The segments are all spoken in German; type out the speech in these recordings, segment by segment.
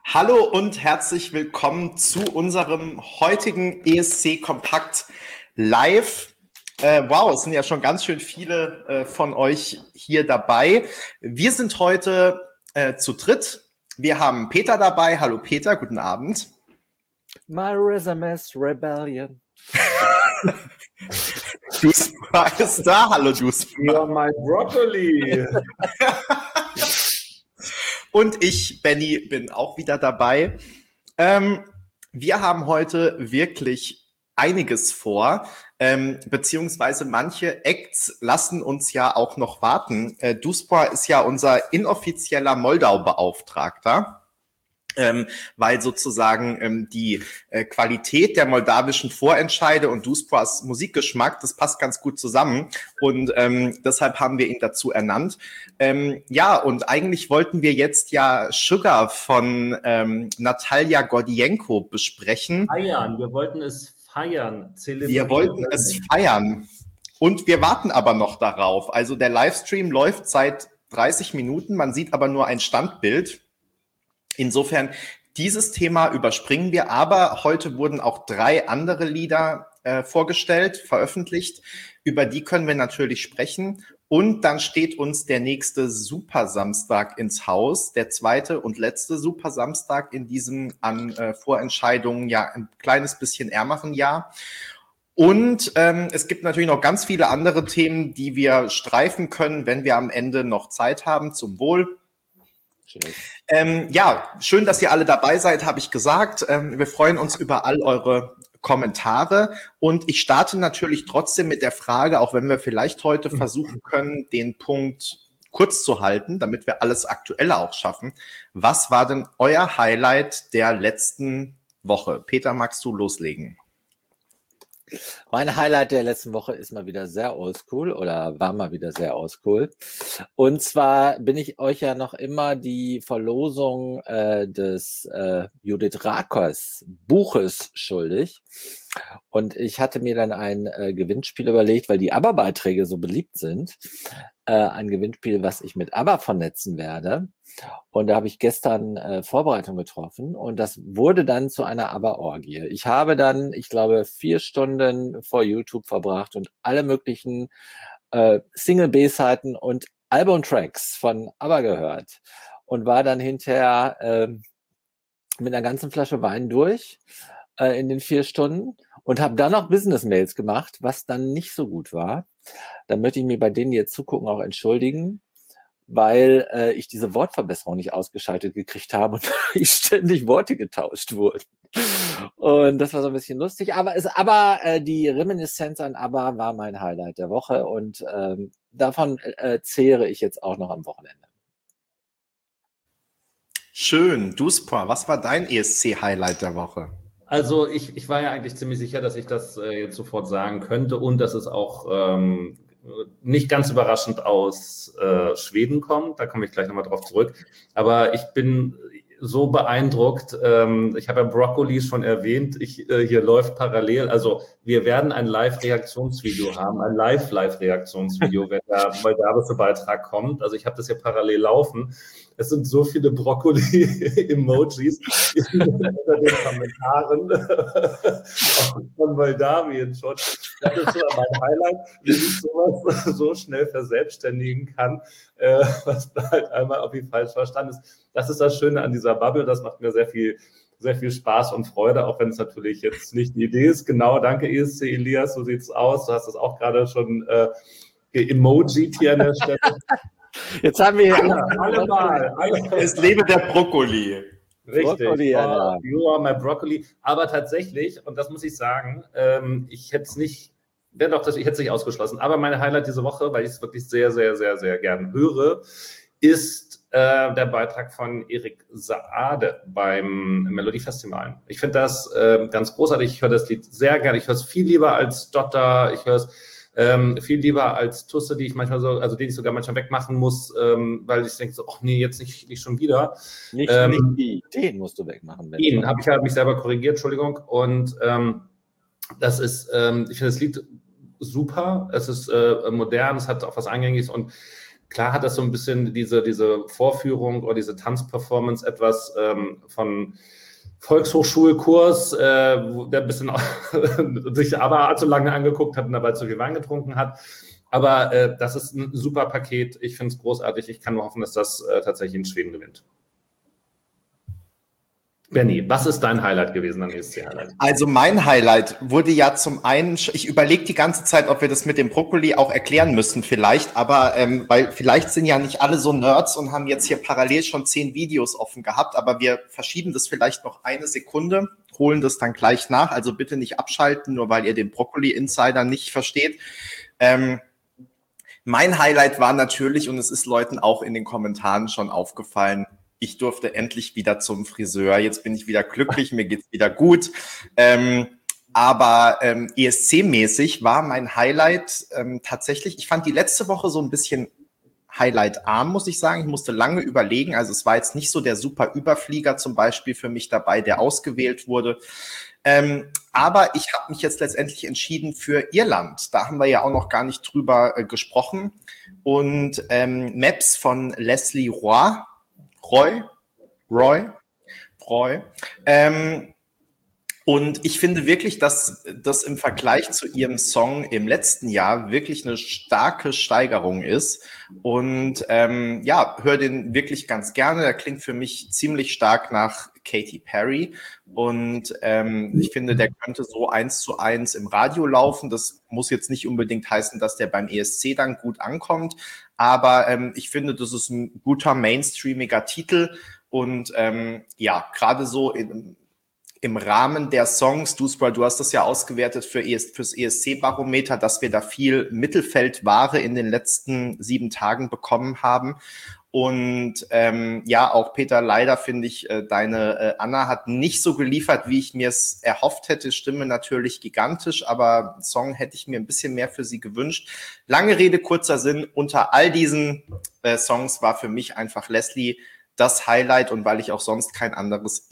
Hallo und herzlich willkommen zu unserem heutigen ESC Kompakt Live. Wow, es sind ja schon ganz schön viele von euch hier dabei. Wir sind heute zu dritt. Wir haben Peter dabei. Hallo Peter, guten Abend. My resume's rebellion. Duspa ist da. Hallo Duspa. You're my broccoli. Und ich, Benny, bin auch wieder dabei. Wir haben heute wirklich einiges vor, beziehungsweise manche Acts lassen uns ja auch noch warten. Duspa ist ja unser inoffizieller Moldau-Beauftragter. Weil sozusagen die Qualität der moldawischen Vorentscheide und Duspas Musikgeschmack, das passt ganz gut zusammen und deshalb haben wir ihn dazu ernannt. Ja, und eigentlich wollten wir jetzt ja Sugar von Natalia Gordienko besprechen. Feiern, wir wollten es feiern. Wir wollten es feiern und wir warten aber noch darauf. Also der Livestream läuft seit 30 Minuten, man sieht aber nur ein Standbild. Insofern, dieses Thema überspringen wir, aber heute wurden auch 3 andere Lieder vorgestellt, veröffentlicht. Über die können wir natürlich sprechen. Und dann steht uns der nächste Super-Samstag ins Haus, der zweite und letzte Super-Samstag in diesem an Vorentscheidungen ja ein kleines bisschen ärmeren Jahr. Und es gibt natürlich noch ganz viele andere Themen, die wir streifen können, wenn wir am Ende noch Zeit haben. Zum Wohl. Ja, schön, dass ihr alle dabei seid, habe ich gesagt. Wir freuen uns über all eure Kommentare und ich starte natürlich trotzdem mit der Frage, auch wenn wir vielleicht heute versuchen können, den Punkt kurz zu halten, damit wir alles Aktuelle auch schaffen. Was war denn euer Highlight der letzten Woche? Peter, magst du loslegen? Mein Highlight der letzten Woche ist mal wieder sehr oldschool oder war mal wieder sehr oldschool. Und zwar bin ich euch ja noch immer die Verlosung des Judith Rakers Buches schuldig. Und ich hatte mir dann ein Gewinnspiel überlegt, weil die ABBA-Beiträge so beliebt sind. Ein Gewinnspiel, was ich mit ABBA vernetzen werde. Und da habe ich gestern Vorbereitung getroffen und das wurde dann zu einer ABBA-Orgie. Ich habe dann, ich glaube, 4 Stunden vor YouTube verbracht und alle möglichen Single-B-Seiten und Album-Tracks von ABBA gehört und war dann hinterher mit einer ganzen Flasche Wein durch in den 4 Stunden und habe dann noch Business-Mails gemacht, was dann nicht so gut war. Da möchte ich mir bei denen, die jetzt zugucken, auch entschuldigen, weil ich diese Wortverbesserung nicht ausgeschaltet gekriegt habe und ich ständig Worte getauscht wurden. Und das war so ein bisschen lustig. Aber die Reminiszenz an ABBA war mein Highlight der Woche und davon zehre ich jetzt auch noch am Wochenende. Schön. Duspa, was war dein ESC-Highlight der Woche? Also ich war ja eigentlich ziemlich sicher, dass ich das jetzt sofort sagen könnte und dass es auch nicht ganz überraschend aus Schweden kommt. Da komme ich gleich nochmal drauf zurück. Aber ich bin so beeindruckt. Ich habe ja Broccoli schon erwähnt. Hier läuft parallel. Also wir werden ein Live-Reaktionsvideo haben, ein Live-Reaktionsvideo, wenn der moldawische Beitrag kommt. Also ich habe das hier parallel laufen. Es sind so viele Broccoli-Emojis unter den Kommentaren auch von Moldawien schon. Das ist so mein Highlight, wie ich sowas so schnell verselbstständigen kann, was da halt einmal auf jeden Fall verstanden ist. Das ist das Schöne an dieser Bubble. Das macht mir sehr viel Spaß und Freude, auch wenn es natürlich jetzt nicht die Idee ist. Genau, danke ESC Elias, so sieht's aus. Du hast das auch gerade schon geemojit hier an der Stelle. Jetzt haben wir alle mal. Es lebe der Brokkoli. Richtig, Broccoli, ja. You are my broccoli. Aber tatsächlich, und das muss ich sagen, ich hätte es nicht ausgeschlossen. Aber meine Highlight diese Woche, weil ich es wirklich sehr, sehr, sehr, sehr gern höre, ist der Beitrag von Erik Saade beim Melodiefestival. Ich finde das ganz großartig. Ich höre das Lied sehr gerne. Ich höre es viel lieber als Dotter. Ich höre es viel lieber als Tusse, die ich manchmal so, also den ich sogar manchmal wegmachen muss, weil ich denke so, ach nee, jetzt nicht schon wieder. Nicht den musst du wegmachen. Den habe ich mich selber korrigiert, Entschuldigung. Und das ist, ich finde das Lied super. Es ist modern, es hat auch was Eingängiges und Klar hat das so ein bisschen diese Vorführung oder diese Tanzperformance etwas von Volkshochschulkurs, der ein bisschen sich aber allzu lange angeguckt hat und dabei zu viel Wein getrunken hat. Aber das ist ein super Paket. Ich finde es großartig. Ich kann nur hoffen, dass das tatsächlich in Schweden gewinnt. Benni, was ist dein Highlight gewesen am ESC-Highlight? Also mein Highlight wurde ja zum einen, ich überlege die ganze Zeit, ob wir das mit dem Brokkoli auch erklären müssen vielleicht, aber weil vielleicht sind ja nicht alle so Nerds und haben jetzt hier parallel schon 10 Videos offen gehabt, aber wir verschieben das vielleicht noch eine Sekunde, holen das dann gleich nach, also bitte nicht abschalten, nur weil ihr den Brokkoli-Insider nicht versteht. Mein Highlight war natürlich, und es ist Leuten auch in den Kommentaren schon aufgefallen, ich durfte endlich wieder zum Friseur. Jetzt bin ich wieder glücklich, mir geht's wieder gut. Aber ESC-mäßig war mein Highlight tatsächlich, ich fand die letzte Woche so ein bisschen highlightarm, muss ich sagen. Ich musste lange überlegen. Also es war jetzt nicht so der super Überflieger zum Beispiel für mich dabei, der ausgewählt wurde. Aber ich habe mich jetzt letztendlich entschieden für Irland. Da haben wir ja auch noch gar nicht drüber gesprochen. Und Maps von Leslie Roy. Und ich finde wirklich, dass das im Vergleich zu ihrem Song im letzten Jahr wirklich eine starke Steigerung ist. Und ja, höre den wirklich ganz gerne. Der klingt für mich ziemlich stark nach Katy Perry. Und ich finde, der könnte so 1:1 im Radio laufen. Das muss jetzt nicht unbedingt heißen, dass der beim ESC dann gut ankommt. Aber ich finde, das ist ein guter mainstreamiger Titel. Und ja, gerade so im Rahmen der Songs, du hast das ja ausgewertet fürs ESC-Barometer, dass wir da viel Mittelfeldware in den letzten 7 Tagen bekommen haben. Und ja, auch Peter, leider finde ich, deine Anna hat nicht so geliefert, wie ich mir es erhofft hätte. Stimme natürlich gigantisch, aber Song hätte ich mir ein bisschen mehr für sie gewünscht. Lange Rede, kurzer Sinn. Unter all diesen Songs war für mich einfach Leslie das Highlight. Und weil ich auch sonst kein anderes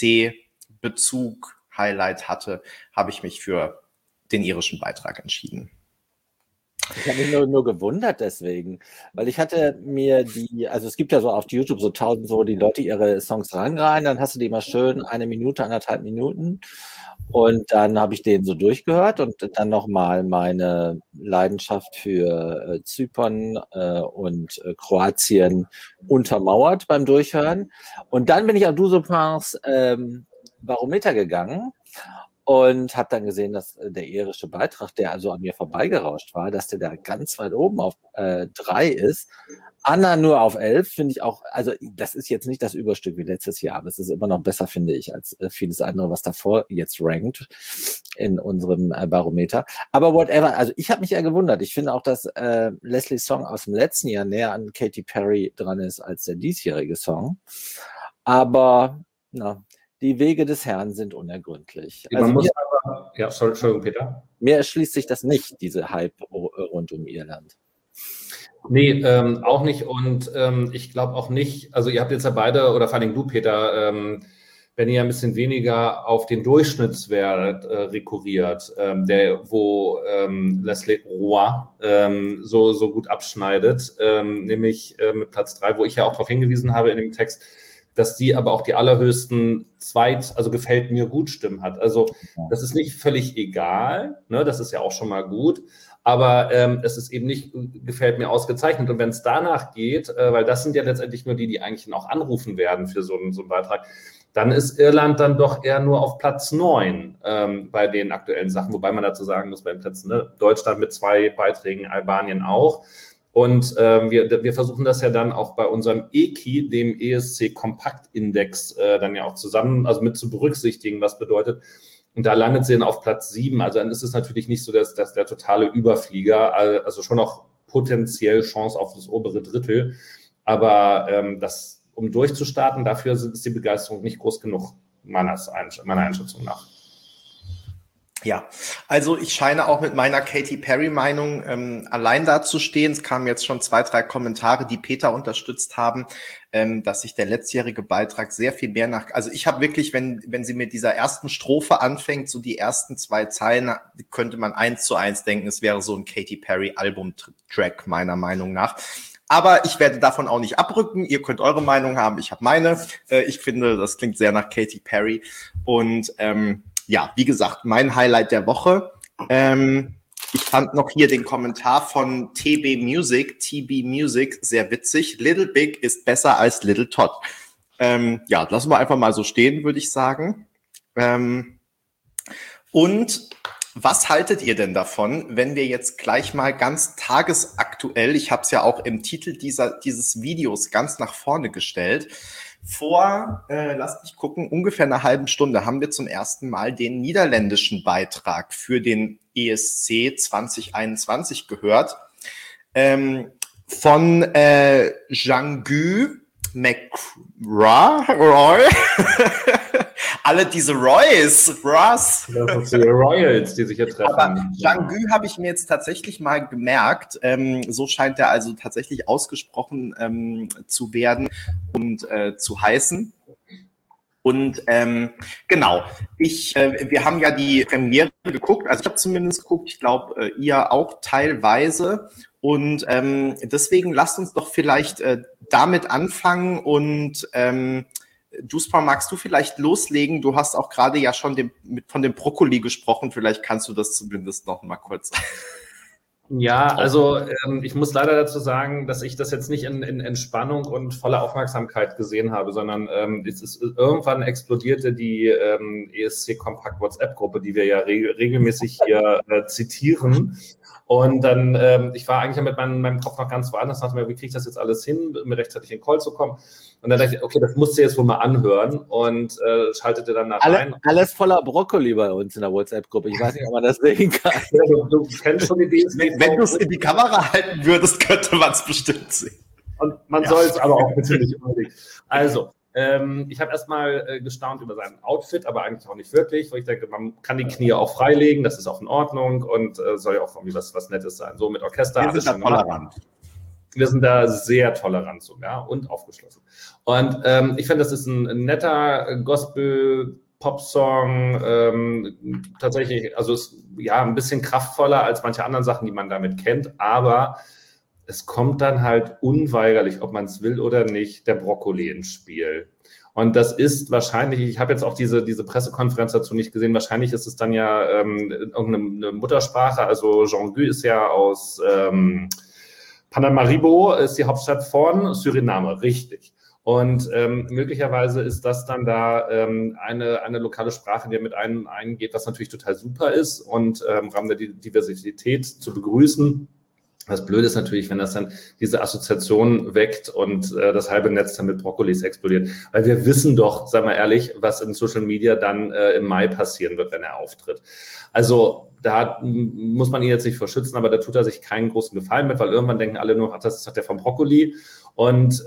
ESC-Bezug-Highlight hatte, habe ich mich für den irischen Beitrag entschieden. Ich habe mich nur gewundert deswegen, weil ich hatte mir also es gibt ja so auf YouTube so 1000, wo die Leute ihre Songs ranreihen, dann hast du die immer schön 1 Minute, 1,5 Minuten und dann habe ich den so durchgehört und dann nochmal meine Leidenschaft für Zypern und Kroatien untermauert beim Durchhören und dann bin ich auf Dusopars Barometer gegangen. Und habe dann gesehen, dass der irische Beitrag, der also an mir vorbeigerauscht war, dass der da ganz weit oben auf 3 ist. Anna nur auf 11, finde ich auch, also das ist jetzt nicht das Überstück wie letztes Jahr, aber es ist immer noch besser, finde ich, als vieles andere, was davor jetzt rankt in unserem Barometer. Aber whatever, also ich habe mich ja gewundert. Ich finde auch, dass Leslies Song aus dem letzten Jahr näher an Katy Perry dran ist als der diesjährige Song. Aber, na, die Wege des Herrn sind unergründlich. Man muss aber, ja, Entschuldigung, Peter. Mir erschließt sich das nicht, diese Hype rund um Irland. Nee, auch nicht. Und ich glaube auch nicht, also ihr habt jetzt ja beide, oder vor allem du, Peter, wenn ihr ein bisschen weniger auf den Durchschnittswert rekurriert, wo Leslie Roy so gut abschneidet, nämlich mit Platz 3, wo ich ja auch darauf hingewiesen habe in dem Text, dass die aber auch die allerhöchsten also gefällt mir gut Stimmen hat. Also das ist nicht völlig egal, ne? Das ist ja auch schon mal gut, aber es ist eben nicht gefällt mir ausgezeichnet. Und wenn es danach geht, weil das sind ja letztendlich nur die eigentlich auch anrufen werden für so einen Beitrag, dann ist Irland dann doch eher nur auf Platz 9 bei den aktuellen Sachen, wobei man dazu sagen muss, bei den Plätzen, ne? Deutschland mit 2 Beiträgen, Albanien auch. Und wir versuchen das ja dann auch bei unserem EKI, dem ESC-Kompakt-Index, dann ja auch zusammen, also mit zu berücksichtigen, was bedeutet. Und da landet sie dann auf Platz 7. Also dann ist es natürlich nicht so, dass der totale Überflieger, also schon noch potenziell Chance auf das obere Drittel. Aber um durchzustarten, dafür ist die Begeisterung nicht groß genug, meiner Einschätzung nach. Ja, also ich scheine auch mit meiner Katy Perry-Meinung allein dazustehen. Es kamen jetzt schon 2, 3 Kommentare, die Peter unterstützt haben, dass sich der letztjährige Beitrag sehr viel mehr also ich habe wirklich, wenn sie mit dieser ersten Strophe anfängt, so die ersten 2 Zeilen, könnte man 1:1 denken, es wäre so ein Katy Perry-Album-Track, meiner Meinung nach. Aber ich werde davon auch nicht abrücken. Ihr könnt eure Meinung haben, ich habe meine. Ich finde, das klingt sehr nach Katy Perry. Und ja, wie gesagt, mein Highlight der Woche. Ich fand noch hier den Kommentar von TB Music, sehr witzig. Little Big ist besser als Little Todd. Ja, lassen wir einfach mal so stehen, würde ich sagen. Und was haltet ihr denn davon, wenn wir jetzt gleich mal ganz tagesaktuell, ich habe es ja auch im Titel dieses Videos ganz nach vorne gestellt, lasst mich gucken, ungefähr einer halben Stunde haben wir zum ersten Mal den niederländischen Beitrag für den ESC 2021 gehört, von Jean-Guy McRoy. Alle diese Roys. Das sind die Royals, die sich hier treffen. Aber Jean-Guy habe ich mir jetzt tatsächlich mal gemerkt. So scheint er also tatsächlich ausgesprochen zu werden und zu heißen. Und genau, wir haben ja die Premiere geguckt, also ich habe zumindest geguckt, ich glaube, ihr auch teilweise. Und deswegen lasst uns doch vielleicht damit anfangen und Duspar, magst du vielleicht loslegen? Du hast auch gerade ja schon von dem Brokkoli gesprochen, vielleicht kannst du das zumindest noch mal kurz. Ja, also ich muss leider dazu sagen, dass ich das jetzt nicht in Entspannung und voller Aufmerksamkeit gesehen habe, sondern irgendwann explodierte die ESC-Kompakt WhatsApp-Gruppe, die wir ja regelmäßig hier zitieren. Und dann, ich war eigentlich mit meinem Kopf noch ganz woanders, dachte mir, wie kriege ich das jetzt alles hin, mir rechtzeitig in den Call zu kommen? Und dann dachte ich, okay, das musst du jetzt wohl mal anhören und schaltete dann nach rein. Alles voller Brokkoli bei uns in der WhatsApp-Gruppe. Ich weiß nicht, ob man das sehen kann. Ja, du kennst schon die DSGVO. Wenn du es in die Kamera halten würdest, könnte man es bestimmt sehen. Und man soll es aber auch natürlich unbedingt. Also, ich habe erstmal gestaunt über sein Outfit, aber eigentlich auch nicht wirklich, weil ich denke, man kann die Knie auch freilegen, das ist auch in Ordnung und soll ja auch irgendwie was Nettes sein. So mit Orchester. Wir sind da tolerant. Wir sind da sehr tolerant sogar und aufgeschlossen. Und ich finde, das ist ein netter Gospel-Pop-Song, tatsächlich, also ist ja ein bisschen kraftvoller als manche anderen Sachen, die man damit kennt, aber es kommt dann halt unweigerlich, ob man es will oder nicht, der Brokkoli ins Spiel. Und das ist wahrscheinlich, ich habe jetzt auch diese Pressekonferenz dazu nicht gesehen, wahrscheinlich ist es dann ja irgendeine Muttersprache, also Jean-Guy ist ja aus Paramaribo, ist die Hauptstadt von Suriname, richtig. Und möglicherweise ist das dann da eine lokale Sprache, die mit eingeht, was natürlich total super ist und im Rahmen der Diversität zu begrüßen. Das Blöde ist natürlich, wenn das dann diese Assoziation weckt und das halbe Netz dann mit Brokkolis explodiert. Weil wir wissen doch, sagen wir ehrlich, was in Social Media dann im Mai passieren wird, wenn er auftritt. Also da muss man ihn jetzt nicht vor schützen, aber da tut er sich keinen großen Gefallen mit, weil irgendwann denken alle nur, ach, das ist der vom Brokkoli. Und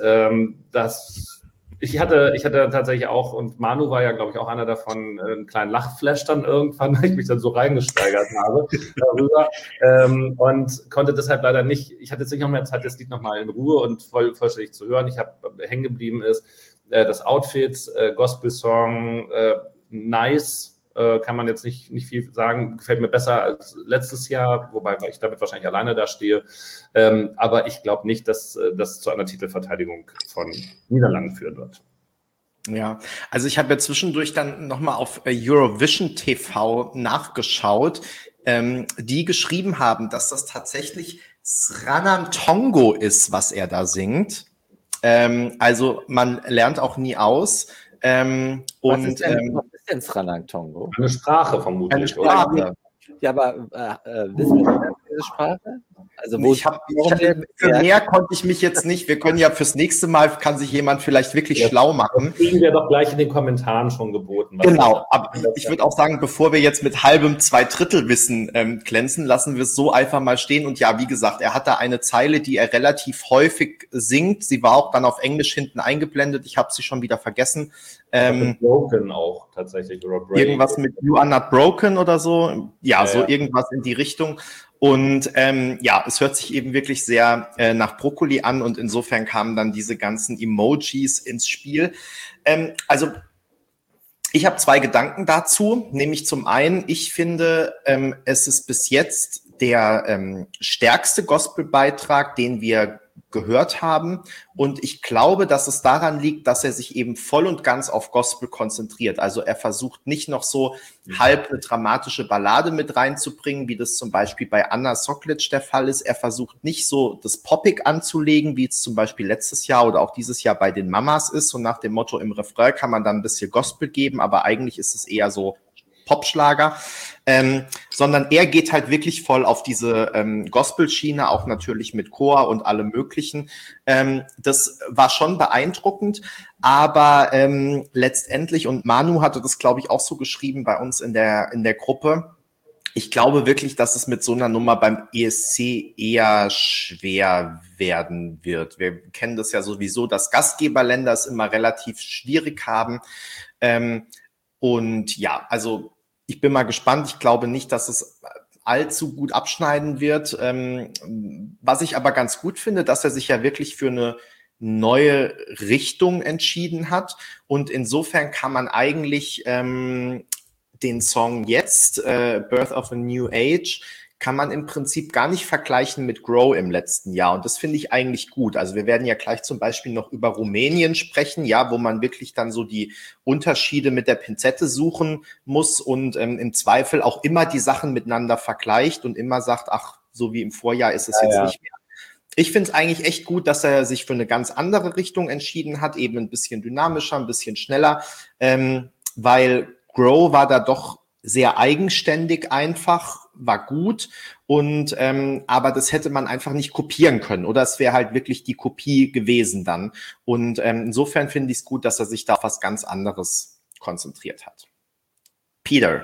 ich hatte tatsächlich auch, und Manu war ja, glaube ich, auch einer davon, einen kleinen Lachflash dann irgendwann, weil ich mich dann so reingesteigert habe darüber und konnte deshalb leider nicht, ich hatte jetzt nicht noch mehr Zeit, das Lied nochmal in Ruhe und vollständig zu hören. Ich habe hängen geblieben ist, das Outfit, Gospel-Song, nice, kann man jetzt nicht viel sagen, gefällt mir besser als letztes Jahr, wobei ich damit wahrscheinlich alleine da stehe. Aber ich glaube nicht, dass das zu einer Titelverteidigung von Niederlanden führen wird. Ja, also ich habe ja zwischendurch dann nochmal auf Eurovision TV nachgeschaut, die geschrieben haben, dass das tatsächlich Sranam Tongo ist, was er da singt. Also man lernt auch nie aus. Was ist denn Sranam Tongo? Eine Sprache vermutlich. Eine Sprache. Oder? Ja, aber wissen wir diese Sprache? Also für mehr konnte ich mich jetzt nicht. Wir können ja fürs nächste Mal, kann sich jemand vielleicht wirklich schlau machen. Das kriegen wir doch gleich in den Kommentaren schon geboten. Genau, aber ich würde auch sagen, bevor wir jetzt mit halbem Zweidrittelwissen glänzen, lassen wir es so einfach mal stehen. Und ja, wie gesagt, er hat da eine Zeile, die er relativ häufig singt. Sie war auch dann auf Englisch hinten eingeblendet. Ich habe sie schon wieder vergessen. Broken auch tatsächlich. Irgendwas mit You are not broken oder so. Ja, so irgendwas in die Richtung. Und ja, es hört sich eben wirklich sehr nach Brokkoli an und insofern kamen dann diese ganzen Emojis ins Spiel. Also ich habe zwei Gedanken dazu, nämlich zum einen, ich finde, es ist bis jetzt der stärkste Gospelbeitrag, den wir gehört haben. Und ich glaube, dass es daran liegt, dass er sich eben voll und ganz auf Gospel konzentriert. Also er versucht nicht noch so halb eine dramatische Ballade mit reinzubringen, wie das zum Beispiel bei Anna Soklic der Fall ist. Er versucht nicht so das Poppig anzulegen, wie es zum Beispiel letztes Jahr oder auch dieses Jahr bei den Mamas ist. Und nach dem Motto, im Refrain kann man dann ein bisschen Gospel geben, aber eigentlich ist es eher so Popschlager, sondern er geht halt wirklich voll auf diese Gospel-Schiene, auch natürlich mit Chor und allem Möglichen. Das war schon beeindruckend, aber letztendlich, und Manu hatte das, glaube ich, auch so geschrieben bei uns in der Gruppe, ich glaube wirklich, dass es mit so einer Nummer beim ESC eher schwer werden wird. Wir kennen das ja sowieso, dass Gastgeberländer es immer relativ schwierig haben. Und ja, also ich bin mal gespannt. Ich glaube nicht, dass es allzu gut abschneiden wird. Was ich aber ganz gut finde, dass er sich ja wirklich für eine neue Richtung entschieden hat. Und insofern kann man eigentlich den Song jetzt, Birth of a New Age, kann man im Prinzip gar nicht vergleichen mit Grow im letzten Jahr. Und das finde ich eigentlich gut. Also wir werden ja gleich zum Beispiel noch über Rumänien sprechen, ja, wo man wirklich dann so die Unterschiede mit der Pinzette suchen muss und im Zweifel auch immer die Sachen miteinander vergleicht und immer sagt, ach, so wie im Vorjahr ist es jetzt nicht mehr. Ich finde es eigentlich echt gut, dass er sich für eine ganz andere Richtung entschieden hat, eben ein bisschen dynamischer, ein bisschen schneller, weil Grow war da doch sehr eigenständig einfach, war gut und aber das hätte man einfach nicht kopieren können oder es wäre halt wirklich die Kopie gewesen dann und insofern finde ich es gut, dass er sich da auf was ganz anderes konzentriert hat. Peter.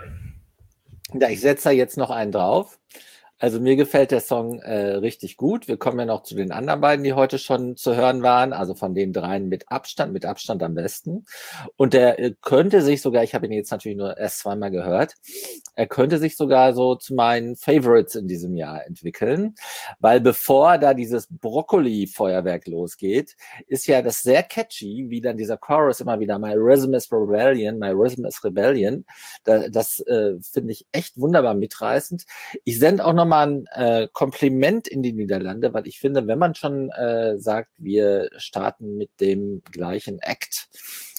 Ja, ich setze da jetzt noch einen drauf. Also mir gefällt der Song richtig gut. Wir kommen ja noch zu den anderen beiden, die heute schon zu hören waren. Also von den dreien mit Abstand am besten. Und der könnte sich sogar, ich habe ihn jetzt natürlich nur erst zweimal gehört, er könnte sich sogar so zu meinen Favorites in diesem Jahr entwickeln. Weil bevor da dieses Brokkoli-Feuerwerk losgeht, ist ja das sehr catchy, wie dann dieser Chorus immer wieder, My Rhythm is Rebellion, My Rhythm is Rebellion. Das finde ich echt wunderbar mitreißend. Ich sende auch noch mal ein Kompliment in die Niederlande, weil ich finde, wenn man schon sagt, wir starten mit dem gleichen Act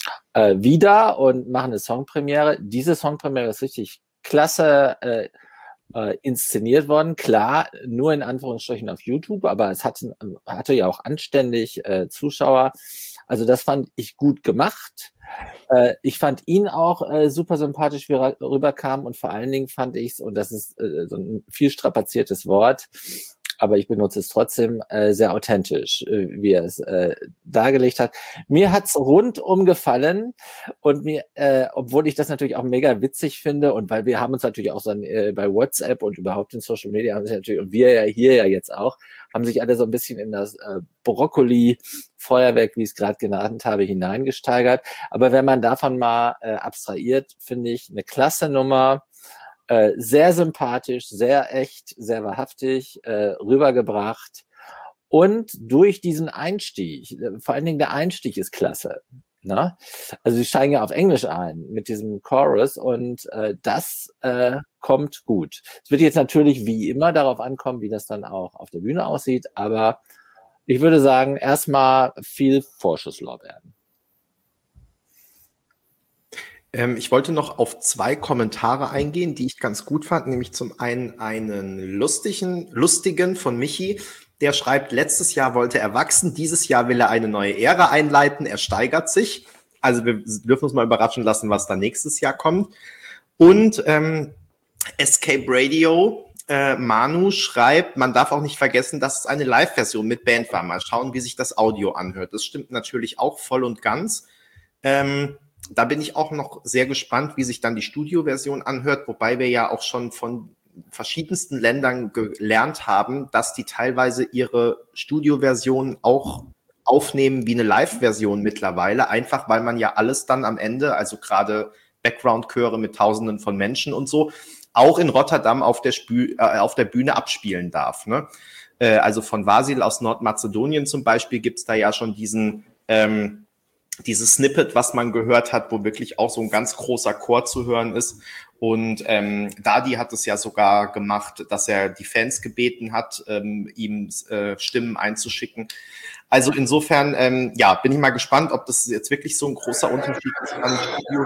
wieder und machen eine Songpremiere, diese Songpremiere ist richtig klasse inszeniert worden, klar, nur in Anführungsstrichen auf YouTube, aber es hatte ja auch anständig Zuschauer, also das fand ich gut gemacht. Ich fand ihn auch super sympathisch, wie er rüberkam und vor allen Dingen fand ich es, und das ist so ein viel strapaziertes Wort, aber ich benutze es trotzdem sehr authentisch, wie er es dargelegt hat. Mir hat's rundum gefallen und mir, obwohl ich das natürlich auch mega witzig finde und weil wir haben uns natürlich auch so bei WhatsApp und überhaupt in Social Media haben sich natürlich, und wir ja hier ja jetzt auch, haben sich alle so ein bisschen in das Brokkoli-Feuerwerk, wie ich es gerade genannt habe, hineingesteigert. Aber wenn man davon mal abstrahiert, finde ich eine klasse Nummer, sehr sympathisch, sehr echt, sehr wahrhaftig rübergebracht und durch diesen Einstieg, vor allen Dingen der Einstieg ist klasse. Ne? Also sie steigen ja auf Englisch ein mit diesem Chorus und das kommt gut. Es wird jetzt natürlich wie immer darauf ankommen, wie das dann auch auf der Bühne aussieht, aber ich würde sagen, erstmal viel Vorschusslorbeeren. Ich wollte noch auf 2 Kommentare eingehen, die ich ganz gut fand, nämlich zum einen lustigen von Michi, der schreibt, letztes Jahr wollte er wachsen, dieses Jahr will er eine neue Ära einleiten, er steigert sich. Also wir dürfen uns mal überraschen lassen, was da nächstes Jahr kommt. Und Escape Radio, Manu schreibt, man darf auch nicht vergessen, dass es eine Live-Version mit Band war. Mal schauen, wie sich das Audio anhört. Das stimmt natürlich auch voll und ganz. Da bin ich auch noch sehr gespannt, wie sich dann die Studioversion anhört, wobei wir ja auch schon von verschiedensten Ländern gelernt haben, dass die teilweise ihre Studioversion auch aufnehmen wie eine Live-Version mittlerweile, einfach weil man ja alles dann am Ende, also gerade Background-Chöre mit Tausenden von Menschen und so, auch in Rotterdam auf der Bühne abspielen darf. Ne? Also von Vasil aus Nordmazedonien zum Beispiel gibt's da ja schon diesen dieses Snippet, was man gehört hat, wo wirklich auch so ein ganz großer Chor zu hören ist. Und Dadi hat es ja sogar gemacht, dass er die Fans gebeten hat, ihm Stimmen einzuschicken. Also insofern, bin ich mal gespannt, ob das jetzt wirklich so ein großer Unterschied ist an Studio.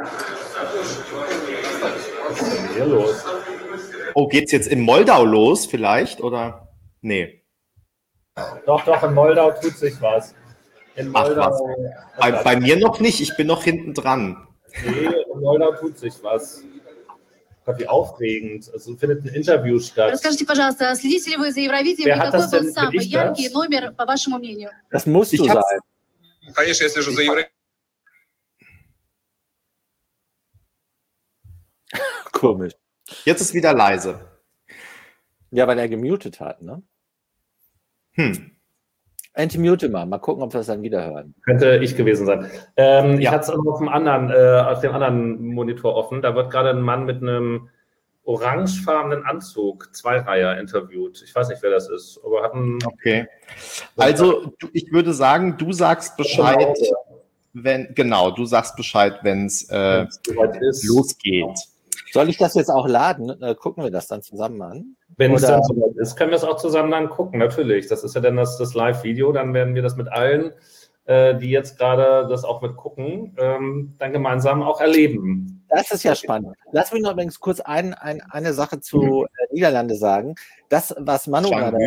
Was ist denn hier los? Oh, geht's jetzt in Moldau los vielleicht, oder? Nee. Doch, in Moldau tut sich was. In Moldau. Bei mir noch nicht, ich bin noch hinten dran. Nee, in Moldau tut sich was. Gott, wie aufregend. Also findet ein Interview statt. Расскажите, пожалуйста, следите ли вы за Евровидением? Wer hat Какой das denn? был самый Bin ich яркий das? номер, по вашему мнению? Das musst du sein. Конечно, я слежу за Евровидением. Komisch. Jetzt ist wieder leise. Ja, weil er gemutet hat, ne? Anti-mute mal gucken, ob wir es dann wieder hören. Könnte ich gewesen sein. Ich hatte es auf dem anderen Monitor offen. Da wird gerade ein Mann mit einem orangefarbenen Anzug, Zweireiher, interviewt. Ich weiß nicht, wer das ist, aber hat einen... Okay. Also ich würde sagen, du sagst Bescheid, du sagst Bescheid, wenn es losgeht. Soll ich das jetzt auch laden? Gucken wir das dann zusammen an? Wenn es dann soweit ist, können wir es auch zusammen dann gucken, natürlich. Das ist ja dann das Live-Video, dann werden wir das mit allen, die jetzt gerade das auch mit gucken, dann gemeinsam auch erleben. Das ist ja spannend. Lass mich noch übrigens kurz eine Sache zu Niederlande sagen. Das, was Manu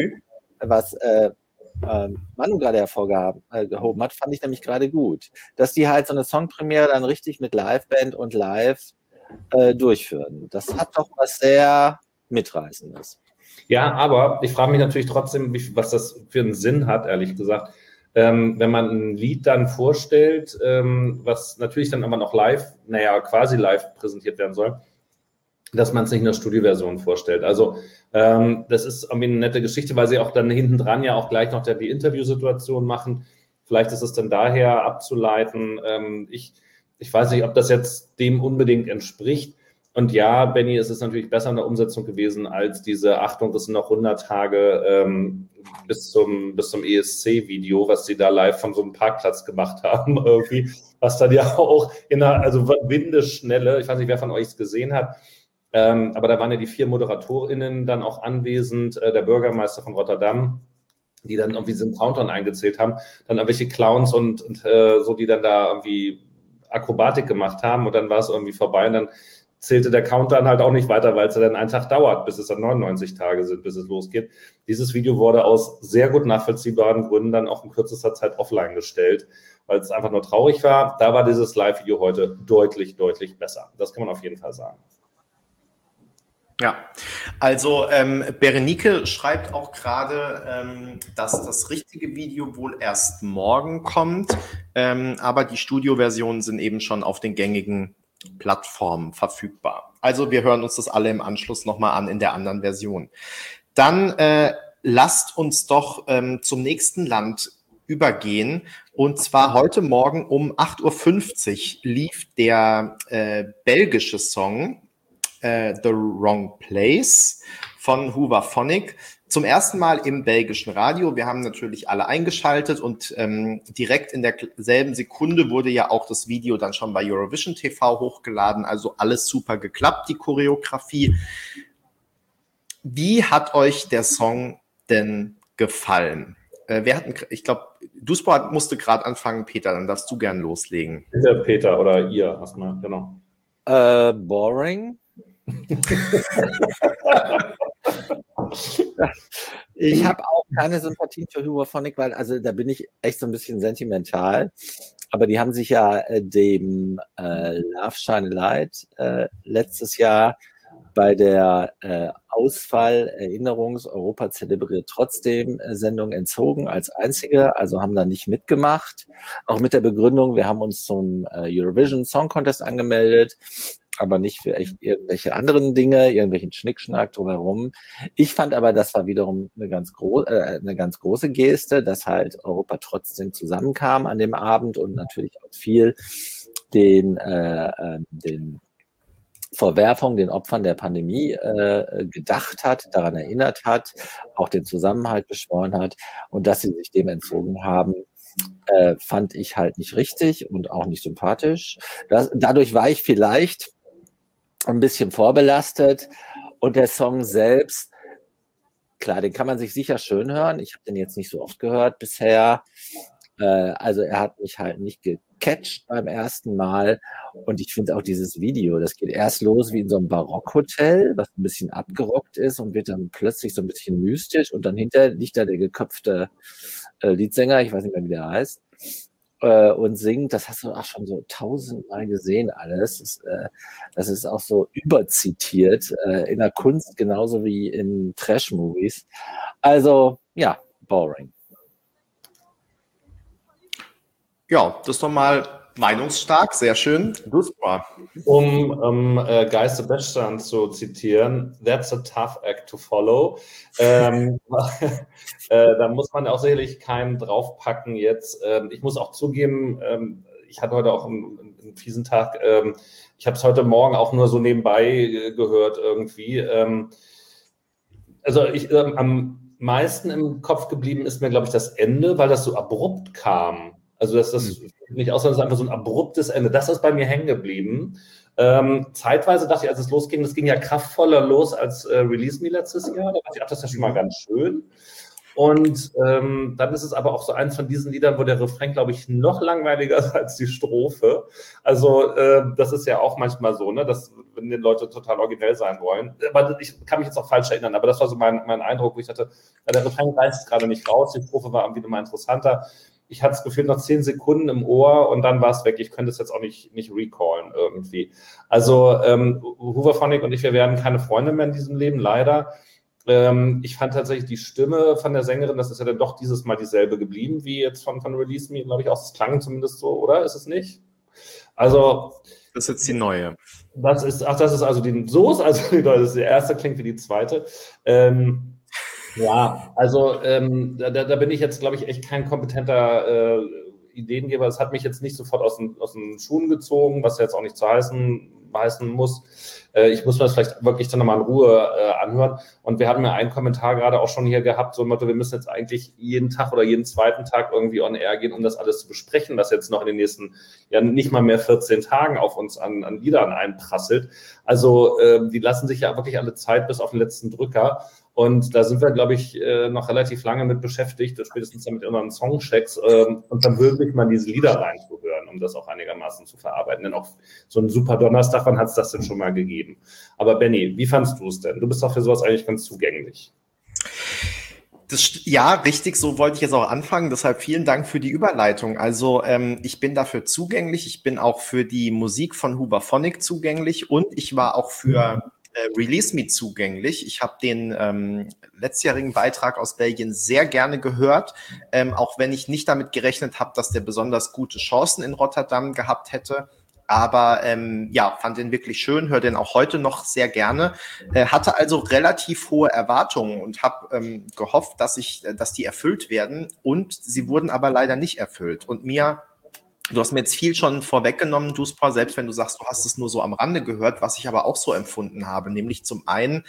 gerade hervorgehoben hat, fand ich nämlich gerade gut. Dass die halt so eine Songpremiere dann richtig mit Liveband und live durchführen. Das hat doch was sehr Mitreißendes. Ja, aber ich frage mich natürlich trotzdem, was das für einen Sinn hat, ehrlich gesagt. Wenn man ein Lied dann vorstellt, was natürlich dann aber noch quasi live präsentiert werden soll, dass man es nicht in der Studioversion vorstellt. Also das ist irgendwie eine nette Geschichte, weil sie auch dann hinten dran ja auch gleich noch die Interviewsituation machen. Vielleicht ist es dann daher abzuleiten. Ich weiß nicht, ob das jetzt dem unbedingt entspricht. Und ja, Benny, es ist natürlich besser in der Umsetzung gewesen als diese, Achtung, das sind noch 100 Tage bis zum ESC-Video, was sie da live von so einem Parkplatz gemacht haben, irgendwie, was dann ja auch also Windeschnelle, ich weiß nicht, wer von euch es gesehen hat, aber da waren ja die 4 ModeratorInnen dann auch anwesend, der Bürgermeister von Rotterdam, die dann irgendwie diesen Countdown eingezählt haben, dann irgendwelche Clowns und so, die dann da irgendwie Akrobatik gemacht haben und dann war es irgendwie vorbei und dann zählte der Countdown halt auch nicht weiter, weil es ja dann einen Tag dauert, bis es dann 99 Tage sind, bis es losgeht. Dieses Video wurde aus sehr gut nachvollziehbaren Gründen dann auch in kürzester Zeit offline gestellt, weil es einfach nur traurig war. Da war dieses Live-Video heute deutlich, deutlich besser. Das kann man auf jeden Fall sagen. Ja, also Berenike schreibt auch gerade, dass das richtige Video wohl erst morgen kommt, aber die Studioversionen sind eben schon auf den gängigen Plattformen verfügbar. Also wir hören uns das alle im Anschluss nochmal an in der anderen Version. Dann lasst uns doch zum nächsten Land übergehen. Und zwar heute Morgen um 8:50 Uhr lief der belgische Song The Wrong Place von Hooverphonic. Zum ersten Mal im belgischen Radio. Wir haben natürlich alle eingeschaltet und direkt in derselben Sekunde wurde ja auch das Video dann schon bei Eurovision TV hochgeladen. Also alles super geklappt, die Choreografie. Wie hat euch der Song denn gefallen? Ich glaube, Duspor musste gerade anfangen, Peter, dann darfst du gern loslegen. Bitte, Peter, oder ihr erstmal, genau. Boring. Ich habe auch keine Sympathie für Hooverphonic, weil da bin ich echt so ein bisschen sentimental. Aber die haben sich ja dem Love Shine Light letztes Jahr bei der Ausfall-Erinnerungs-Europa zelebriert trotzdem Sendung entzogen als einzige, also haben da nicht mitgemacht. Auch mit der Begründung, wir haben uns zum Eurovision Song Contest angemeldet, aber nicht für echt irgendwelche anderen Dinge, irgendwelchen Schnickschnack drumherum. Ich fand aber, das war wiederum eine ganz große Geste, dass halt Europa trotzdem zusammenkam an dem Abend und natürlich auch viel den Verwerfung, den Opfern der Pandemie gedacht hat, daran erinnert hat, auch den Zusammenhalt beschworen hat und dass sie sich dem entzogen haben, fand ich halt nicht richtig und auch nicht sympathisch. Dadurch war ich vielleicht ein bisschen vorbelastet und der Song selbst, klar, den kann man sich sicher schön hören. Ich habe den jetzt nicht so oft gehört bisher. Also er hat mich halt nicht gecatcht beim ersten Mal und ich finde auch dieses Video, das geht erst los wie in so einem Barockhotel, was ein bisschen abgerockt ist und wird dann plötzlich so ein bisschen mystisch und dann hinter liegt da der geköpfte Leadsänger, ich weiß nicht mehr, wie der heißt, und singt. Das hast du auch schon so 1000-mal gesehen alles. Das ist auch so überzitiert in der Kunst genauso wie in Trash-Movies. Also ja, boring. Ja, das ist doch mal meinungsstark, sehr schön. Super. Um Geist Sebastian zu zitieren, that's a tough act to follow. Da muss man auch sicherlich keinen draufpacken jetzt. Ich muss auch zugeben, ich hatte heute auch einen fiesen Tag. Ich habe es heute Morgen auch nur so nebenbei gehört irgendwie. Am meisten im Kopf geblieben ist mir, glaube ich, das Ende, weil das so abrupt kam. Also das nicht außer das ist einfach so ein abruptes Ende. Das ist bei mir hängen geblieben. Zeitweise dachte ich, als es losging, das ging ja kraftvoller los als Release Me letztes Jahr. Da dachte ich, ach, das ist ja schon mal ganz schön. Und dann ist es aber auch so eins von diesen Liedern, wo der Refrain, glaube ich, noch langweiliger ist als die Strophe. Also das ist ja auch manchmal so, ne, dass wenn die Leute total originell sein wollen. Aber ich kann mich jetzt auch falsch erinnern, aber das war so mein Eindruck, wo ich dachte, der Refrain reißt gerade nicht raus, die Strophe war irgendwie mal interessanter. Ich hatte das Gefühl, noch 10 Sekunden im Ohr und dann war es weg. Ich könnte es jetzt auch nicht recallen irgendwie. Also Hooverphonic und ich, wir werden keine Freunde mehr in diesem Leben, leider. Ich fand tatsächlich die Stimme von der Sängerin, das ist ja dann doch dieses Mal dieselbe geblieben, wie jetzt von Release Me, glaube ich, auch. Das klang zumindest so, oder? Ist es nicht? Also... Das ist jetzt die neue. Das ist also die erste klingt wie die zweite. Ja, also da bin ich jetzt, glaube ich, echt kein kompetenter Ideengeber. Es hat mich jetzt nicht sofort aus den Schuhen gezogen, was jetzt auch nicht zu heißen muss. Ich muss mir das vielleicht wirklich dann nochmal in Ruhe anhören. Und wir haben ja einen Kommentar gerade auch schon hier gehabt, so im Motto, wir müssen jetzt eigentlich jeden Tag oder jeden zweiten Tag irgendwie on air gehen, um das alles zu besprechen, was jetzt noch in den nächsten, ja nicht mal mehr 14 Tagen auf uns an Liedern einprasselt. Also die lassen sich ja wirklich alle Zeit bis auf den letzten Drücker. Und da sind wir, glaube ich, noch relativ lange mit beschäftigt, spätestens dann mit unseren Songchecks. Und dann wirklich mal diese Lieder reinzuhören, um das auch einigermaßen zu verarbeiten. Denn auch so ein super Donnerstag, wann hat es das denn schon mal gegeben? Aber Benni, wie fandst du es denn? Du bist doch für sowas eigentlich ganz zugänglich. Ja, richtig, so wollte ich jetzt auch anfangen. Deshalb vielen Dank für die Überleitung. Also ich bin dafür zugänglich. Ich bin auch für die Musik von Hooverphonic zugänglich und ich war auch für Release Me zugänglich. Ich habe den letztjährigen Beitrag aus Belgien sehr gerne gehört, auch wenn ich nicht damit gerechnet habe, dass der besonders gute Chancen in Rotterdam gehabt hätte. Aber ja, fand den wirklich schön, höre den auch heute noch sehr gerne. Hatte also relativ hohe Erwartungen und habe gehofft, dass die erfüllt werden. Und sie wurden aber leider nicht erfüllt. Und du hast mir jetzt viel schon vorweggenommen, Duspor, selbst wenn du sagst, du hast es nur so am Rande gehört, was ich aber auch so empfunden habe, nämlich zum einen,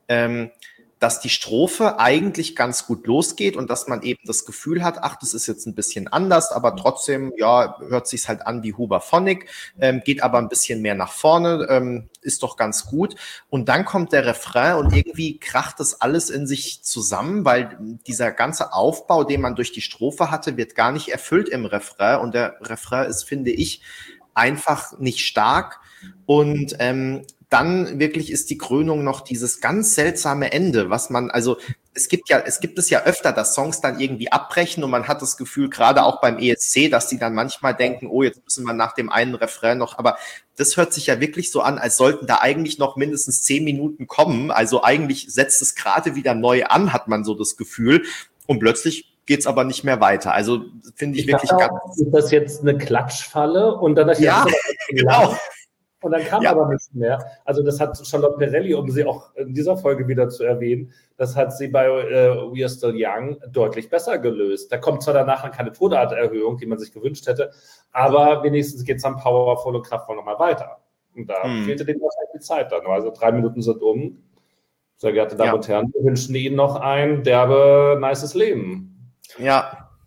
dass die Strophe eigentlich ganz gut losgeht und dass man eben das Gefühl hat, ach, das ist jetzt ein bisschen anders, aber trotzdem, ja, hört sich's halt an wie Hooverphonic, geht aber ein bisschen mehr nach vorne, ist doch ganz gut. Und dann kommt der Refrain und irgendwie kracht das alles in sich zusammen, weil dieser ganze Aufbau, den man durch die Strophe hatte, wird gar nicht erfüllt im Refrain und der Refrain ist, finde ich, einfach nicht stark und dann wirklich ist die Krönung noch dieses ganz seltsame Ende, was man, also es gibt es ja öfter, dass Songs dann irgendwie abbrechen und man hat das Gefühl, gerade auch beim ESC, dass die dann manchmal denken, oh, jetzt müssen wir nach dem einen Refrain noch, aber das hört sich ja wirklich so an, als sollten da eigentlich noch mindestens 10 Minuten kommen, also eigentlich setzt es gerade wieder neu an, hat man so das Gefühl und plötzlich geht's aber nicht mehr weiter. Also finde ich wirklich ganz... Ist das jetzt eine Klatschfalle? Und dann ja, genau. Und dann kam aber nichts mehr. Also das hat Charlotte Perrelli, um sie auch in dieser Folge wieder zu erwähnen, das hat sie bei We Are Still Young deutlich besser gelöst. Da kommt zwar danach keine Tonarterhöhung, die man sich gewünscht hätte, aber wenigstens geht es dann powervoll und kraftvoll nochmal weiter. Und da fehlte denen wahrscheinlich die Zeit dann. Also 3 Minuten sind um. Sehr geehrte Damen und Herren, wir wünschen Ihnen noch ein derbe, nices Leben. Ja,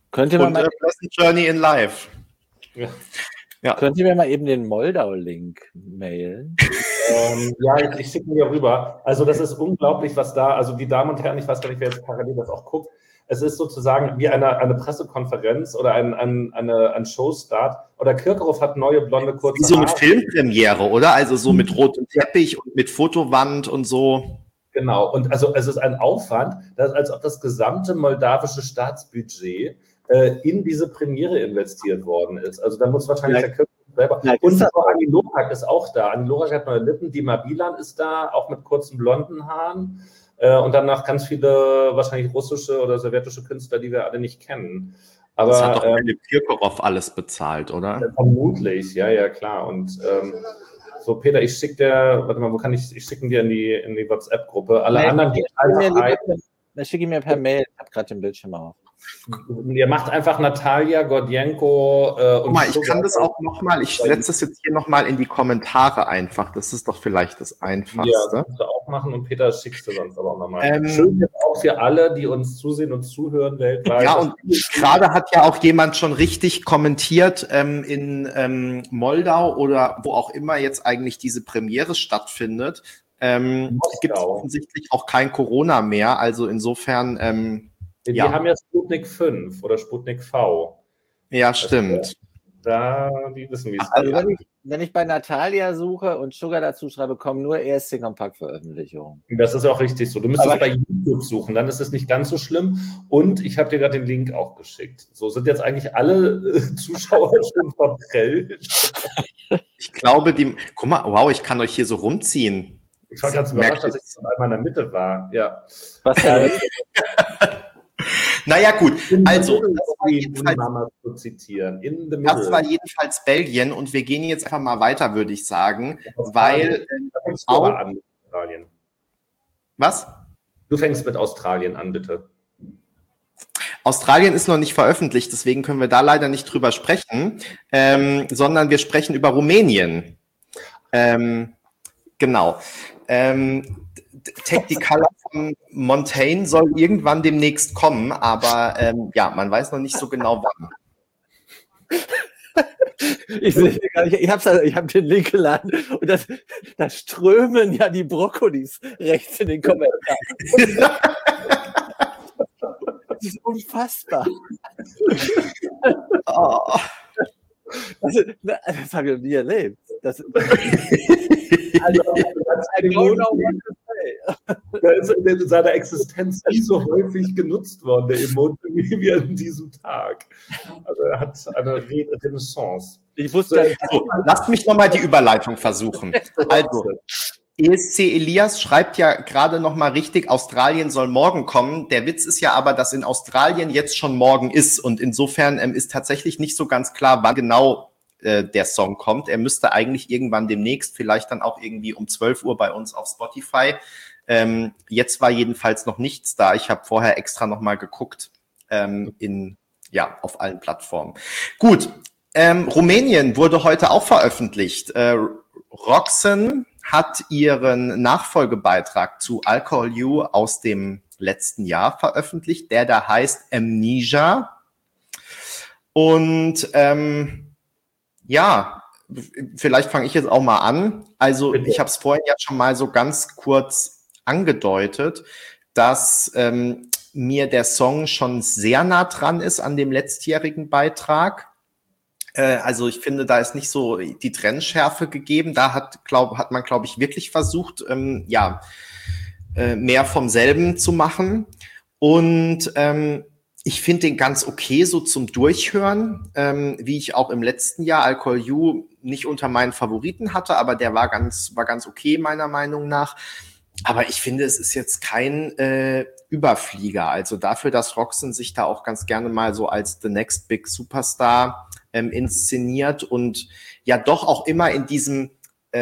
Könnt ihr, Und Pleasant Journey in Life. könnt ihr mir mal eben den Moldau-Link mailen? Ja, ich schicke ihn hier rüber. Also das ist unglaublich, was da, also die Damen und Herren, ich weiß gar nicht, wer jetzt parallel das auch guckt, es ist sozusagen wie eine Pressekonferenz oder ein Showstart. Oder Kirkorov hat neue blonde kurze Wie so mit Haare. Filmpremiere, oder? Also so mit rotem Teppich und mit Fotowand und so. Genau, und also es ist ein Aufwand, als ob das gesamte moldawische Staatsbudget in diese Premiere investiert worden ist. Also da muss wahrscheinlich der Kirkorov selber. Und Anni Lorak ist auch da. Anni Lorak hat neue Lippen, Dima Bilan ist da, auch mit kurzen blonden Haaren. Und dann noch ganz viele wahrscheinlich russische oder sowjetische Künstler, die wir alle nicht kennen. Aber Das hat doch Kirkorov alles bezahlt, oder? Vermutlich, ja, klar. Und so, Peter, ich schicke dir, warte mal, ich schicke dir in die WhatsApp-Gruppe. Alle anderen gehen einfach ein. Dann schicke ich mir per Mail, ich habe gerade den Bildschirm auf. Ihr macht einfach Natalia, Gordienko und Guck mal, ich kann das auch nochmal, ich setze das jetzt hier nochmal in die Kommentare einfach. Das ist doch vielleicht das Einfachste. Ja, das kannst du auch machen und Peter schickst du sonst aber auch nochmal. Schön jetzt auch für alle, die uns zusehen und zuhören weltweit. Ja, und gerade hat ja auch jemand schon richtig kommentiert, in Moldau oder wo auch immer jetzt eigentlich diese Premiere stattfindet, gibt es offensichtlich auch kein Corona mehr. Also insofern, die haben ja Sputnik 5 oder Sputnik V. Ja, stimmt. Die wissen, wie es Also wenn ich bei Natalia suche und Sugar dazu schreibe, kommen nur ESC-Kompakt-Veröffentlichungen. Das ist auch richtig so. Du müsstest bei YouTube suchen, dann ist es nicht ganz so schlimm. Und ich habe dir gerade den Link auch geschickt. So sind jetzt eigentlich alle Zuschauer schon verprellt. Ich glaube, guck mal, wow, ich kann euch hier so rumziehen. Ich war ganz überrascht, dass ich schon einmal in der Mitte war. Ja. Was denn? Naja, gut, also das war jedenfalls Belgien und wir gehen jetzt einfach mal weiter, würde ich sagen, weil Australien. Was? Du fängst mit Australien an, bitte. Australien ist noch nicht veröffentlicht, deswegen können wir da leider nicht drüber sprechen, sondern wir sprechen über Rumänien. Genau. Take the Color von Montaigne soll irgendwann demnächst kommen, aber ja, man weiß noch nicht so genau wann. Ich habe den Link geladen und da strömen ja die Brokkolis rechts in den Kommentaren. Das ist unfassbar. Oh. Das habe ich noch nie erlebt. Also, der ist in seiner Existenz nicht so häufig genutzt worden, der Emoji, wie an diesem Tag. Also er hat eine Renaissance. Ich wusste, so, lasst mich nochmal die Überleitung versuchen. Also, ESC Elias schreibt ja gerade nochmal richtig, Australien soll morgen kommen. Der Witz ist ja aber, dass in Australien jetzt schon morgen ist und insofern ist tatsächlich nicht so ganz klar, wann genau der Song kommt. Er müsste eigentlich irgendwann demnächst, vielleicht dann auch irgendwie um 12 Uhr bei uns auf Spotify. Jetzt war jedenfalls noch nichts da. Ich habe vorher extra nochmal geguckt auf allen Plattformen. Gut, Rumänien wurde heute auch veröffentlicht. Roxanne hat ihren Nachfolgebeitrag zu Alcohol You aus dem letzten Jahr veröffentlicht, der da heißt Amnesia. Und ja, vielleicht fange ich jetzt auch mal an. Also ich habe es vorhin ja schon mal so ganz kurz angedeutet, dass mir der Song schon sehr nah dran ist an dem letztjährigen Beitrag. Also ich finde, da ist nicht so die Trennschärfe gegeben. Da hat man, glaube ich, wirklich versucht, mehr vom selben zu machen. Und ich finde den ganz okay so zum Durchhören, wie ich auch im letzten Jahr Alcohol You nicht unter meinen Favoriten hatte, aber der war ganz okay meiner Meinung nach. Aber ich finde, es ist jetzt kein Überflieger. Also dafür, dass Roxanne sich da auch ganz gerne mal so als the next big Superstar inszeniert und ja doch auch immer in diesem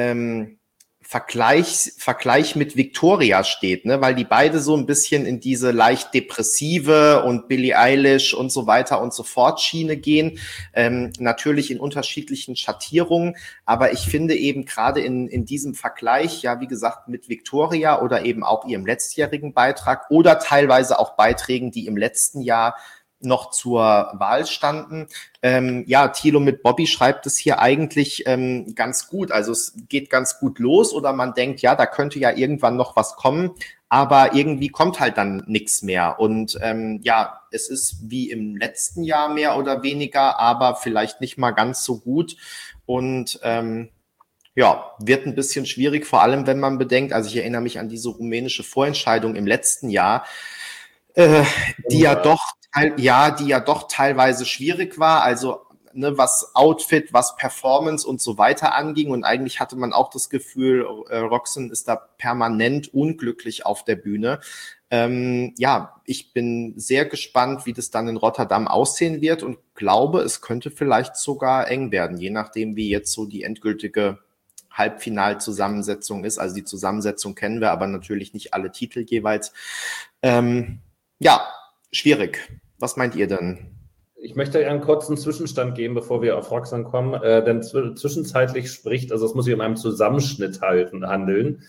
Vergleich mit Victoria steht, ne, weil die beide so ein bisschen in diese leicht depressive und Billie Eilish und so weiter und so fort Schiene gehen, natürlich in unterschiedlichen Schattierungen, aber ich finde eben gerade in diesem Vergleich, ja, wie gesagt, mit Victoria oder eben auch ihrem letztjährigen Beitrag oder teilweise auch Beiträgen, die im letzten Jahr noch zur Wahl standen. Ja, Thilo mit Bobby schreibt es hier eigentlich ganz gut. Also es geht ganz gut los oder man denkt, ja, da könnte ja irgendwann noch was kommen, aber irgendwie kommt halt dann nichts mehr. Und ja, es ist wie im letzten Jahr mehr oder weniger, aber vielleicht nicht mal ganz so gut. Und ja, wird ein bisschen schwierig, vor allem wenn man bedenkt, also ich erinnere mich an diese rumänische Vorentscheidung im letzten Jahr, die ja doch teilweise schwierig war, also ne, was Outfit, was Performance und so weiter anging, und eigentlich hatte man auch das Gefühl, Roxanne ist da permanent unglücklich auf der Bühne. Ja, ich bin sehr gespannt, wie das dann in Rotterdam aussehen wird und glaube, es könnte vielleicht sogar eng werden, je nachdem, wie jetzt so die endgültige Halbfinalzusammensetzung ist. Also die Zusammensetzung kennen wir, aber natürlich nicht alle Titel jeweils. Ja, schwierig. Was meint ihr denn? Ich möchte einen kurzen Zwischenstand geben, bevor wir auf Roxanne kommen, denn zwischenzeitlich spricht, also es muss sich um einen Zusammenschnitt handeln,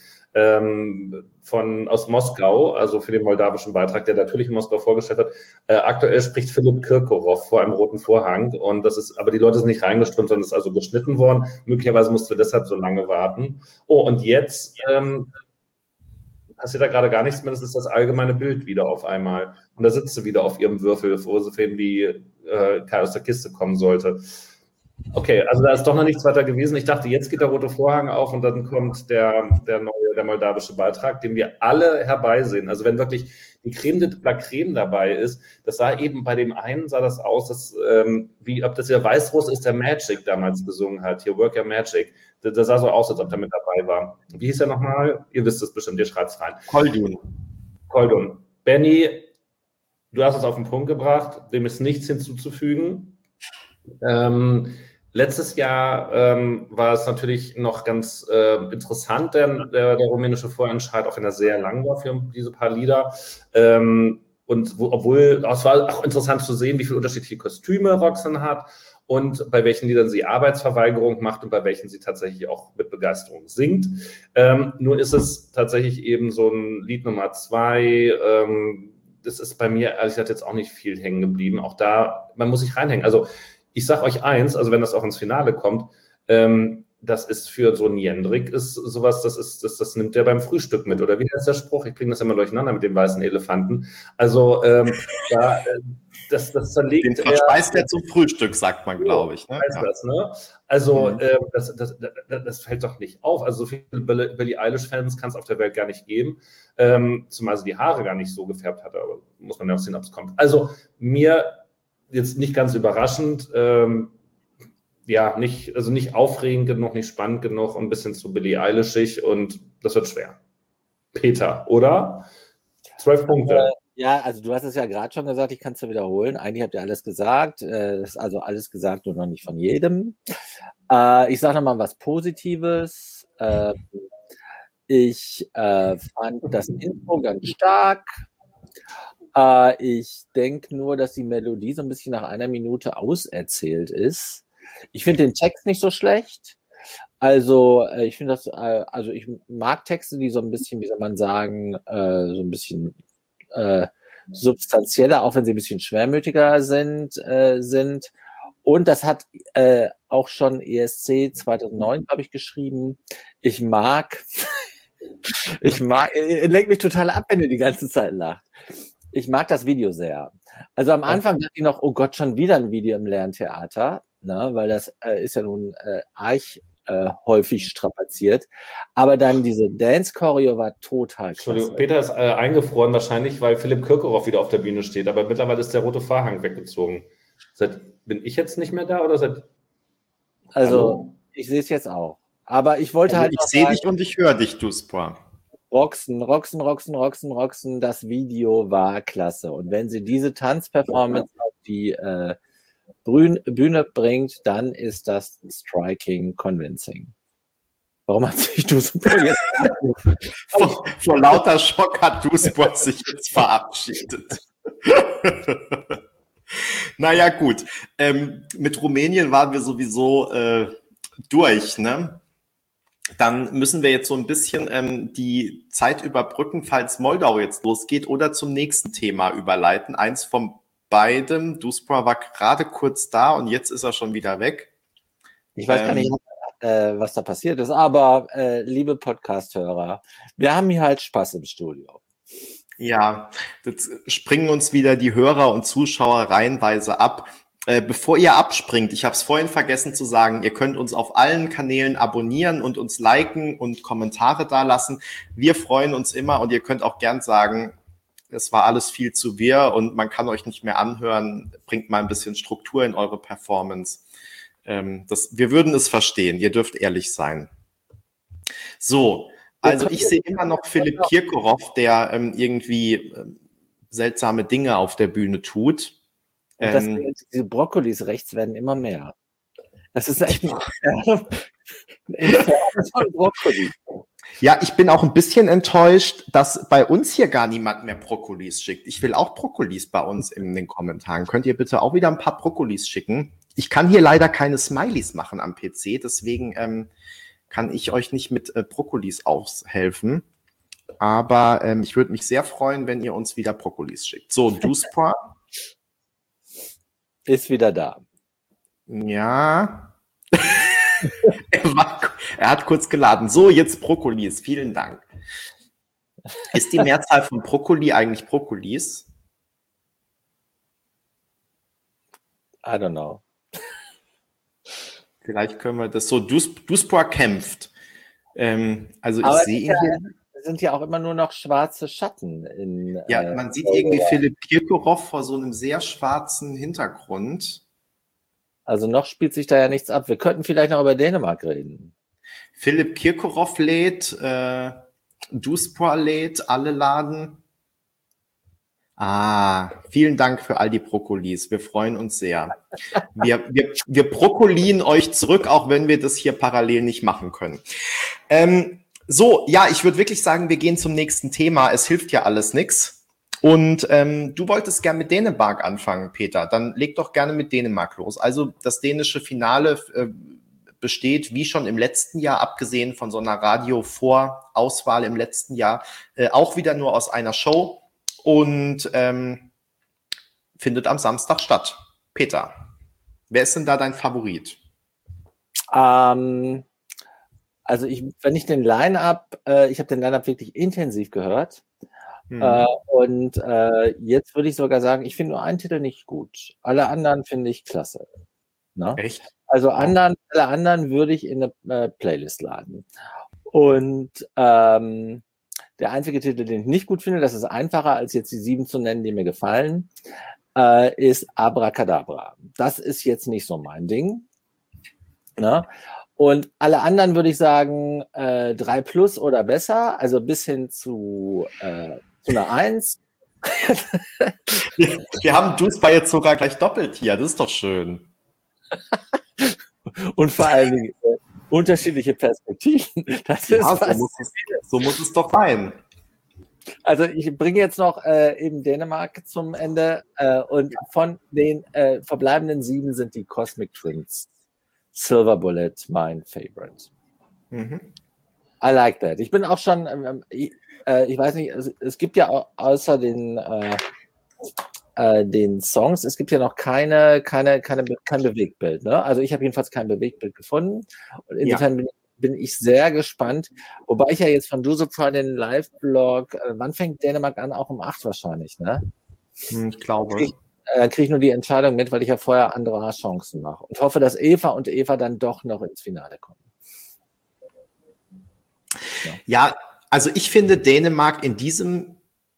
aus Moskau, also für den moldawischen Beitrag, der natürlich in Moskau vorgestellt wird. Aktuell spricht Philipp Kirkorov vor einem roten Vorhang, und das ist, aber die Leute sind nicht reingeströmt, sondern es ist also geschnitten worden. Möglicherweise mussten wir deshalb so lange warten. Oh, und jetzt passiert da gerade gar nichts mehr, das ist das allgemeine Bild wieder auf einmal. Und da sitzt sie wieder auf ihrem Würfel, wo sie wie Kai aus der Kiste kommen sollte. Okay, also da ist doch noch nichts weiter gewesen. Ich dachte, jetzt geht der rote Vorhang auf und dann kommt der moldawische Beitrag, den wir alle herbeisehen. Also wenn wirklich die Creme de la Creme dabei ist, das sah eben bei dem einen, sah das aus, dass, wie ob das der Weißruss ist, der Magic damals gesungen hat, hier Work Your Magic. Das sah so aus, als ob der mit dabei war. Wie hieß er nochmal? Ihr wisst es bestimmt, ihr schreibt es rein. Koldun. Benny, du hast es auf den Punkt gebracht, dem ist nichts hinzuzufügen. Letztes Jahr war es natürlich noch ganz interessant, der rumänische Vorentscheid, auch wenn er sehr lang war für diese paar Lieder. Obwohl, es war auch interessant zu sehen, wie viele unterschiedliche Kostüme Roxanne hat und bei welchen Liedern sie Arbeitsverweigerung macht und bei welchen sie tatsächlich auch mit Begeisterung singt. Nur ist es tatsächlich eben so ein Lied Nummer 2, das ist bei mir, ehrlich gesagt, jetzt auch nicht viel hängen geblieben. Auch da, man muss sich reinhängen. Also ich sage euch eins, also wenn das auch ins Finale kommt, das ist für so einen Jendrik ist sowas, das nimmt der beim Frühstück mit. Oder wie heißt der Spruch? Ich bringe das immer durcheinander mit dem weißen Elefanten. Also das zerlegt den verspeist er zum Frühstück, sagt man, glaube ich. Ne? Ja. Das, ne? Also das fällt doch nicht auf. Also so viele Billie Eilish-Fans kann es auf der Welt gar nicht geben. Zumal sie die Haare gar nicht so gefärbt hat. Aber muss man ja auch sehen, ob es kommt. Also mir jetzt nicht ganz überraschend, nicht aufregend genug, nicht spannend genug, ein bisschen zu Billie Eilishig, und das wird schwer. Peter, oder? 12 Punkte. Ja, also du hast es ja gerade schon gesagt, ich kann es ja wiederholen. Eigentlich habt ihr alles gesagt. Es ist also alles gesagt und noch nicht von jedem. Ich sage nochmal was Positives. Ich fand das Intro ganz stark. Ich denke nur, dass die Melodie so ein bisschen nach einer Minute auserzählt ist. Ich finde den Text nicht so schlecht. Also ich finde das, also ich mag Texte, die so ein bisschen, wie soll man sagen, so ein bisschen substanzieller, auch wenn sie ein bisschen schwermütiger sind. Und das hat auch schon ESC 2009, glaube ich, geschrieben. Ich lenkt mich total ab, wenn ihr die ganze Zeit lacht. Ich mag das Video sehr. Also am Anfang dachte ich noch, oh Gott, schon wieder ein Video im Lerntheater, ne, weil das ist ja nun arg häufig strapaziert. Aber dann diese Dance-Choreo war total klasse. Entschuldigung, Peter ist eingefroren wahrscheinlich, weil Philipp Kirkorov wieder auf der Bühne steht. Aber mittlerweile ist der rote Vorhang weggezogen. Bin ich jetzt nicht mehr da oder seid? Also, ich sehe es jetzt auch. Aber ich wollte halt. Ich sehe dich und ich höre dich, Duspa. Roxanne, das Video war klasse. Und wenn sie diese Tanzperformance auf die Bühne bringt, dann ist das striking, convincing. Warum hat sich Duspa jetzt vor lauter Schock hat Duspa sich jetzt verabschiedet. Naja, gut. Mit Rumänien waren wir sowieso durch, ne? Dann müssen wir jetzt so ein bisschen die Zeit überbrücken, falls Moldau jetzt losgeht, oder zum nächsten Thema überleiten. Eins vom beidem. Duspra war gerade kurz da und jetzt ist er schon wieder weg. Ich weiß gar nicht, was da passiert ist, aber liebe Podcast-Hörer, wir haben hier halt Spaß im Studio. Ja, jetzt springen uns wieder die Hörer und Zuschauer reihenweise ab. Bevor ihr abspringt, ich habe es vorhin vergessen zu sagen, ihr könnt uns auf allen Kanälen abonnieren und uns liken und Kommentare dalassen. Wir freuen uns immer und ihr könnt auch gern sagen, es war alles viel zu wirr und man kann euch nicht mehr anhören. Bringt mal ein bisschen Struktur in eure Performance. Wir würden es verstehen. Ihr dürft ehrlich sein. So, also ich sehe immer noch Philipp Kirkorov, der irgendwie seltsame Dinge auf der Bühne tut. Und diese Brokkolis rechts werden immer mehr. Das ist echt ein Brokkoli. Ja, ich bin auch ein bisschen enttäuscht, dass bei uns hier gar niemand mehr Brokkolis schickt. Ich will auch Brokkolis bei uns in den Kommentaren. Könnt ihr bitte auch wieder ein paar Brokkolis schicken? Ich kann hier leider keine Smileys machen am PC, deswegen kann ich euch nicht mit Brokkolis aushelfen. Aber ich würde mich sehr freuen, wenn ihr uns wieder Brokkolis schickt. So, Duspra. Ist wieder da. Ja. Er hat kurz geladen. So, jetzt Brokkolis. Vielen Dank. Ist die Mehrzahl von Brokkoli eigentlich Brokkolis? I don't know. Vielleicht können wir das so. Duspra kämpft. Also ich sehe ihn hier. Sind ja auch immer nur noch schwarze Schatten. Ja, man sieht irgendwie Philipp Kirkorov vor so einem sehr schwarzen Hintergrund. Also noch spielt sich da ja nichts ab. Wir könnten vielleicht noch über Dänemark reden. Philipp Kirkorov lädt, Duspra lädt, alle laden. Vielen Dank für all die Brokkolis. Wir freuen uns sehr. Wir brokkolien euch zurück, auch wenn wir das hier parallel nicht machen können. So, ja, ich würde wirklich sagen, wir gehen zum nächsten Thema. Es hilft ja alles nix. Und du wolltest gern mit Dänemark anfangen, Peter. Dann leg doch gerne mit Dänemark los. Also das dänische Finale besteht, wie schon im letzten Jahr, abgesehen von so einer Radio-Vorauswahl im letzten Jahr, auch wieder nur aus einer Show und findet am Samstag statt. Peter, wer ist denn da dein Favorit? Also wenn ich den Line-Up, ich habe den Line-Up wirklich intensiv gehört. Und jetzt würde ich sogar sagen, ich finde nur einen Titel nicht gut. Alle anderen finde ich klasse. Na? Echt? Also alle anderen würde ich in eine Playlist laden. Und der einzige Titel, den ich nicht gut finde, das ist einfacher, als jetzt die 7 zu nennen, die mir gefallen, ist Abracadabra. Das ist jetzt nicht so mein Ding. Na? Und alle anderen würde ich sagen 3+ oder besser, also bis hin zu einer 1. Wir haben Duspra jetzt sogar gleich doppelt hier, das ist doch schön. Und vor allen Dingen unterschiedliche Perspektiven. Das ist so muss es doch sein. Also ich bringe jetzt noch eben Dänemark zum Ende und von den verbleibenden 7 sind die Cosmic Twins. Silver Bullet, mein Favorite. Mhm. I like that. Ich bin auch schon, ich weiß nicht, es gibt ja außer den Songs, es gibt ja noch kein Bewegtbild. Ne? Also ich habe jedenfalls kein Bewegtbild gefunden. Und insofern bin ich sehr gespannt. Wobei ich ja jetzt von Duspra den Live-Blog, wann fängt Dänemark an? Auch um 8 wahrscheinlich, ne? Ich glaube. Kriege ich nur die Entscheidung mit, weil ich ja vorher andere Chancen mache. Und hoffe, dass Eva und Eva dann doch noch ins Finale kommen. Ja, also ich finde Dänemark in diesem...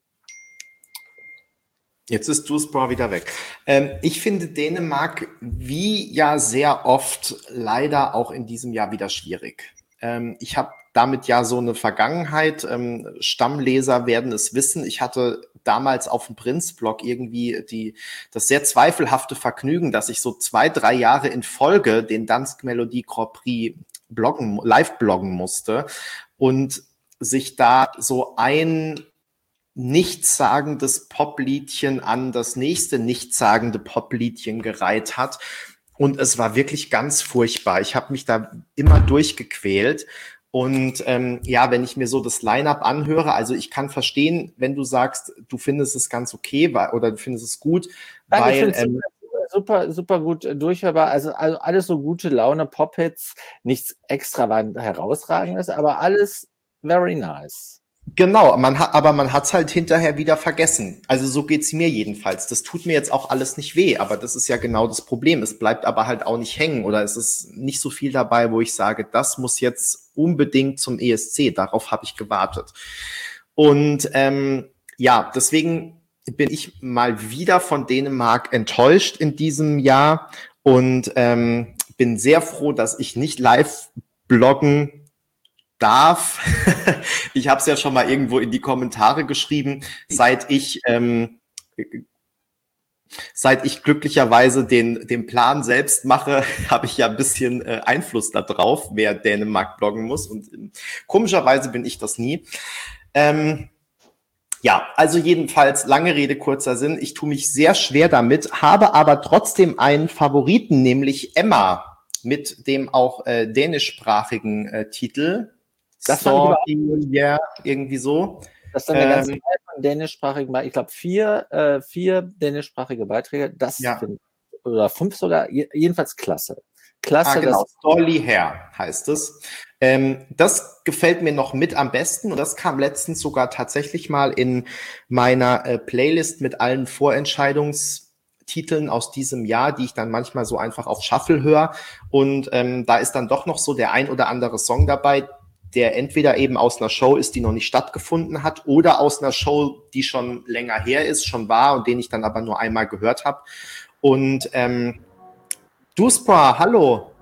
Jetzt ist Duspra wieder weg. Ich finde Dänemark wie ja sehr oft leider auch in diesem Jahr wieder schwierig. Ich habe damit ja so eine Vergangenheit. Stammleser werden es wissen. Ich hatte damals auf dem Prinz-Blog irgendwie das sehr zweifelhafte Vergnügen, dass ich so 2-3 Jahre in Folge den Dansk Melodie Grand Prix live bloggen musste und sich da so ein nichtssagendes Popliedchen an das nächste nichtssagende Popliedchen gereiht hat. Und es war wirklich ganz furchtbar. Ich habe mich da immer durchgequält. Und ja, wenn ich mir so das Line-Up anhöre, also ich kann verstehen, wenn du sagst, du findest es ganz okay oder du findest es gut, Nein, weil ich finde super, super gut durchhörbar. Also alles so gute Laune, Pop-Hits, nichts extravagant herausragendes, aber alles very nice. genau, man hat es halt hinterher wieder vergessen. Also so geht's mir jedenfalls. Das tut mir jetzt auch alles nicht weh, aber das ist ja genau das Problem. Es bleibt aber halt auch nicht hängen oder es ist nicht so viel dabei, wo ich sage, das muss jetzt unbedingt zum ESC. Darauf habe ich gewartet. Und ja, deswegen bin ich mal wieder von Dänemark enttäuscht in diesem Jahr und bin sehr froh, dass ich nicht live bloggen darf. Ich habe es ja schon mal irgendwo in die Kommentare geschrieben, seit ich glücklicherweise den Plan selbst mache, habe ich ja ein bisschen Einfluss darauf, wer Dänemark bloggen muss. Und komischerweise bin ich das nie. Ja, also jedenfalls, lange Rede, kurzer Sinn. Ich tue mich sehr schwer damit, habe aber trotzdem einen Favoriten, nämlich Emma, mit dem auch dänischsprachigen Titel. Das fand ich ja, irgendwie so. Das ist dann eine ganze Reihe von dänischsprachigen, ich glaube 4 dänischsprachige Beiträge, das finde ich, oder 5 sogar, jedenfalls klasse. Klasse, genau, Storly Hair heißt es. Das gefällt mir noch mit am besten und das kam letztens sogar tatsächlich mal in meiner Playlist mit allen Vorentscheidungstiteln aus diesem Jahr, die ich dann manchmal so einfach auf Shuffle höre. Und da ist dann doch noch so der ein oder andere Song dabei, der entweder eben aus einer Show ist, die noch nicht stattgefunden hat, oder aus einer Show, die schon länger her ist, schon war und den ich dann aber nur einmal gehört habe. Und Duspra, hallo.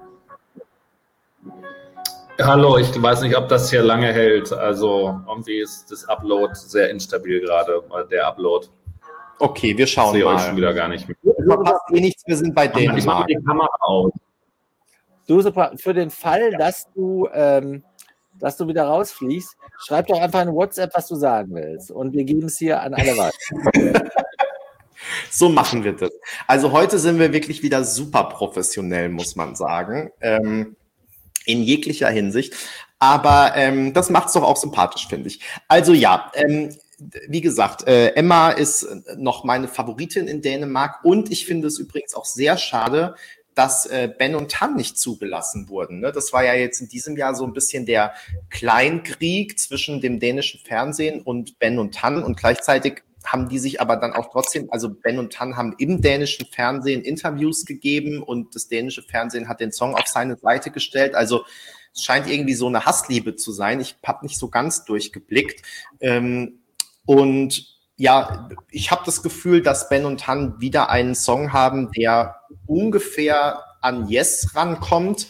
Hallo, ich weiß nicht, ob das hier lange hält. Also irgendwie ist das Upload sehr instabil gerade, der Upload. Okay, wir schauen mal. Ich sehe euch schon wieder gar nicht mehr. Verpasst eh nichts, wir sind bei Dänemark. Ich mache die Kamera aus. Duspra, für den Fall, dass du wieder rausfliegst, schreib doch einfach eine WhatsApp, was du sagen willst. Und wir geben es hier an alle weiter. So machen wir das. Also heute sind wir wirklich wieder super professionell, muss man sagen. In jeglicher Hinsicht. Aber das macht es doch auch sympathisch, finde ich. Also ja, wie gesagt, Emma ist noch meine Favoritin in Dänemark. Und ich finde es übrigens auch sehr schade, dass Ben und Tan nicht zugelassen wurden. Ne? Das war ja jetzt in diesem Jahr so ein bisschen der Kleinkrieg zwischen dem dänischen Fernsehen und Ben und Tan und gleichzeitig haben die sich aber dann auch trotzdem, also Ben und Tan haben im dänischen Fernsehen Interviews gegeben und das dänische Fernsehen hat den Song auf seine Seite gestellt. Also es scheint irgendwie so eine Hassliebe zu sein. Ich habe nicht so ganz durchgeblickt. Und ja, ich habe das Gefühl, dass Ben und Tan wieder einen Song haben, der ungefähr an Yes rankommt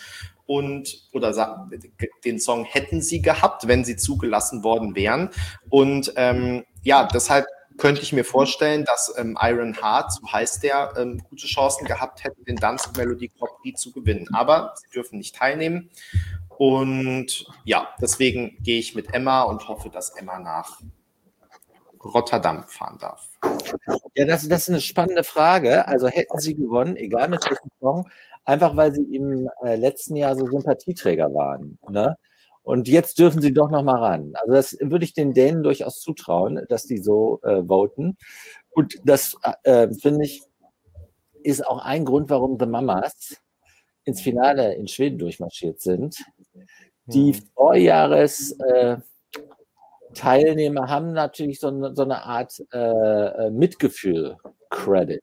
oder den Song hätten sie gehabt, wenn sie zugelassen worden wären. Und ja, deshalb könnte ich mir vorstellen, dass Iron Heart, so heißt der, gute Chancen gehabt hätte, den Dance Melody Grand Prix zu gewinnen. Aber sie dürfen nicht teilnehmen. Und ja, deswegen gehe ich mit Emma und hoffe, dass Emma nach Rotterdam fahren darf. Ja, das ist eine spannende Frage. Also hätten sie gewonnen, egal mit welchem Song, einfach weil sie im letzten Jahr so Sympathieträger waren. Ne? Und jetzt dürfen sie doch noch mal ran. Also das würde ich den Dänen durchaus zutrauen, dass die so voten. Und das, finde ich, ist auch ein Grund, warum The Mamas ins Finale in Schweden durchmarschiert sind. Die Vorjahres Teilnehmer haben natürlich so eine Art Mitgefühl-Credit.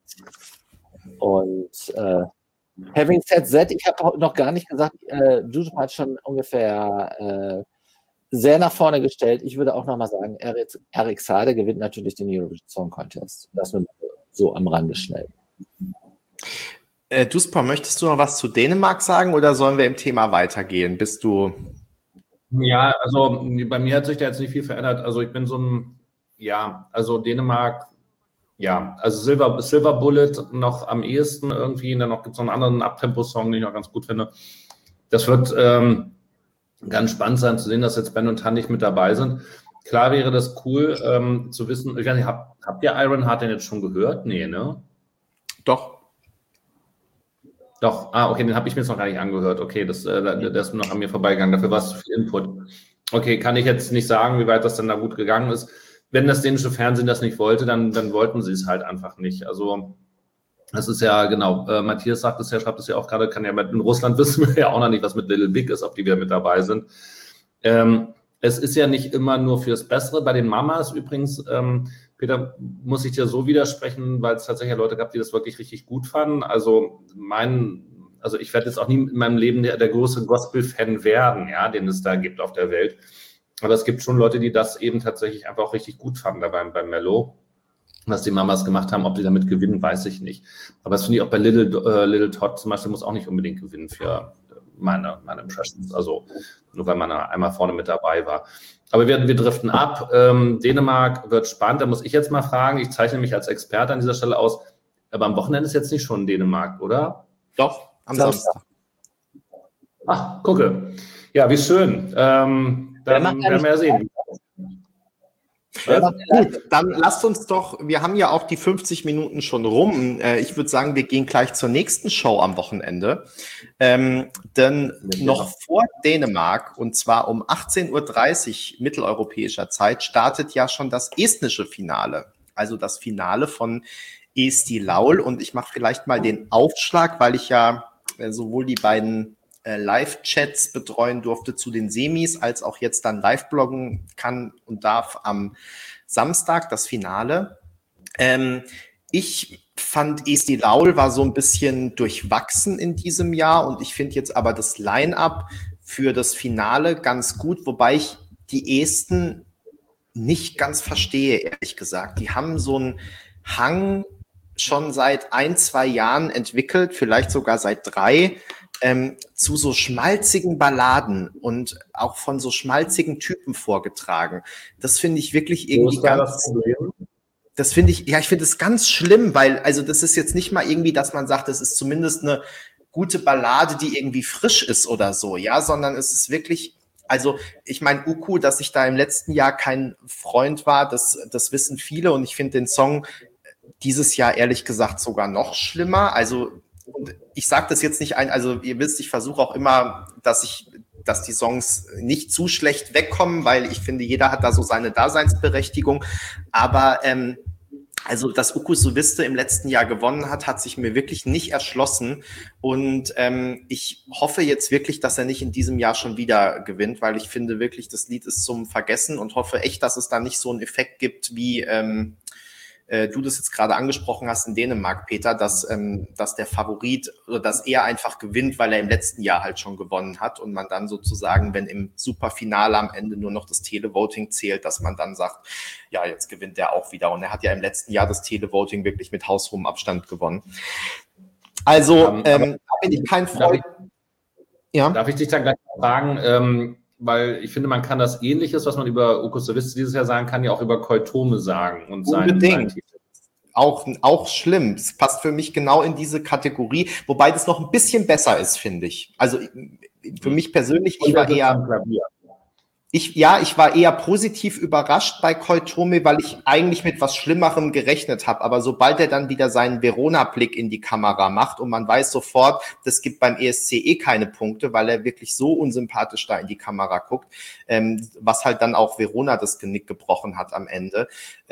Und having said that, ich habe noch gar nicht gesagt, Duspra hat schon ungefähr sehr nach vorne gestellt. Ich würde auch noch mal sagen, Erik Saade gewinnt natürlich den Eurovision Song Contest. Das nur so am Rande schnell. Duspra, möchtest du noch was zu Dänemark sagen oder sollen wir im Thema weitergehen? Bist du... Ja, also bei mir hat sich da jetzt nicht viel verändert. Also ich bin so ein, ja, also Dänemark, ja, also Silver Bullet noch am ehesten irgendwie. Und dann noch gibt es noch einen anderen Abtempo-Song, den ich auch ganz gut finde. Das wird ganz spannend sein zu sehen, dass jetzt Ben und Tan nicht mit dabei sind. Klar wäre das cool zu wissen, ich weiß nicht, habt ihr Iron Heart denn jetzt schon gehört? Nee, ne? Doch, okay, den habe ich mir jetzt noch gar nicht angehört. Okay, der ist noch an mir vorbeigegangen. Dafür war es zu viel Input. Okay, kann ich jetzt nicht sagen, wie weit das denn da gut gegangen ist. Wenn das dänische Fernsehen das nicht wollte, dann wollten sie es halt einfach nicht. Also Das ist ja, genau, Matthias sagt es ja, schreibt es ja auch gerade, kann ja in Russland wissen wir ja auch noch nicht, was mit Little Big ist, ob die wieder mit dabei sind. Es ist ja nicht immer nur fürs Bessere. Bei den Mamas übrigens, Peter, muss ich dir so widersprechen, weil es tatsächlich Leute gab, die das wirklich richtig gut fanden. Also ich werde jetzt auch nie in meinem Leben der große Gospel-Fan werden, ja, den es da gibt auf der Welt. Aber es gibt schon Leute, die das eben tatsächlich einfach auch richtig gut fanden da beim Mello. Was die Mamas gemacht haben, ob die damit gewinnen, weiß ich nicht. Aber das finde ich auch bei Little Todd zum Beispiel muss auch nicht unbedingt gewinnen für meine Impressions. Also nur weil man einmal vorne mit dabei war. Aber wir driften ab. Dänemark wird spannend. Da muss ich jetzt mal fragen. Ich zeichne mich als Experte an dieser Stelle aus. Aber am Wochenende ist jetzt nicht schon Dänemark, oder? Doch, am Samstag. Ach, gucke. Ja, wie schön. Dann werden wir ja sehen. Gut, dann lasst uns doch, wir haben ja auch die 50 Minuten schon rum. Ich würde sagen, wir gehen gleich zur nächsten Show am Wochenende. Denn noch vor Dänemark, und zwar um 18:30 Uhr mitteleuropäischer Zeit, startet ja schon das estnische Finale. Also das Finale von Eesti Laul. Und ich mache vielleicht mal den Aufschlag, weil ich ja sowohl die beiden Live-Chats betreuen durfte zu den Semis, als auch jetzt dann live bloggen kann und darf am Samstag das Finale. Ich fand Eesti Laul war so ein bisschen durchwachsen in diesem Jahr und ich finde jetzt aber das Line-Up für das Finale ganz gut, wobei ich die Esten nicht ganz verstehe, ehrlich gesagt. Die haben so einen Hang schon seit 1-2 Jahren entwickelt, vielleicht sogar seit 3, zu so schmalzigen Balladen und auch von so schmalzigen Typen vorgetragen. Das finde ich wirklich irgendwie das finde ich, ich finde es ganz schlimm, weil, also das ist jetzt nicht mal irgendwie, dass man sagt, das ist zumindest eine gute Ballade, die irgendwie frisch ist oder so, ja, sondern es ist wirklich, also ich meine, Uku, dass ich da im letzten Jahr kein Freund war, das wissen viele und ich finde den Song dieses Jahr ehrlich gesagt sogar noch schlimmer, also und ich sage das jetzt nicht also ihr wisst, ich versuche auch immer, dass die Songs nicht zu schlecht wegkommen, weil ich finde, jeder hat da so seine Daseinsberechtigung. Aber also, dass Uku Suviste im letzten Jahr gewonnen hat sich mir wirklich nicht erschlossen. Und ich hoffe jetzt wirklich, dass er nicht in diesem Jahr schon wieder gewinnt, weil ich finde wirklich, das Lied ist zum Vergessen und hoffe echt, dass es da nicht so einen Effekt gibt, wie du das jetzt gerade angesprochen hast in Dänemark, Peter, dass der Favorit oder dass er einfach gewinnt, weil er im letzten Jahr halt schon gewonnen hat und man dann sozusagen, wenn im Superfinale am Ende nur noch das Televoting zählt, dass man dann sagt, ja, jetzt gewinnt er auch wieder. Und er hat ja im letzten Jahr das Televoting wirklich mit haushohem Abstand gewonnen. Also, da bin ich kein Freund. Darf ich dich dann gleich fragen, weil ich finde, man kann das Ähnliches, was man über Uku Suviste dieses Jahr sagen kann, ja auch über Koitome sagen. Und unbedingt. Auch schlimm. Es passt für mich genau in diese Kategorie, wobei das noch ein bisschen besser ist, finde ich. Also für mich persönlich, ich war eher positiv überrascht bei Koitome, weil ich eigentlich mit was Schlimmerem gerechnet habe. Aber sobald er dann wieder seinen Verona-Blick in die Kamera macht und man weiß sofort, das gibt beim ESC keine Punkte, weil er wirklich so unsympathisch da in die Kamera guckt, was halt dann auch Verona das Genick gebrochen hat am Ende.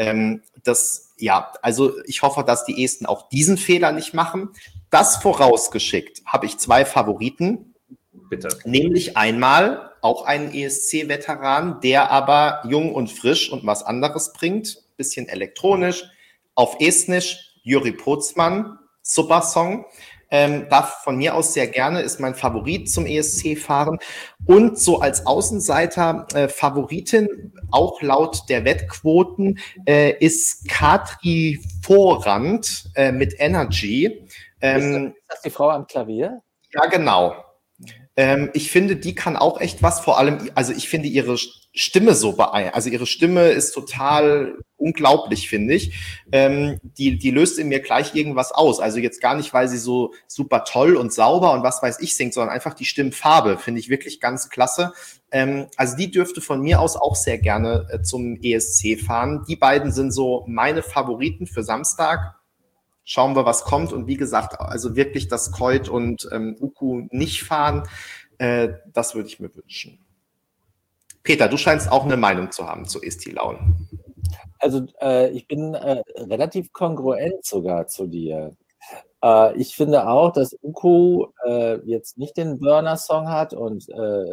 Also ich hoffe, dass die Esten auch diesen Fehler nicht machen. Das vorausgeschickt habe ich 2 Favoriten. Bitte. Nämlich einmal auch einen ESC-Veteran, der aber jung und frisch und was anderes bringt, bisschen elektronisch, auf Estnisch, Jüri Pozman, super Song, darf von mir aus sehr gerne, ist mein Favorit zum ESC fahren und so als Außenseiter Favoritin, auch laut der Wettquoten, ist Katri Forrand mit Energy. Ist das die Frau am Klavier? Ja, genau. Ich finde, die kann auch echt was, vor allem, also ich finde ihre Stimme so also ihre Stimme ist total unglaublich, finde ich. Die löst in mir gleich irgendwas aus. Also jetzt gar nicht, weil sie so super toll und sauber und was weiß ich singt, sondern einfach die Stimmfarbe finde ich wirklich ganz klasse. Also die dürfte von mir aus auch sehr gerne zum ESC fahren. Die beiden sind so meine Favoriten für Samstag. Schauen wir, was kommt. Und wie gesagt, also wirklich, dass Koit und Uku nicht fahren, das würde ich mir wünschen. Peter, du scheinst auch eine Meinung zu haben zu Eesti Laul. Also ich bin relativ kongruent sogar zu dir. Ich finde auch, dass Uku jetzt nicht den Burner-Song hat und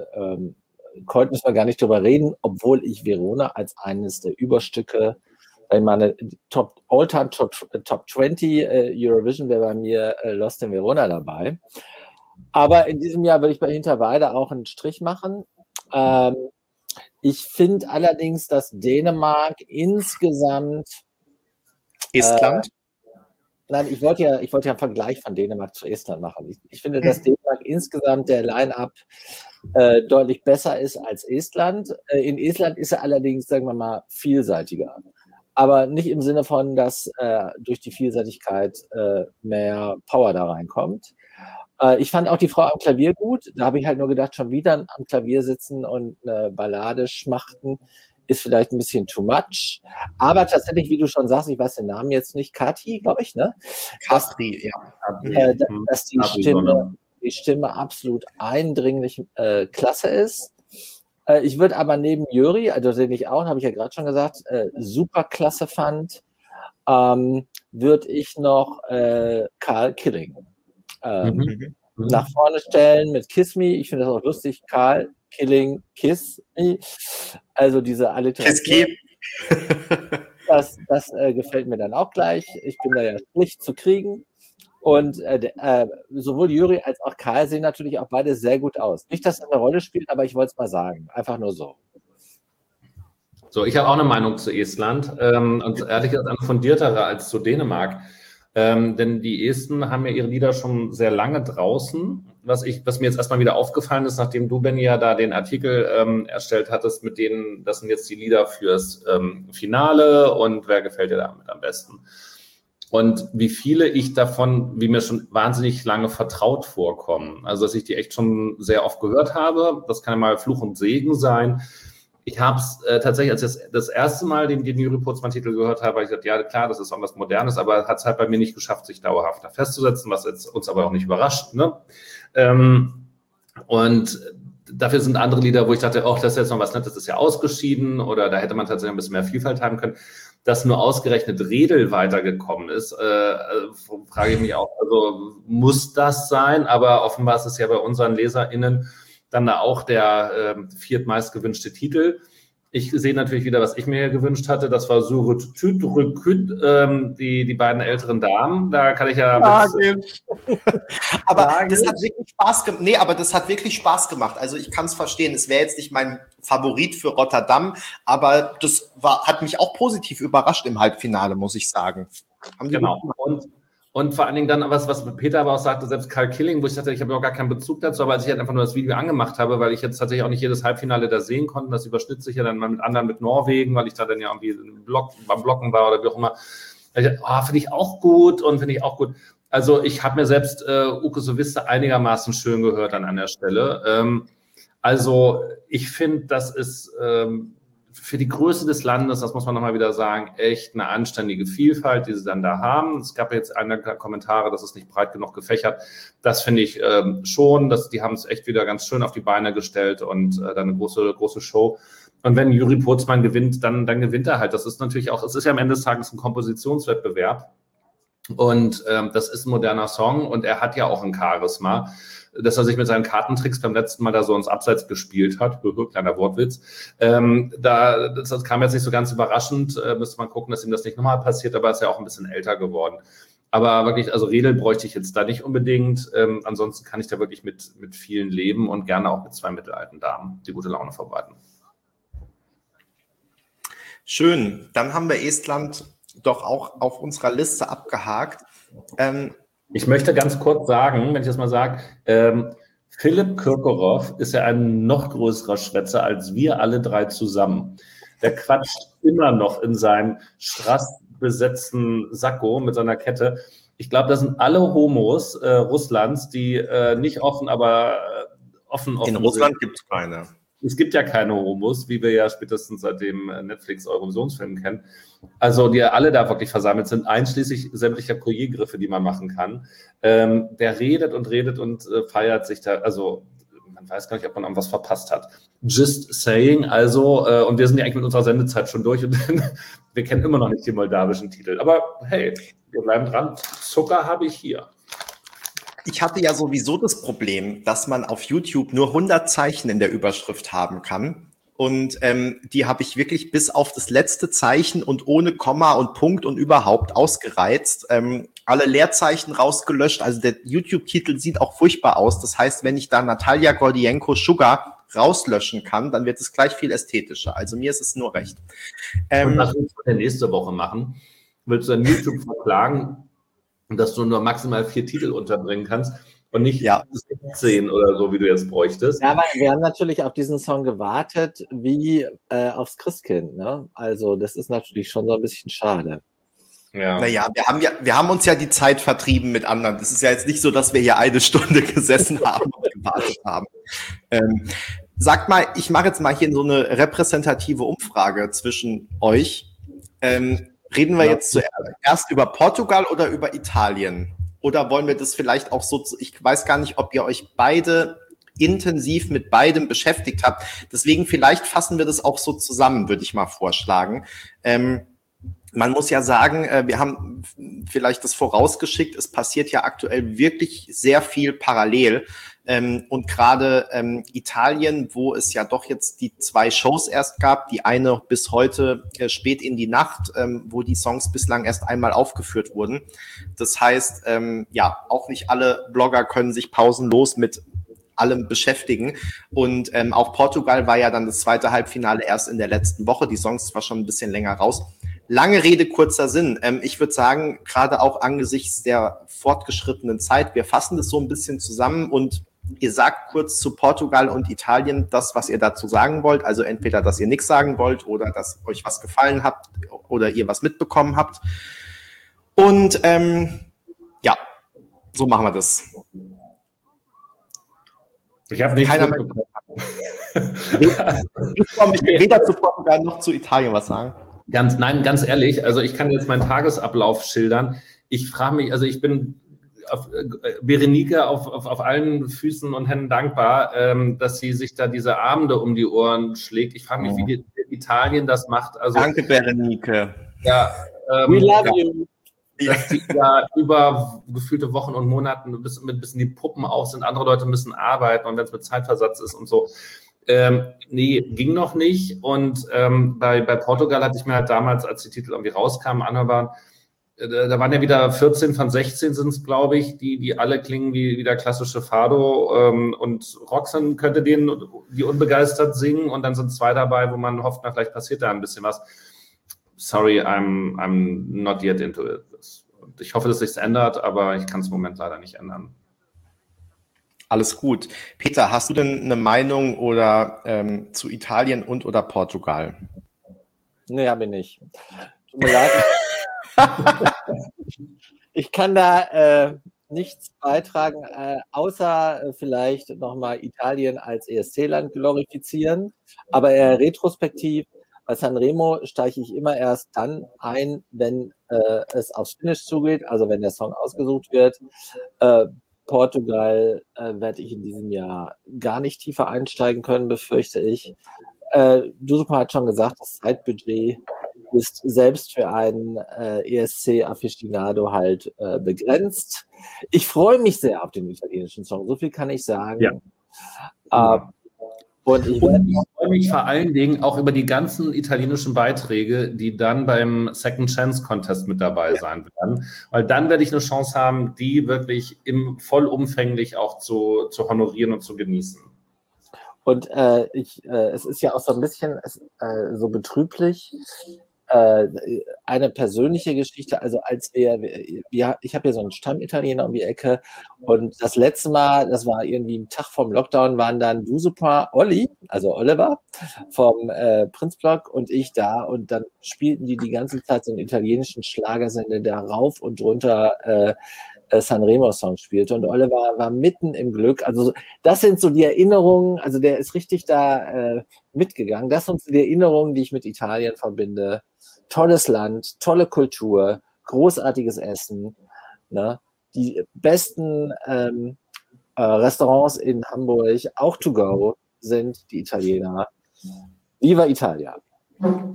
heute müssen wir gar nicht drüber reden, obwohl ich Verona als eines der Überstücke, in meine All-Time Top 20 Eurovision wäre bei mir Lost in Verona dabei. Aber in diesem Jahr würde ich bei Hinterweide auch einen Strich machen. Ich finde allerdings, dass Dänemark insgesamt Estland? Nein, ich wollte ja einen Vergleich von Dänemark zu Estland machen. Ich finde, dass Dänemark insgesamt der Line-Up deutlich besser ist als Estland. In Estland ist er allerdings, sagen wir mal, vielseitiger. Aber nicht im Sinne von, dass durch die Vielseitigkeit mehr Power da reinkommt. Ich fand auch die Frau am Klavier gut. Da habe ich halt nur gedacht, schon wieder am Klavier sitzen und eine Ballade schmachten ist vielleicht ein bisschen too much. Aber tatsächlich, wie du schon sagst, ich weiß den Namen jetzt nicht, Kati, glaube ich, ne? Katri, ja. Dass die Stimme absolut eindringlich klasse ist. Ich würde aber neben Jüri, also den ich auch, habe ich ja gerade schon gesagt, super klasse fand, würde ich noch Carl Killing nach vorne stellen mit Kiss Me. Ich finde das auch lustig. Carl Killing, Kiss Me. Also diese Alliteration. Das gefällt mir dann auch gleich. Ich bin da ja schlicht zu kriegen. Und sowohl Jüri als auch Karl sehen natürlich auch beide sehr gut aus. Nicht, dass das eine Rolle spielt, aber ich wollte es mal sagen. Einfach nur so. So, ich habe auch eine Meinung zu Estland und ehrlich gesagt eine fundiertere als zu Dänemark. Denn die Esten haben ja ihre Lieder schon sehr lange draußen. Was mir jetzt erstmal wieder aufgefallen ist, nachdem du, Benni, ja da den Artikel erstellt hattest, mit denen, das sind jetzt die Lieder fürs Finale und wer gefällt dir damit am besten? Und wie viele ich davon, wie mir schon wahnsinnig lange vertraut vorkommen. Also, dass ich die echt schon sehr oft gehört habe. Das kann ja mal Fluch und Segen sein. Ich habe es tatsächlich, als ich das erste Mal den Jüri Potzmann-Titel gehört habe, habe ich gesagt, ja klar, das ist auch was Modernes, aber hat es halt bei mir nicht geschafft, sich dauerhaft da festzusetzen, was jetzt uns aber auch nicht überrascht. Ne? Und dafür sind andere Lieder, wo ich dachte, oh, das ist jetzt noch was Nettes, das ist ja ausgeschieden oder da hätte man tatsächlich ein bisschen mehr Vielfalt haben können. Dass nur ausgerechnet Redel weitergekommen ist, frage ich mich auch, also muss das sein? Aber offenbar ist es ja bei unseren LeserInnen dann da auch der viertmeist gewünschte Titel. Ich sehe natürlich wieder, was ich mir gewünscht hatte. Das war Surut-Tüt, die beiden älteren Damen. Da kann ich ja... Aber das hat wirklich Spaß gemacht. Nee, aber das hat wirklich Spaß gemacht. Also ich kann es verstehen. Es wäre jetzt nicht mein Favorit für Rotterdam, aber das hat mich auch positiv überrascht im Halbfinale, muss ich sagen. Genau. Und vor allen Dingen dann, was Peter aber auch sagte, selbst Carl Killing, wo ich dachte, ich habe auch gar keinen Bezug dazu, aber als ich halt einfach nur das Video angemacht habe, weil ich jetzt tatsächlich auch nicht jedes Halbfinale da sehen konnte, das überschnitt sich ja dann mal mit anderen, mit Norwegen, weil ich da dann ja irgendwie beim Blocken war oder wie auch immer. Finde ich auch gut und finde ich auch gut. Also ich habe mir selbst Uke Soviste einigermaßen schön gehört an der Stelle. Also ich finde, das ist für die Größe des Landes, das muss man nochmal wieder sagen, echt eine anständige Vielfalt, die sie dann da haben. Es gab jetzt einige Kommentare, das ist nicht breit genug gefächert. Das finde ich schon, die haben es echt wieder ganz schön auf die Beine gestellt und dann eine große Show. Und wenn Jüri Potzmann gewinnt, dann gewinnt er halt. Das ist natürlich auch, es ist ja am Ende des Tages ein Kompositionswettbewerb. Und das ist ein moderner Song und er hat ja auch ein Charisma, dass er sich mit seinen Kartentricks beim letzten Mal da so ins Abseits gespielt hat. Kleiner Wortwitz. Das kam jetzt nicht so ganz überraschend. Müsste man gucken, dass ihm das nicht nochmal passiert, aber er ist ja auch ein bisschen älter geworden. Aber wirklich, also Redel bräuchte ich jetzt da nicht unbedingt. Ansonsten kann ich da wirklich mit vielen leben und gerne auch mit zwei mittelalten Damen, die gute Laune verbreiten. Schön. Dann haben wir Estland doch auch auf unserer Liste abgehakt. Ich möchte ganz kurz sagen, wenn ich das mal sage, Philipp Kirkorov ist ja ein noch größerer Schwätzer als wir alle drei zusammen. Der quatscht immer noch in seinem strassbesetzten Sakko mit seiner Kette. Ich glaube, das sind alle Homos Russlands, die nicht offen, aber offen in Russland gibt es keine. Es gibt ja keine Homos, wie wir ja spätestens seit dem Netflix-Eurovisionsfilm kennen. Also die alle da wirklich versammelt sind, einschließlich sämtlicher Couriergriffe, die man machen kann. Der redet und feiert sich da, also man weiß gar nicht, ob man irgendwas verpasst hat. Just saying, also, und wir sind ja eigentlich mit unserer Sendezeit schon durch und wir kennen immer noch nicht die moldawischen Titel. Aber hey, wir bleiben dran. Zucker habe ich hier. Ich hatte ja sowieso das Problem, dass man auf YouTube nur 100 Zeichen in der Überschrift haben kann. Und die habe ich wirklich bis auf das letzte Zeichen und ohne Komma und Punkt und überhaupt ausgereizt. Alle Leerzeichen rausgelöscht. Also der YouTube-Titel sieht auch furchtbar aus. Das heißt, wenn ich da Natalia Gordienko Sugar rauslöschen kann, dann wird es gleich viel ästhetischer. Also mir ist es nur recht. Und was willst du denn nächste Woche machen? Willst du an YouTube verklagen, dass du nur maximal 4 Titel unterbringen kannst und nicht 17 oder so, wie du jetzt bräuchtest? Ja, aber wir haben natürlich auf diesen Song gewartet, wie aufs Christkind. Ne? Also das ist natürlich schon so ein bisschen schade. Ja. Naja, wir haben uns ja die Zeit vertrieben mit anderen. Das ist ja jetzt nicht so, dass wir hier eine Stunde gesessen haben und gewartet haben. Sagt mal, ich mache jetzt mal hier so eine repräsentative Umfrage zwischen euch. Reden wir jetzt zuerst über Portugal oder über Italien? Oder wollen wir das vielleicht auch so, ich weiß gar nicht, ob ihr euch beide intensiv mit beidem beschäftigt habt. Deswegen vielleicht fassen wir das auch so zusammen, würde ich mal vorschlagen. Man muss ja sagen, wir haben vielleicht das vorausgeschickt, es passiert ja aktuell wirklich sehr viel parallel. Und gerade Italien, wo es ja doch jetzt die 2 Shows erst gab, die eine bis heute spät in die Nacht, wo die Songs bislang erst einmal aufgeführt wurden. Das heißt, ja, auch nicht alle Blogger können sich pausenlos mit allem beschäftigen. Und auch Portugal war ja dann das zweite Halbfinale erst in der letzten Woche. Die Songs zwar schon ein bisschen länger raus. Lange Rede, kurzer Sinn. Ich würde sagen, gerade auch angesichts der fortgeschrittenen Zeit, wir fassen das so ein bisschen zusammen und ihr sagt kurz zu Portugal und Italien das, was ihr dazu sagen wollt. Also entweder, dass ihr nichts sagen wollt oder dass euch was gefallen hat oder ihr was mitbekommen habt. Und ja, so machen wir das. Ich habe nichts mitbekommen. Ich komme weder zu Portugal noch zu Italien was sagen. Ganz ehrlich, also ich kann jetzt meinen Tagesablauf schildern. Ich frage mich, also ich bin auf Berenike auf allen Füßen und Händen dankbar, dass sie sich da diese Abende um die Ohren schlägt. Ich frage mich, wie Italien das macht. Also, danke, Berenike. Ja, We love you. Dass die da über gefühlte Wochen und Monate ein bisschen die Puppen aus sind. Andere Leute müssen arbeiten und wenn es mit Zeitversatz ist und so. Nee, ging noch nicht. Und bei Portugal hatte ich mir halt damals, als die Titel irgendwie rauskamen, anhören, da waren ja wieder 14 von 16 sind es, glaube ich, die alle klingen wie der klassische Fado. Und Roxanne könnte die unbegeistert singen. Und dann sind 2 dabei, wo man hofft, na, vielleicht passiert da ein bisschen was. Sorry, I'm not yet into it. Und ich hoffe, dass sich's ändert, aber ich kann es im Moment leider nicht ändern. Alles gut. Peter, hast du denn eine Meinung oder zu Italien und oder Portugal? Nee, habe ich nicht. Tut mir leid. Ich kann da nichts beitragen, außer vielleicht nochmal Italien als ESC-Land glorifizieren, aber eher retrospektiv. Bei Sanremo steige ich immer erst dann ein, wenn es aufs Finish zugeht, also wenn der Song ausgesucht wird. Portugal werde ich in diesem Jahr gar nicht tiefer einsteigen können, befürchte ich. Dusupa hat schon gesagt, das Zeitbudget ist selbst für einen ESC-Afficionado halt begrenzt. Ich freue mich sehr auf den italienischen Song, so viel kann ich sagen. Ja. Und ich freue mich vor allen Dingen auch über die ganzen italienischen Beiträge, die dann beim Second Chance Contest mit dabei sein werden. Weil dann werde ich eine Chance haben, die wirklich vollumfänglich auch zu honorieren und zu genießen. Und es ist ja auch so ein bisschen so betrüblich. Eine persönliche Geschichte, also als ich habe ja so einen Stammitaliener um die Ecke und das letzte Mal, das war irgendwie ein Tag vom Lockdown, waren dann Dusupa, Olli, also Oliver vom Prinzblock und ich da und dann spielten die ganze Zeit so einen italienischen Schlagersender, der rauf und runter Sanremo-Song spielte und Oliver war mitten im Glück. Also das sind so die Erinnerungen, also der ist richtig da mitgegangen. Das sind so die Erinnerungen, die ich mit Italien verbinde. Tolles Land, tolle Kultur, großartiges Essen, ne? Die besten Restaurants in Hamburg, auch to go, sind die Italiener. Viva Italia!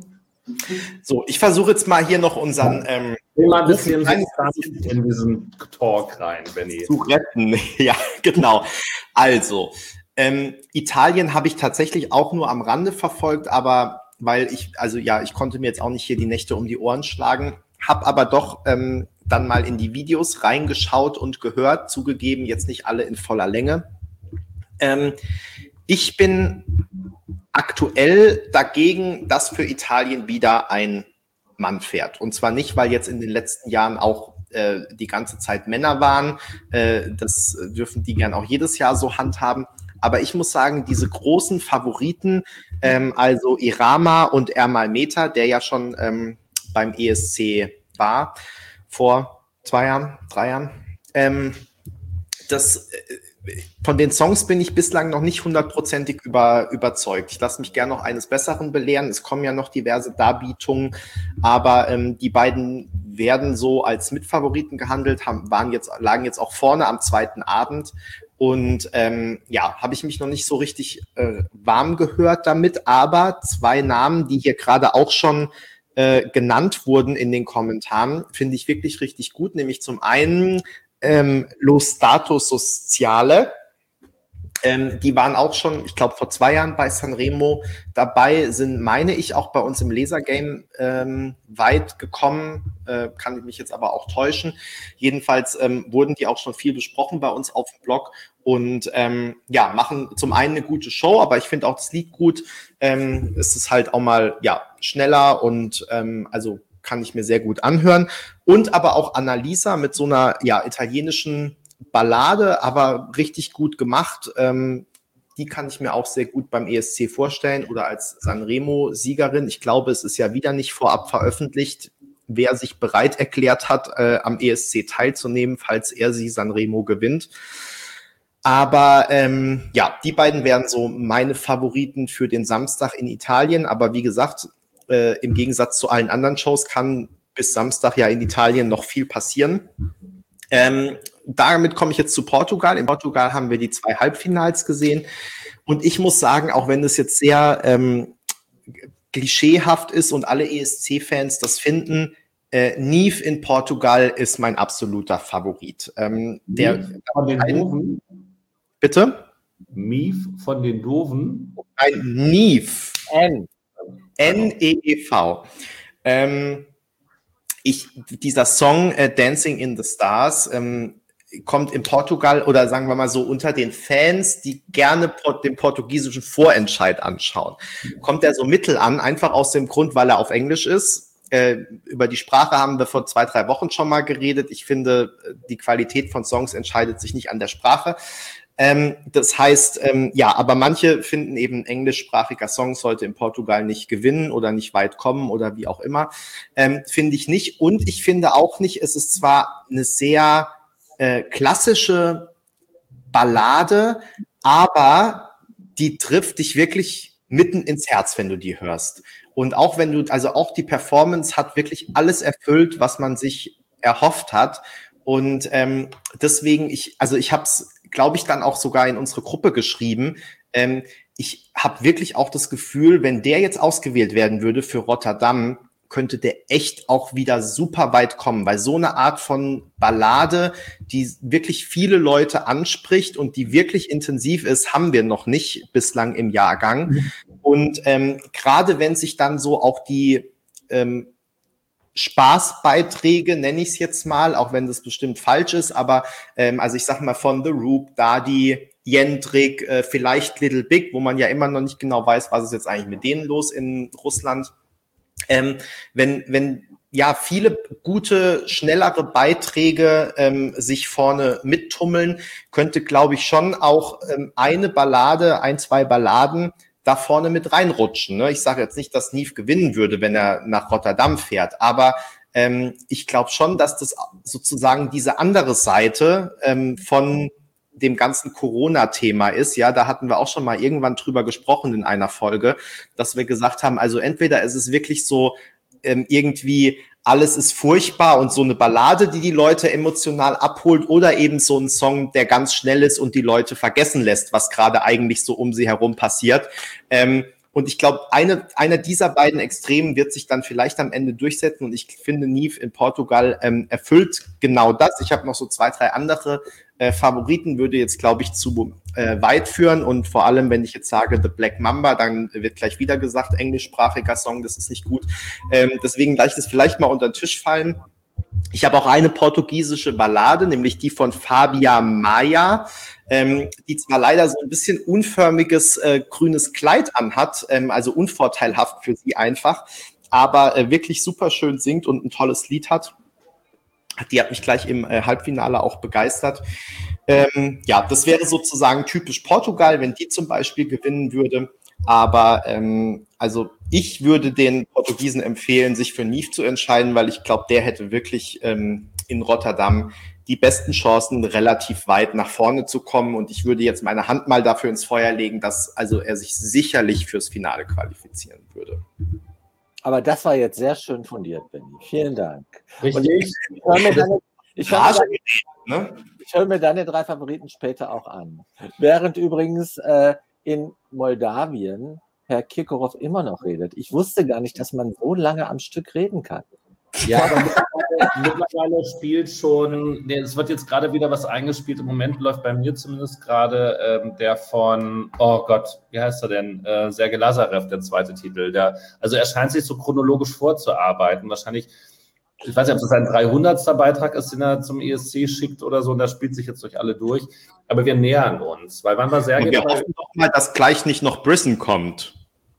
So, ich versuche jetzt mal hier noch unseren Mal ein bisschen Substanz in diesen Talk rein, Benni. zu retten. Ja, genau. Also, Italien habe ich tatsächlich auch nur am Rande verfolgt, aber weil ich konnte mir jetzt auch nicht hier die Nächte um die Ohren schlagen, habe aber doch dann mal in die Videos reingeschaut und gehört, zugegeben, jetzt nicht alle in voller Länge. Ich bin aktuell dagegen, dass für Italien wieder ein Mann fährt. Und zwar nicht, weil jetzt in den letzten Jahren auch die ganze Zeit Männer waren. Das dürfen die gern auch jedes Jahr so handhaben. Aber ich muss sagen, diese großen Favoriten, also Irama und Ermal Meta, der ja schon beim ESC war, vor 2 Jahren, 3 Jahren, von den Songs bin ich bislang noch nicht 100%ig überzeugt. Ich lasse mich gerne noch eines Besseren belehren. Es kommen ja noch diverse Darbietungen, aber die beiden werden so als Mitfavoriten gehandelt, lagen jetzt auch vorne am zweiten Abend. Und habe ich mich noch nicht so richtig warm gehört damit, aber 2 Namen, die hier gerade auch schon genannt wurden in den Kommentaren, finde ich wirklich richtig gut, nämlich zum einen Lo Stato Sociale. Die waren auch schon, ich glaube, vor 2 Jahren bei Sanremo dabei, sind, meine ich, auch bei uns im Lasergame weit gekommen, kann ich mich jetzt aber auch täuschen. Jedenfalls wurden die auch schon viel besprochen bei uns auf dem Blog und machen zum einen eine gute Show, aber ich finde auch das Lied gut. Es ist halt auch mal schneller und also kann ich mir sehr gut anhören. Und aber auch Annalisa mit so einer italienischen Ballade, aber richtig gut gemacht. Die kann ich mir auch sehr gut beim ESC vorstellen oder als Sanremo-Siegerin. Ich glaube, es ist ja wieder nicht vorab veröffentlicht, wer sich bereit erklärt hat, am ESC teilzunehmen, falls er sie Sanremo gewinnt. Aber die beiden wären so meine Favoriten für den Samstag in Italien. Aber wie gesagt, im Gegensatz zu allen anderen Shows kann bis Samstag ja in Italien noch viel passieren. Damit komme ich jetzt zu Portugal. In Portugal haben wir die 2 Halbfinals gesehen. Und ich muss sagen, auch wenn es jetzt sehr klischeehaft ist und alle ESC-Fans das finden, Nive in Portugal ist mein absoluter Favorit. Von den Doofen? Bitte? Mief von den Doofen? Ein Nive. N-E-E-V. Dieser Song Dancing in the Stars kommt in Portugal oder sagen wir mal so unter den Fans, die gerne den portugiesischen Vorentscheid anschauen. Kommt er so mittel an, einfach aus dem Grund, weil er auf Englisch ist. Über die Sprache haben wir vor 2-3 Wochen schon mal geredet. Ich finde, die Qualität von Songs entscheidet sich nicht an der Sprache. Das heißt, aber manche finden eben englischsprachiger Song sollte in Portugal nicht gewinnen oder nicht weit kommen oder wie auch immer. Finde ich nicht. Und ich finde auch nicht, es ist zwar eine sehr klassische Ballade, aber die trifft dich wirklich mitten ins Herz, wenn du die hörst. Und auch auch die Performance hat wirklich alles erfüllt, was man sich erhofft hat. Und deswegen, ich habe es, glaube ich, dann auch sogar in unsere Gruppe geschrieben. Ich habe wirklich auch das Gefühl, wenn der jetzt ausgewählt werden würde für Rotterdam, könnte der echt auch wieder super weit kommen, weil so eine Art von Ballade, die wirklich viele Leute anspricht und die wirklich intensiv ist, haben wir noch nicht bislang im Jahrgang. Und gerade wenn sich dann so auch die Spaßbeiträge, nenne ich es jetzt mal, auch wenn das bestimmt falsch ist, aber also ich sag mal von The Roop, Dadi, Jendrik, vielleicht Little Big, wo man ja immer noch nicht genau weiß, was ist jetzt eigentlich mit denen los in Russland. Wenn viele gute, schnellere Beiträge sich vorne mittummeln, könnte, glaube ich, schon auch eine Ballade, 2 Balladen da vorne mit reinrutschen. Ne? Ich sage jetzt nicht, dass Nive gewinnen würde, wenn er nach Rotterdam fährt, aber ich glaube schon, dass das sozusagen diese andere Seite von dem ganzen Corona-Thema ist. Ja, da hatten wir auch schon mal irgendwann drüber gesprochen in einer Folge, dass wir gesagt haben, also entweder ist es wirklich so irgendwie alles ist furchtbar und so eine Ballade, die Leute emotional abholt, oder eben so ein Song, der ganz schnell ist und die Leute vergessen lässt, was gerade eigentlich so um sie herum passiert. Und ich glaube, einer dieser beiden Extremen wird sich dann vielleicht am Ende durchsetzen. Und ich finde, Nive in Portugal erfüllt genau das. Ich habe noch so 2, 3 andere Favoriten, würde jetzt, glaube ich, zu weit führen. Und vor allem, wenn ich jetzt sage The Black Mamba, dann wird gleich wieder gesagt, englischsprachiger Song, das ist nicht gut. Deswegen gleich das vielleicht mal unter den Tisch fallen. Ich habe auch eine portugiesische Ballade, nämlich die von Fábia Maia, die zwar leider so ein bisschen unförmiges grünes Kleid anhat, also unvorteilhaft für sie einfach, aber wirklich super schön singt und ein tolles Lied hat. Die hat mich gleich im Halbfinale auch begeistert. Ja, das wäre sozusagen typisch Portugal, wenn die zum Beispiel gewinnen würde. Aber also ich würde den Portugiesen empfehlen, sich für Nive zu entscheiden, weil ich glaube, der hätte wirklich in Rotterdam die besten Chancen, relativ weit nach vorne zu kommen. Und ich würde jetzt meine Hand mal dafür ins Feuer legen, dass also er sich sicherlich fürs Finale qualifizieren würde. Aber das war jetzt sehr schön fundiert, Benni. Vielen Dank. Richtig. Ich höre mir deine 3 Favoriten später auch an. Während übrigens in Moldawien Herr Kirkorov immer noch redet. Ich wusste gar nicht, dass man so lange am Stück reden kann. Ja, aber mittlerweile spielt schon, es wird jetzt gerade wieder was eingespielt. Im Moment läuft bei mir zumindest gerade der von, oh Gott, wie heißt er denn? Sergei Lazarev, der zweite Titel. Also er scheint sich so chronologisch vorzuarbeiten. Wahrscheinlich, ich weiß nicht, ob das ein 300. Beitrag ist, den er zum ESC schickt oder so. Und da spielt sich jetzt durch alle durch. Aber wir nähern uns. Weil wann war Sergei? Und wir hoffen doch mal, dass gleich nicht noch Brisson kommt.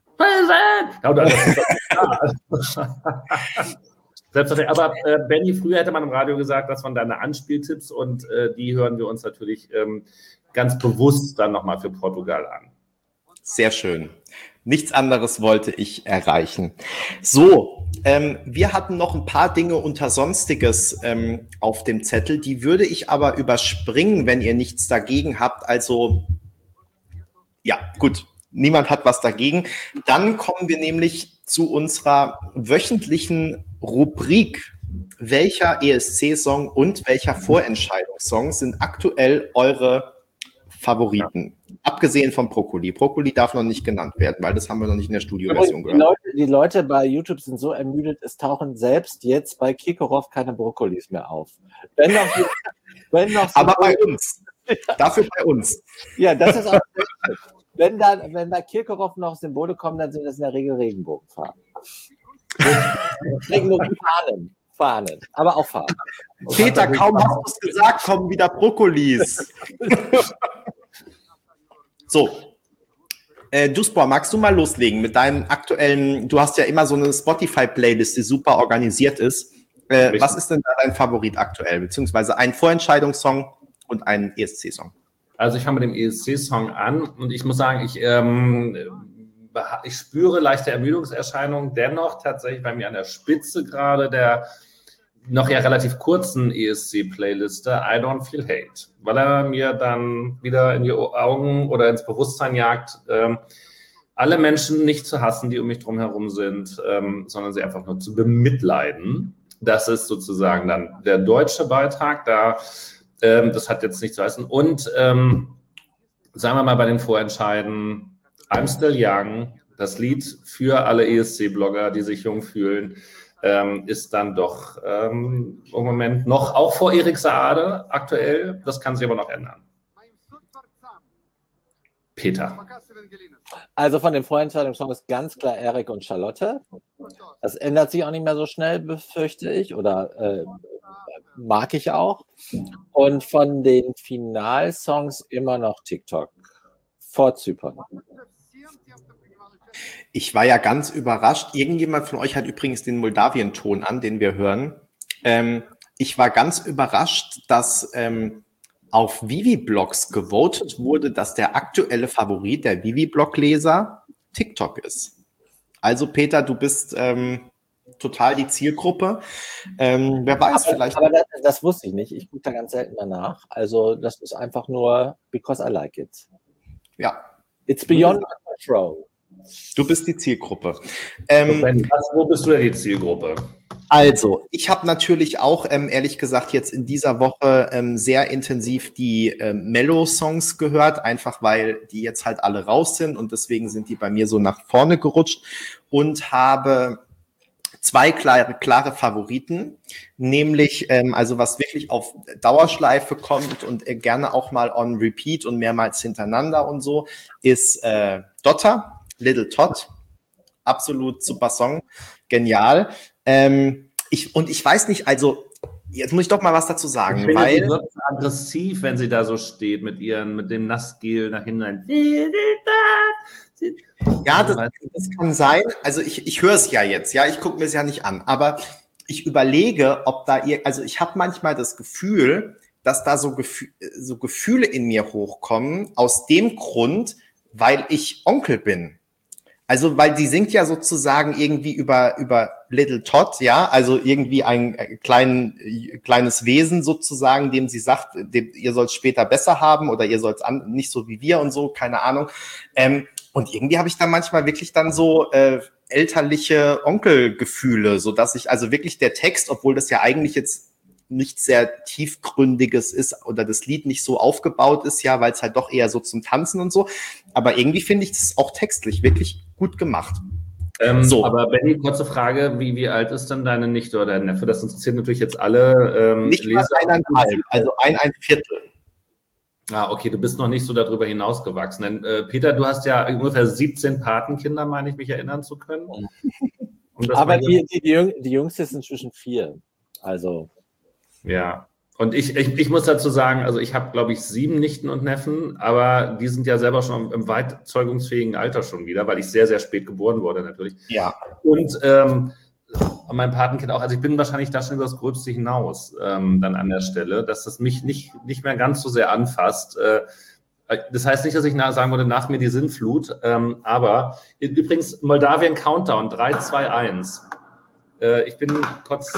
Aber Benni, früher hätte man im Radio gesagt, das waren deine Anspieltipps und die hören wir uns natürlich ganz bewusst dann nochmal für Portugal an. Sehr schön. Nichts anderes wollte ich erreichen. So, wir hatten noch ein paar Dinge unter Sonstiges auf dem Zettel, die würde ich aber überspringen, wenn ihr nichts dagegen habt. Also, ja, gut. Niemand hat was dagegen. Dann kommen wir nämlich zu unserer wöchentlichen Rubrik. Welcher ESC-Song und welcher Vorentscheidungssong sind aktuell eure Favoriten? Ja. Abgesehen von Brokkoli. Brokkoli darf noch nicht genannt werden, weil das haben wir noch nicht in der Studioversion gehört. Die Leute bei YouTube sind so ermüdet, es tauchen selbst jetzt bei Kirkorov keine Brokkolis mehr auf. Wenn noch aber bei uns. Dafür bei uns. Ja, das ist auch wenn da Kirkorov noch Symbole kommen, dann sind das in der Regel Regenbogenfarben. Fahnen, aber auch Farben. Peter, kaum hast du es gesagt, kommen wieder Brokkolis. So. Duspor, magst du mal loslegen mit deinem aktuellen, du hast ja immer so eine Spotify-Playlist, die super organisiert ist. Was ist denn da dein Favorit aktuell? Beziehungsweise ein Vorentscheidungssong und ein ESC-Song? Also ich fange mit dem ESC-Song an und ich muss sagen, ich spüre leichte Ermüdungserscheinungen, dennoch tatsächlich bei mir an der Spitze gerade der noch ja relativ kurzen ESC-Playliste I Don't Feel Hate, weil er mir dann wieder in die Augen oder ins Bewusstsein jagt, alle Menschen nicht zu hassen, die um mich drum herum sind, sondern sie einfach nur zu bemitleiden. Das ist sozusagen dann der deutsche Beitrag, das hat jetzt nichts zu heißen. Und sagen wir mal bei den Vorentscheiden, I'm Still Young, das Lied für alle ESC-Blogger, die sich jung fühlen, ist dann doch im Moment noch, auch vor Erik Saade aktuell, das kann sich aber noch ändern. Peter. Also von den Vorentscheidungssongs ist ganz klar Erik und Charlotte. Das ändert sich auch nicht mehr so schnell, befürchte ich, oder mag ich auch. Und von den Finalsongs immer noch TikTok vor Zypern. Ich war ja ganz überrascht. Irgendjemand von euch hat übrigens den Moldawien-Ton an, den wir hören. Ich war ganz überrascht, dass auf Vivi-Blogs gewotet wurde, dass der aktuelle Favorit der Vivi-Blog-Leser TikTok ist. Also Peter, du bist total die Zielgruppe. Wer weiß, vielleicht. Aber das wusste ich nicht. Ich gucke da ganz selten danach. Also das ist einfach nur because I like it. Ja. It's beyond my control. Du bist die Zielgruppe. Wo bist du denn die Zielgruppe? Also, ich habe natürlich auch, ehrlich gesagt, jetzt in dieser Woche sehr intensiv die Mellow-Songs gehört, einfach weil die jetzt halt alle raus sind und deswegen sind die bei mir so nach vorne gerutscht und habe zwei klare Favoriten, nämlich also was wirklich auf Dauerschleife kommt und gerne auch mal on repeat und mehrmals hintereinander und so, ist Dotter, Little Todd. Absolut super Song, genial. Ich weiß nicht, also jetzt muss ich doch mal was dazu sagen, Ich finde, weil sie wird aggressiv, wenn sie da so steht mit dem Nassgel nach hinten. ja, das kann sein. Also ich höre es ja jetzt, ja, ich gucke mir es ja nicht an, aber ich überlege, ob da also ich habe manchmal das Gefühl, dass da so Gefühle in mir hochkommen, aus dem Grund, weil ich Onkel bin. Also, weil die singt ja sozusagen irgendwie über Little Todd, ja, also irgendwie ein kleines Wesen sozusagen, dem sie sagt, ihr sollt später besser haben oder ihr sollt nicht so wie wir und so, keine Ahnung. Und irgendwie habe ich da manchmal wirklich dann so elterliche Onkelgefühle, so dass ich also wirklich der Text, obwohl das ja eigentlich jetzt nichts sehr tiefgründiges ist oder das Lied nicht so aufgebaut ist, ja, weil es halt doch eher so zum Tanzen und so. Aber irgendwie finde ich das auch textlich wirklich gut gemacht. So. Aber Benni, kurze Frage, wie alt ist denn deine Nichte oder dein Neffe? Das interessiert natürlich jetzt alle nicht Leser. Nicht mal 1,5, also ein Viertel. Ah, okay, du bist noch nicht so darüber hinausgewachsen. Denn, Peter, du hast ja ungefähr 17 Patenkinder, meine ich mich erinnern zu können. Aber die Jüngste ist inzwischen 4. Also. Ja, und ich muss dazu sagen, also ich habe, glaube ich, 7 Nichten und Neffen, aber die sind ja selber schon im weit zeugungsfähigen Alter schon wieder, weil ich sehr, sehr spät geboren wurde natürlich. Ja. Und mein Patenkind auch, also ich bin wahrscheinlich da schon über das Gröbste hinaus dann an der Stelle, dass das mich nicht mehr ganz so sehr anfasst. Das heißt nicht, dass ich sagen würde, nach mir die Sinnflut, aber übrigens Moldawien Countdown 3, 2, 1. Ich bin kurz...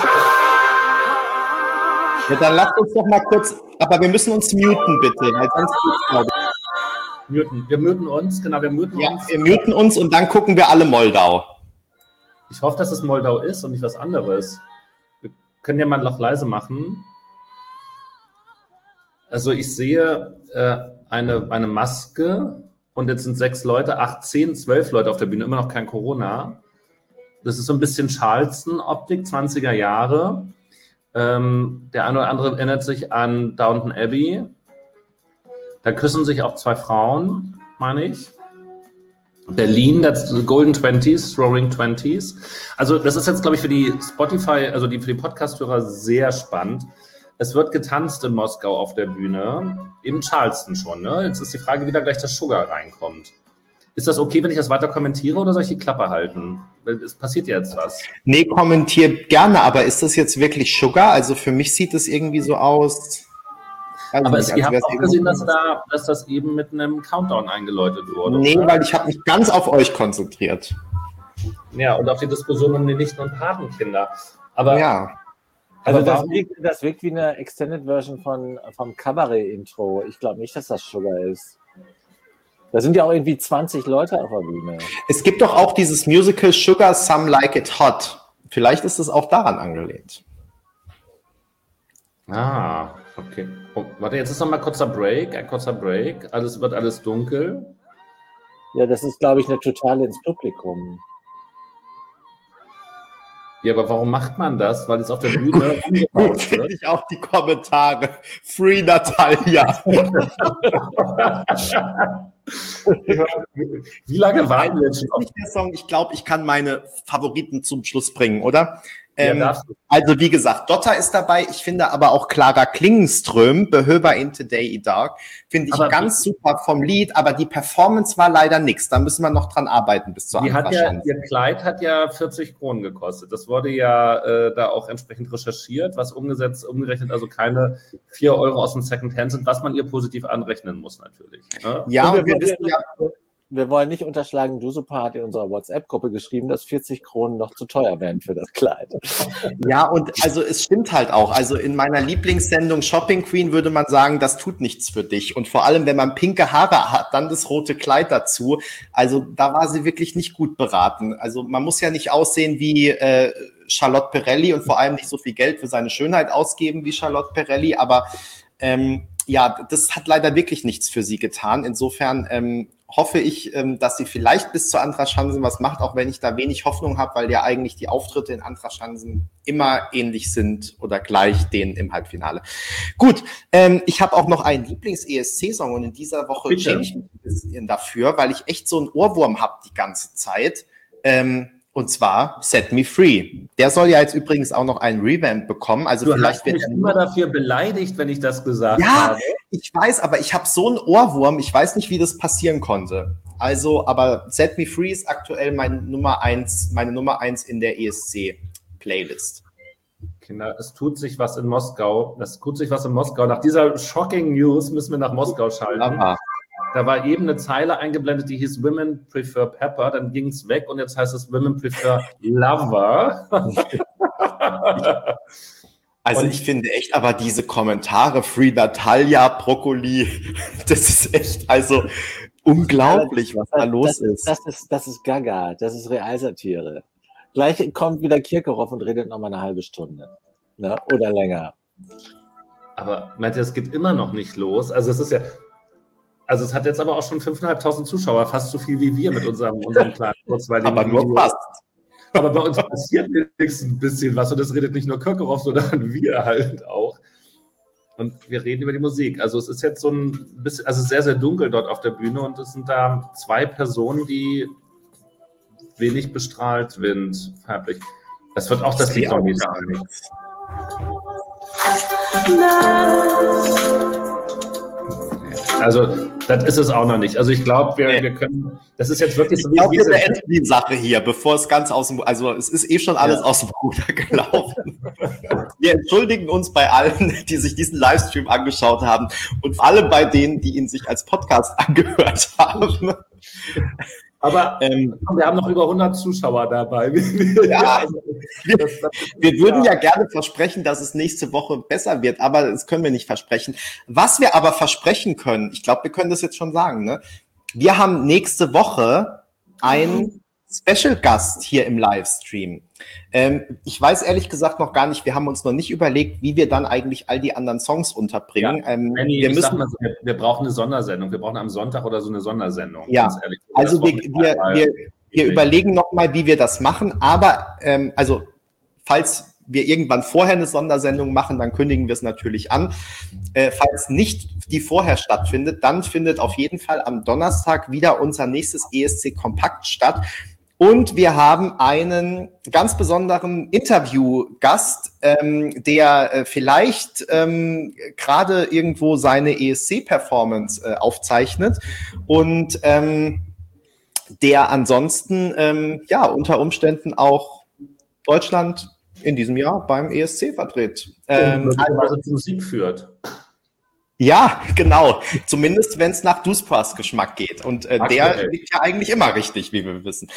Ja, dann lasst uns doch mal kurz, aber wir müssen uns muten, bitte, weil sonst wir muten uns, genau, wir muten uns. Wir muten uns und dann gucken wir alle Moldau. Ich hoffe, dass es Moldau ist und nicht was anderes. Wir können ja mal noch leise machen. Also ich sehe eine Maske und jetzt sind 6 Leute, 8, 10, 12 Leute auf der Bühne, immer noch kein Corona. Das ist so ein bisschen Charleston-Optik, 20er Jahre. Der eine oder andere erinnert sich an Downton Abbey. Da küssen sich auch 2 Frauen, meine ich. Berlin, das Golden 20s, Roaring 20s. Also das ist jetzt, glaube ich, für die Spotify, also für die Podcast-Hörer sehr spannend. Es wird getanzt in Moskau auf der Bühne, in Charleston schon. Ne? Jetzt ist die Frage, wie da gleich das Sugar reinkommt. Ist das okay, wenn ich das weiter kommentiere oder soll ich die Klappe halten? Es passiert ja jetzt was. Nee, kommentiert gerne, aber ist das jetzt wirklich Sugar? Also für mich sieht es irgendwie so aus. Also aber ihr habt auch gesehen, dass das eben mit einem Countdown eingeläutet wurde. Nee, oder? Weil ich habe mich ganz auf euch konzentriert. Ja, und auf die Diskussion um die Nichten- und Patenkinder. Aber ja. Also das wirkt wie eine Extended Version vom Cabaret-Intro. Ich glaube nicht, dass das Sugar ist. Da sind ja auch irgendwie 20 Leute auf der Bühne. Es gibt doch auch dieses Musical Sugar, Some Like It Hot. Vielleicht ist es auch daran angelehnt. Ah, okay. Oh, warte, jetzt ist noch mal ein kurzer Break. Wird alles dunkel. Ja, das ist, glaube ich, eine totale ins Publikum. Ja, aber warum macht man das? Weil es auf der Bühne Gut, finde ich auch die Kommentare. Free Natalia. Wie lange waren wir jetzt schon? Nicht der Song. Ich glaube, ich kann meine Favoriten zum Schluss bringen, oder? Ja, also wie gesagt, Dotter ist dabei. Ich finde aber auch Clara Klingenström, Behöver in Today Dark, finde ich ganz super vom Lied, aber die Performance war leider nichts. Da müssen wir noch dran arbeiten bis zur Anfahrschanze. Ihr Kleid hat ja 40 Kronen gekostet. Das wurde ja da auch entsprechend recherchiert, was umgerechnet also keine 4 Euro aus dem Secondhand sind, was man ihr positiv anrechnen muss natürlich. Ne? Ja, und wir wissen ja... Wir wollen nicht unterschlagen, Dusupa hat in unserer WhatsApp-Gruppe geschrieben, dass 40 Kronen noch zu teuer wären für das Kleid. Ja, und also es stimmt halt auch. Also in meiner Lieblingssendung Shopping Queen würde man sagen, das tut nichts für dich. Und vor allem, wenn man pinke Haare hat, dann das rote Kleid dazu. Also da war sie wirklich nicht gut beraten. Also man muss ja nicht aussehen wie Charlotte Perrelli und vor allem nicht so viel Geld für seine Schönheit ausgeben wie Charlotte Perrelli, aber ja, das hat leider wirklich nichts für sie getan. Insofern hoffe ich, dass sie vielleicht bis zur Andra Schanzen was macht, auch wenn ich da wenig Hoffnung habe, weil ja eigentlich die Auftritte in Andra Schanzen immer ähnlich sind oder gleich denen im Halbfinale. Gut, ich habe auch noch einen Lieblings-ESC-Song und in dieser Woche schäme ich mich ein bisschen dafür, weil ich echt so einen Ohrwurm habe die ganze Zeit. Und zwar Set Me Free. Der soll ja jetzt übrigens auch noch einen Revamp bekommen. Also Du vielleicht hast mich immer dafür beleidigt, wenn ich das gesagt ja, habe. ich weiß, aber ich habe so einen Ohrwurm, ich weiß nicht, wie das passieren konnte. Also, aber Set Me Free ist aktuell meine Nummer 1 in der ESC-Playlist. Kinder, es tut sich was in Moskau. Nach dieser shocking News müssen wir nach Moskau schalten. Aha. Da war eben eine Zeile eingeblendet, die hieß Women Prefer Pepper, dann ging es weg und jetzt heißt es Women Prefer Lover. Also ich finde echt, aber diese Kommentare, Free Natalia, Brokkoli, das ist echt, also unglaublich, was da los ist. Das ist Gaga, das ist Realsatire. Gleich kommt wieder Kirkorov und redet nochmal eine halbe Stunde. Ne? Oder länger. Aber meint ihr, es geht immer noch nicht los? Also es ist ja... Also es hat jetzt aber auch schon 5.500 Zuschauer, fast so viel wie wir mit unserem kleinen kurzweiligen Aber nur Video. fast. Aber bei uns passiert wenigstens ein bisschen was und es redet nicht nur Kirkorov, sondern wir halt auch. Und wir reden über die Musik. Also es ist jetzt so ein bisschen, also sehr, sehr dunkel dort auf der Bühne und es sind da 2 Personen, die wenig bestrahlt sind, farblich. Das wird auch das Lied noch nicht sein. Also, das ist es auch noch nicht. Also, ich glaube, wir können. Das ist jetzt wirklich so wie eine Endspiel-Sache hier, bevor es ganz aus dem. Also, es ist eh schon alles aus dem Ruder gelaufen. Wir entschuldigen uns bei allen, die sich diesen Livestream angeschaut haben und alle bei denen, die ihn sich als Podcast angehört haben. Aber wir haben noch über 100 Zuschauer dabei. Ja, wir würden ja gerne versprechen, dass es nächste Woche besser wird, aber das können wir nicht versprechen. Was wir aber versprechen können, ich glaube, wir können das jetzt schon sagen, ne? Wir haben nächste Woche einen Special-Gast hier im Livestream. Ich weiß ehrlich gesagt noch gar nicht, wir haben uns noch nicht überlegt, wie wir dann eigentlich all die anderen Songs unterbringen. Ja, wir brauchen eine Sondersendung. Wir brauchen am Sonntag oder so eine Sondersendung. Ja, ganz ehrlich. Also wir überlegen nochmal, wie wir das machen. Aber also falls wir irgendwann vorher eine Sondersendung machen, dann kündigen wir es natürlich an. Falls nicht die vorher stattfindet, dann findet auf jeden Fall am Donnerstag wieder unser nächstes ESC Kompakt statt. Und wir haben einen ganz besonderen Interviewgast, der vielleicht gerade irgendwo seine ESC-Performance aufzeichnet und der ansonsten ja unter Umständen auch Deutschland in diesem Jahr beim ESC vertritt. Also die Musik führt. Ja, genau. Zumindest, wenn es nach Duspas Geschmack geht. Und der liegt ja eigentlich immer richtig, wie wir wissen.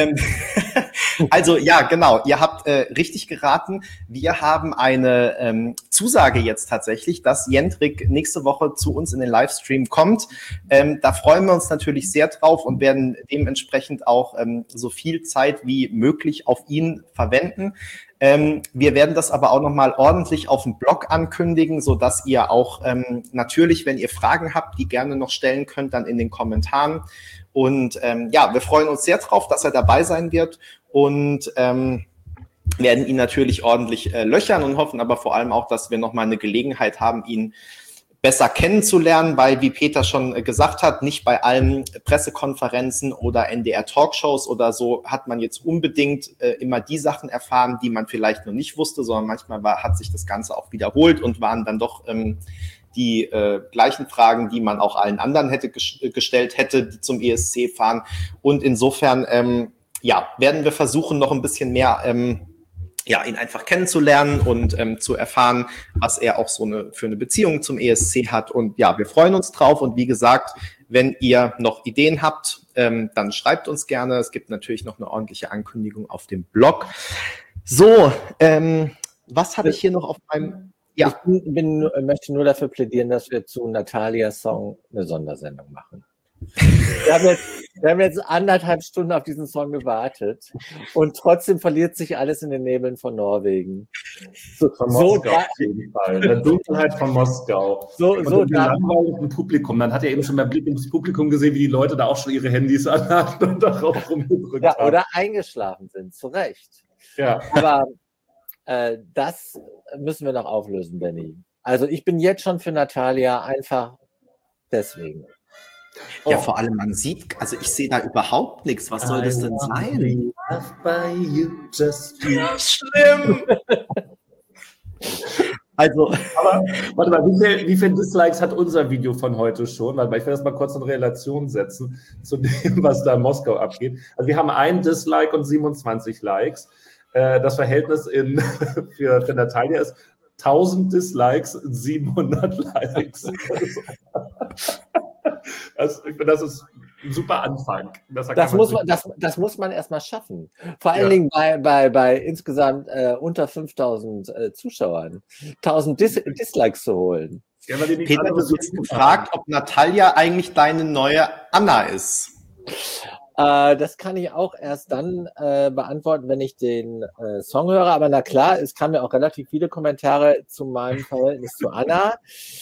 Also ja, genau. Ihr habt richtig geraten. Wir haben eine Zusage jetzt tatsächlich, dass Jendrik nächste Woche zu uns in den Livestream kommt. Da freuen wir uns natürlich sehr drauf und werden dementsprechend auch so viel Zeit wie möglich auf ihn verwenden. Wir werden das aber auch nochmal ordentlich auf dem Blog ankündigen, so dass ihr auch natürlich, wenn ihr Fragen habt, die gerne noch stellen könnt, dann in den Kommentaren. Und ja, wir freuen uns sehr drauf, dass er dabei sein wird und werden ihn natürlich ordentlich löchern und hoffen aber vor allem auch, dass wir nochmal eine Gelegenheit haben, ihn besser kennenzulernen, weil, wie Peter schon gesagt hat, nicht bei allen Pressekonferenzen oder NDR-Talkshows oder so hat man jetzt unbedingt immer die Sachen erfahren, die man vielleicht noch nicht wusste, sondern manchmal hat sich das Ganze auch wiederholt und waren dann doch die gleichen Fragen, die man auch allen anderen gestellt hätte, die zum ESC fahren. Und insofern ja, werden wir versuchen, noch ein bisschen mehr ja, ihn einfach kennenzulernen und zu erfahren, was er auch so für eine Beziehung zum ESC hat. Und ja, wir freuen uns drauf. Und wie gesagt, wenn ihr noch Ideen habt, dann schreibt uns gerne. Es gibt natürlich noch eine ordentliche Ankündigung auf dem Blog. So, was habe ich hier noch auf meinem... Ja. Ich möchte nur dafür plädieren, dass wir zu Natalias Song eine Sondersendung machen. Wir haben jetzt 1,5 Stunden auf diesen Song gewartet und trotzdem verliert sich alles in den Nebeln von Norwegen. Von Moskau auf jeden Fall. Der Dunkelheit von Moskau. Und dem langweiligen Publikum. Man hat ja eben schon beim Blick ins Publikum gesehen, wie die Leute da auch schon ihre Handys anhatten und darauf rumgedrückt haben. Oder eingeschlafen sind, zu Recht. Ja. Aber das müssen wir noch auflösen, Benny. Also ich bin jetzt schon für Natalia einfach deswegen. Ja, vor allem man sieht, also ich sehe da überhaupt nichts. Was soll das denn sein? Schlimm. Also, aber warte mal, wie viele Dislikes hat unser Video von heute schon? Warte mal, ich will das mal kurz in Relation setzen zu dem, was da in Moskau abgeht. Also wir haben 1 Dislike und 27 Likes. Das Verhältnis für Natalia ist 1000 Dislikes, 700 Likes. Ich finde, das ist ein super Anfang. Das muss man erstmal schaffen. Vor allen Dingen bei insgesamt unter 5000 Zuschauern 1000 Dislikes zu holen. Ja, Peter, du hast gefragt, ob Natalia eigentlich deine neue Anna ist. Das kann ich auch erst dann beantworten, wenn ich den Song höre. Aber na klar, es kamen ja auch relativ viele Kommentare zu meinem Verhältnis zu Anna.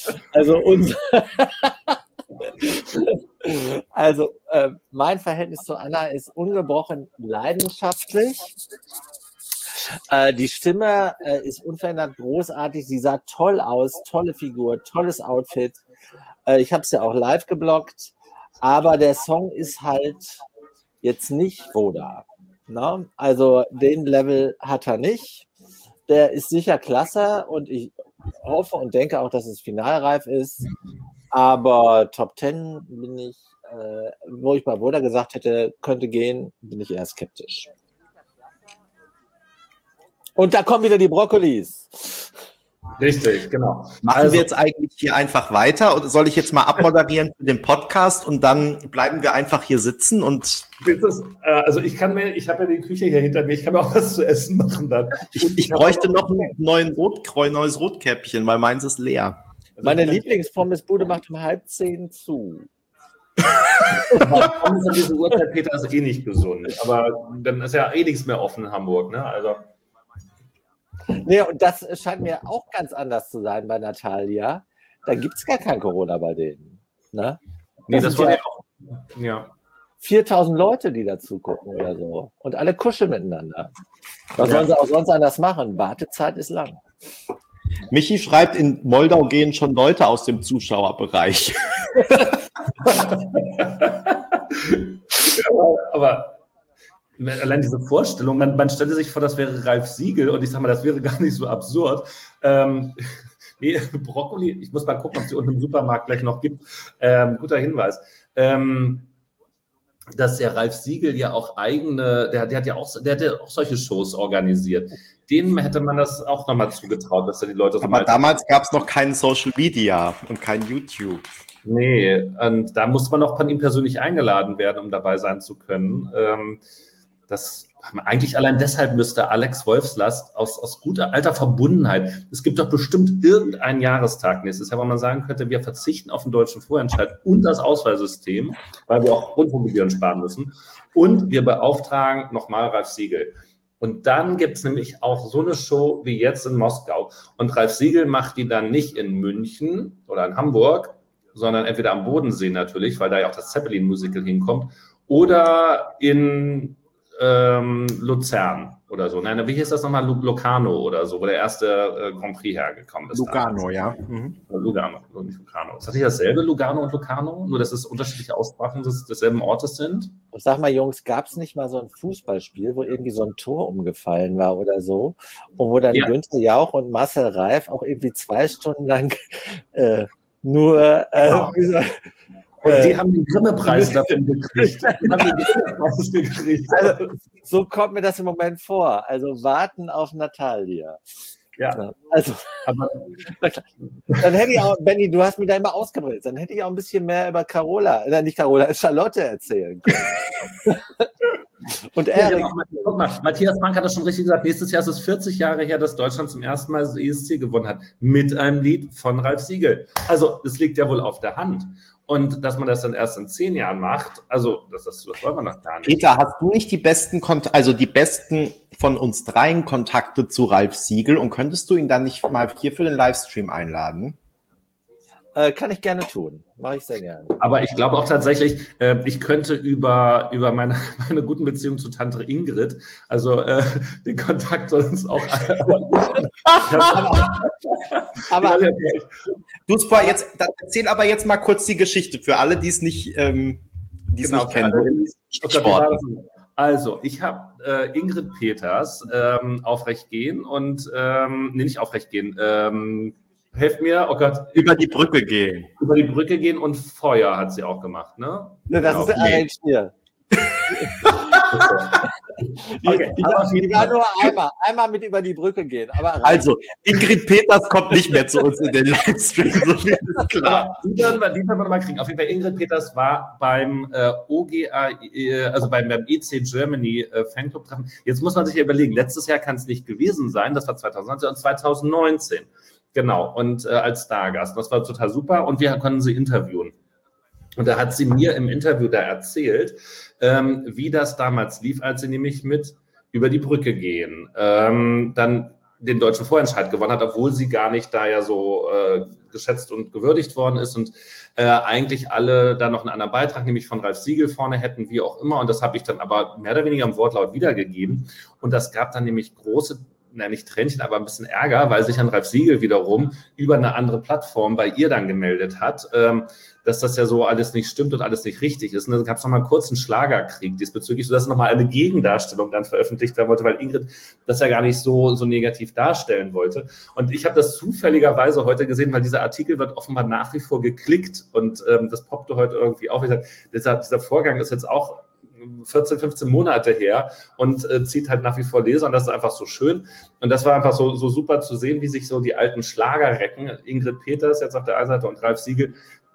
Also mein Verhältnis zu Anna ist ungebrochen leidenschaftlich. Die Stimme ist unverändert großartig. Sie sah toll aus, tolle Figur, tolles Outfit. Ich habe es ja auch live geblockt. Aber der Song ist halt jetzt nicht Voda. Ne? Also den Level hat er nicht. Der ist sicher klasse und ich hoffe und denke auch, dass es finalreif ist. Aber Top 10 bin ich, wo ich bei Voda gesagt hätte, könnte gehen, bin ich eher skeptisch. Und da kommen wieder die Brokkolis. Richtig, genau. Machen wir jetzt eigentlich hier einfach weiter oder soll ich jetzt mal abmoderieren für den Podcast und dann bleiben wir einfach hier sitzen und. Also ich habe ja die Küche hier hinter mir, ich kann mir auch was zu essen machen dann. Ich bräuchte noch ein neues Rotkäppchen, weil meins ist leer. Meine Lieblingspommesbude macht um 9:30 zu. Pommes an dieser Uhrzeit, Peter, ist eh nicht gesund. Aber dann ist ja eh nichts mehr offen in Hamburg, ne? Also. Nee, und das scheint mir auch ganz anders zu sein bei Natalia. Da gibt es gar kein Corona bei denen. Ne? Das war ja auch. Ja. 4000 Leute, die dazu gucken oder so. Und alle kuscheln miteinander. Was sollen sie auch sonst anders machen? Wartezeit ist lang. Michi schreibt, in Moldau gehen schon Leute aus dem Zuschauerbereich. Aber allein diese Vorstellung, man stelle sich vor, das wäre Ralf Siegel und ich sage mal, das wäre gar nicht so absurd. Brokkoli, ich muss mal gucken, ob es die unten im Supermarkt gleich noch gibt. Guter Hinweis. Dass der Ralf Siegel ja auch der hat ja auch solche Shows organisiert. Denen hätte man das auch nochmal zugetraut, dass da die Leute so. Aber damals gab es noch kein Social Media und kein YouTube. Nee, und da musste man auch von ihm persönlich eingeladen werden, um dabei sein zu können. Eigentlich allein deshalb müsste Alex Wolfslast aus guter alter Verbundenheit, es gibt doch bestimmt irgendeinen Jahrestag nächstes Jahr, wo man sagen könnte, wir verzichten auf den deutschen Vorentscheid und das Auswahlsystem, weil wir auch Rundfunkgebühren sparen müssen und wir beauftragen nochmal Ralf Siegel. Und dann gibt es nämlich auch so eine Show wie jetzt in Moskau und Ralf Siegel macht die dann nicht in München oder in Hamburg, sondern entweder am Bodensee natürlich, weil da ja auch das Zeppelin-Musical hinkommt, oder in Luzern oder so. Nein, wie hieß das nochmal? Locarno oder so, wo der erste Grand Prix hergekommen ist. Lugano, ja. Lugano, nicht Locarno. Ist das nicht dasselbe, Lugano und Locarno? Nur, dass es unterschiedliche Aussprachen desselben Ortes sind? Sag mal, Jungs, gab es nicht mal so ein Fußballspiel, wo irgendwie so ein Tor umgefallen war oder so? Und wo dann Günther Jauch und Marcel Reif auch irgendwie 2 Stunden lang und die haben den Grimme-Preis dafür gekriegt. Also, so kommt mir das im Moment vor. Also warten auf Natalia. Ja. Also, dann hätte ich auch, Benni, du hast mich da immer ausgebremst, dann hätte ich auch ein bisschen mehr über Charlotte erzählen können. Und Erik. Guck mal, Matthias Frank hat das schon richtig gesagt. Nächstes Jahr ist es 40 Jahre her, dass Deutschland zum ersten Mal das ESC gewonnen hat. Mit einem Lied von Ralf Siegel. Also, es liegt ja wohl auf der Hand. Und dass man das dann erst in 10 Jahren macht, also das wollen wir noch gar nicht. Peter, hast du nicht die besten von uns dreien Kontakte zu Ralf Siegel und könntest du ihn dann nicht mal hier für den Livestream einladen? Kann ich gerne tun. Mache ich sehr gerne. Aber ich glaube auch tatsächlich, ich könnte über meine guten Beziehungen zu Tante Ingrid, also den Kontakt soll uns auch... aber Dann erzähl aber jetzt mal kurz die Geschichte für alle, die es nicht, nicht kennen. Also, ich habe Ingrid Peters Aufrecht gehen und, nicht Aufrecht gehen, helft mir, oh Gott. Über die Brücke gehen. Über die Brücke gehen und Feuer hat sie auch gemacht, ne? Ne, das ist arrangiert. Okay. Die war nur einmal mit über die Brücke gehen. Aber also, Ingrid Peters kommt nicht mehr zu uns in den Livestream, so viel ist klar. Die werden wir mal kriegen. Auf jeden Fall, Ingrid Peters war beim OGA, also beim EC Germany Fanclub-Treffen. Jetzt muss man sich ja überlegen, letztes Jahr kann es nicht gewesen sein, das war 2019 und 2019. Genau, und als Stargast. Das war total super und wir konnten sie interviewen. Und da hat sie mir im Interview da erzählt, wie das damals lief, als sie nämlich mit über die Brücke gehen, dann den deutschen Vorentscheid gewonnen hat, obwohl sie gar nicht da ja so geschätzt und gewürdigt worden ist und eigentlich alle da noch einen anderen Beitrag, nämlich von Ralf Siegel vorne hätten, wie auch immer. Und das habe ich dann aber mehr oder weniger im Wortlaut wiedergegeben. Und das gab dann nämlich große, nicht Tränchen, aber ein bisschen Ärger, weil sich dann Ralf Siegel wiederum über eine andere Plattform bei ihr dann gemeldet hat, dass das ja so alles nicht stimmt und alles nicht richtig ist. Und dann gab es nochmal einen kurzen Schlagerkrieg diesbezüglich, sodass nochmal eine Gegendarstellung dann veröffentlicht werden wollte, weil Ingrid das ja gar nicht so negativ darstellen wollte. Und ich habe das zufälligerweise heute gesehen, weil dieser Artikel wird offenbar nach wie vor geklickt und das poppte heute irgendwie auf. Ich sag, dieser Vorgang ist jetzt auch 14, 15 Monate her und zieht halt nach wie vor Leser und das ist einfach so schön. Und das war einfach so super zu sehen, wie sich so die alten Schlagerrecken, Ingrid Peters jetzt auf der einen Seite und Ralf Siegel,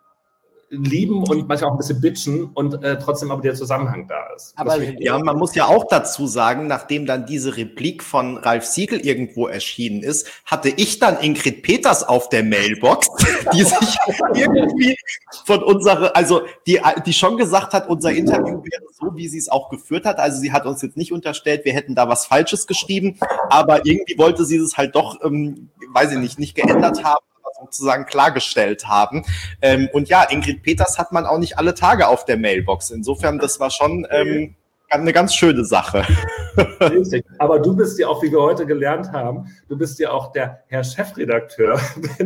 lieben und manchmal auch ein bisschen bitchen und trotzdem aber der Zusammenhang da ist. Aber ja, man muss ja auch dazu sagen, nachdem dann diese Replik von Ralf Siegel irgendwo erschienen ist, hatte ich dann Ingrid Peters auf der Mailbox, die sich irgendwie von die schon gesagt hat, unser Interview wäre so, wie sie es auch geführt hat. Also sie hat uns jetzt nicht unterstellt, wir hätten da was Falsches geschrieben, aber irgendwie wollte sie es halt doch, weiß ich nicht geändert haben, sozusagen klargestellt haben. Und ja, Ingrid Peters hat man auch nicht alle Tage auf der Mailbox. Insofern, das war schon eine ganz schöne Sache. Aber du bist ja auch, wie wir heute gelernt haben, du bist ja auch der Herr Chefredakteur.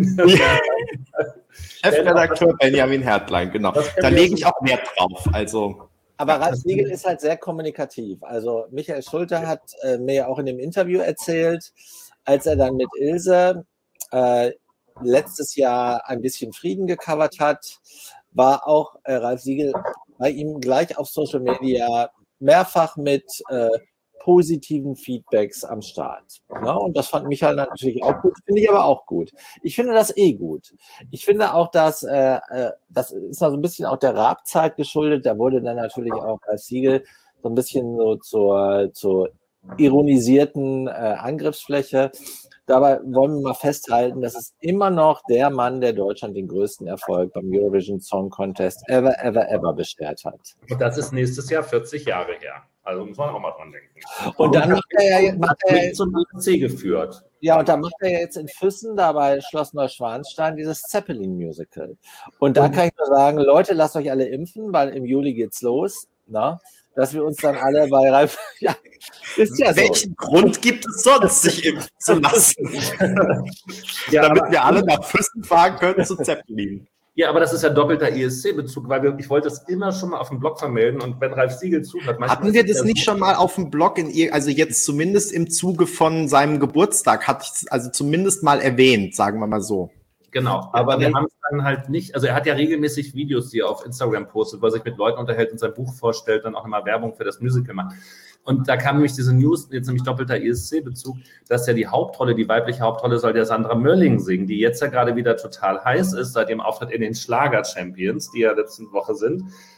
Chefredakteur Benjamin Hertlein, genau. Da lege ich auch Wert drauf. Also. Aber Ralf Siegel ist halt sehr kommunikativ. Also Michael Schulte hat mir ja auch in dem Interview erzählt, als er dann mit Ilse letztes Jahr ein bisschen Frieden gecovert hat, war auch Ralf Siegel bei ihm gleich auf Social Media mehrfach mit positiven Feedbacks am Start. Ja, und das fand Michael natürlich auch gut, finde ich aber auch gut. Ich finde das gut. Ich finde auch, dass das ist noch so ein bisschen auch der Raab-Zeit geschuldet, da wurde dann natürlich auch Ralf Siegel so ein bisschen so zur ironisierten Angriffsfläche. Dabei wollen wir mal festhalten, das ist immer noch der Mann, der Deutschland den größten Erfolg beim Eurovision Song Contest ever beschert hat. Und das ist nächstes Jahr 40 Jahre her. Also muss man auch mal dran denken. Und dann macht er zum ESC geführt. Ja, und dann macht er jetzt in Füssen, da bei Schloss Neuschwanstein, dieses Zeppelin-Musical. Und da kann ich nur sagen, Leute, lasst euch alle impfen, weil im Juli geht's los. Na? Dass wir uns dann alle bei Ralf... Ja, ist ja so. Welchen Grund gibt es sonst, sich impfen zu lassen? Ja, damit wir alle nach Füssen fahren können zu Zeppelin. Ja, aber das ist ja doppelter ESC-Bezug, weil ich wollte es immer schon mal auf dem Blog vermelden und wenn Ralf Siegel zuhört... Hatten wir das nicht schon mal auf dem Blog, also jetzt zumindest im Zuge von seinem Geburtstag, hatte ich es also zumindest mal erwähnt, sagen wir mal so. Genau, aber wir haben es dann halt nicht, also er hat ja regelmäßig Videos, die er auf Instagram postet, wo er sich mit Leuten unterhält und sein Buch vorstellt, dann auch immer Werbung für das Musical macht. Und da kam nämlich diese News, jetzt nämlich doppelter ESC-Bezug, dass ja die weibliche Hauptrolle soll ja Sandra Mörling singen, die jetzt ja gerade wieder total heiß ist, seit dem Auftritt in den Schlager-Champions, die ja letzte Woche sind.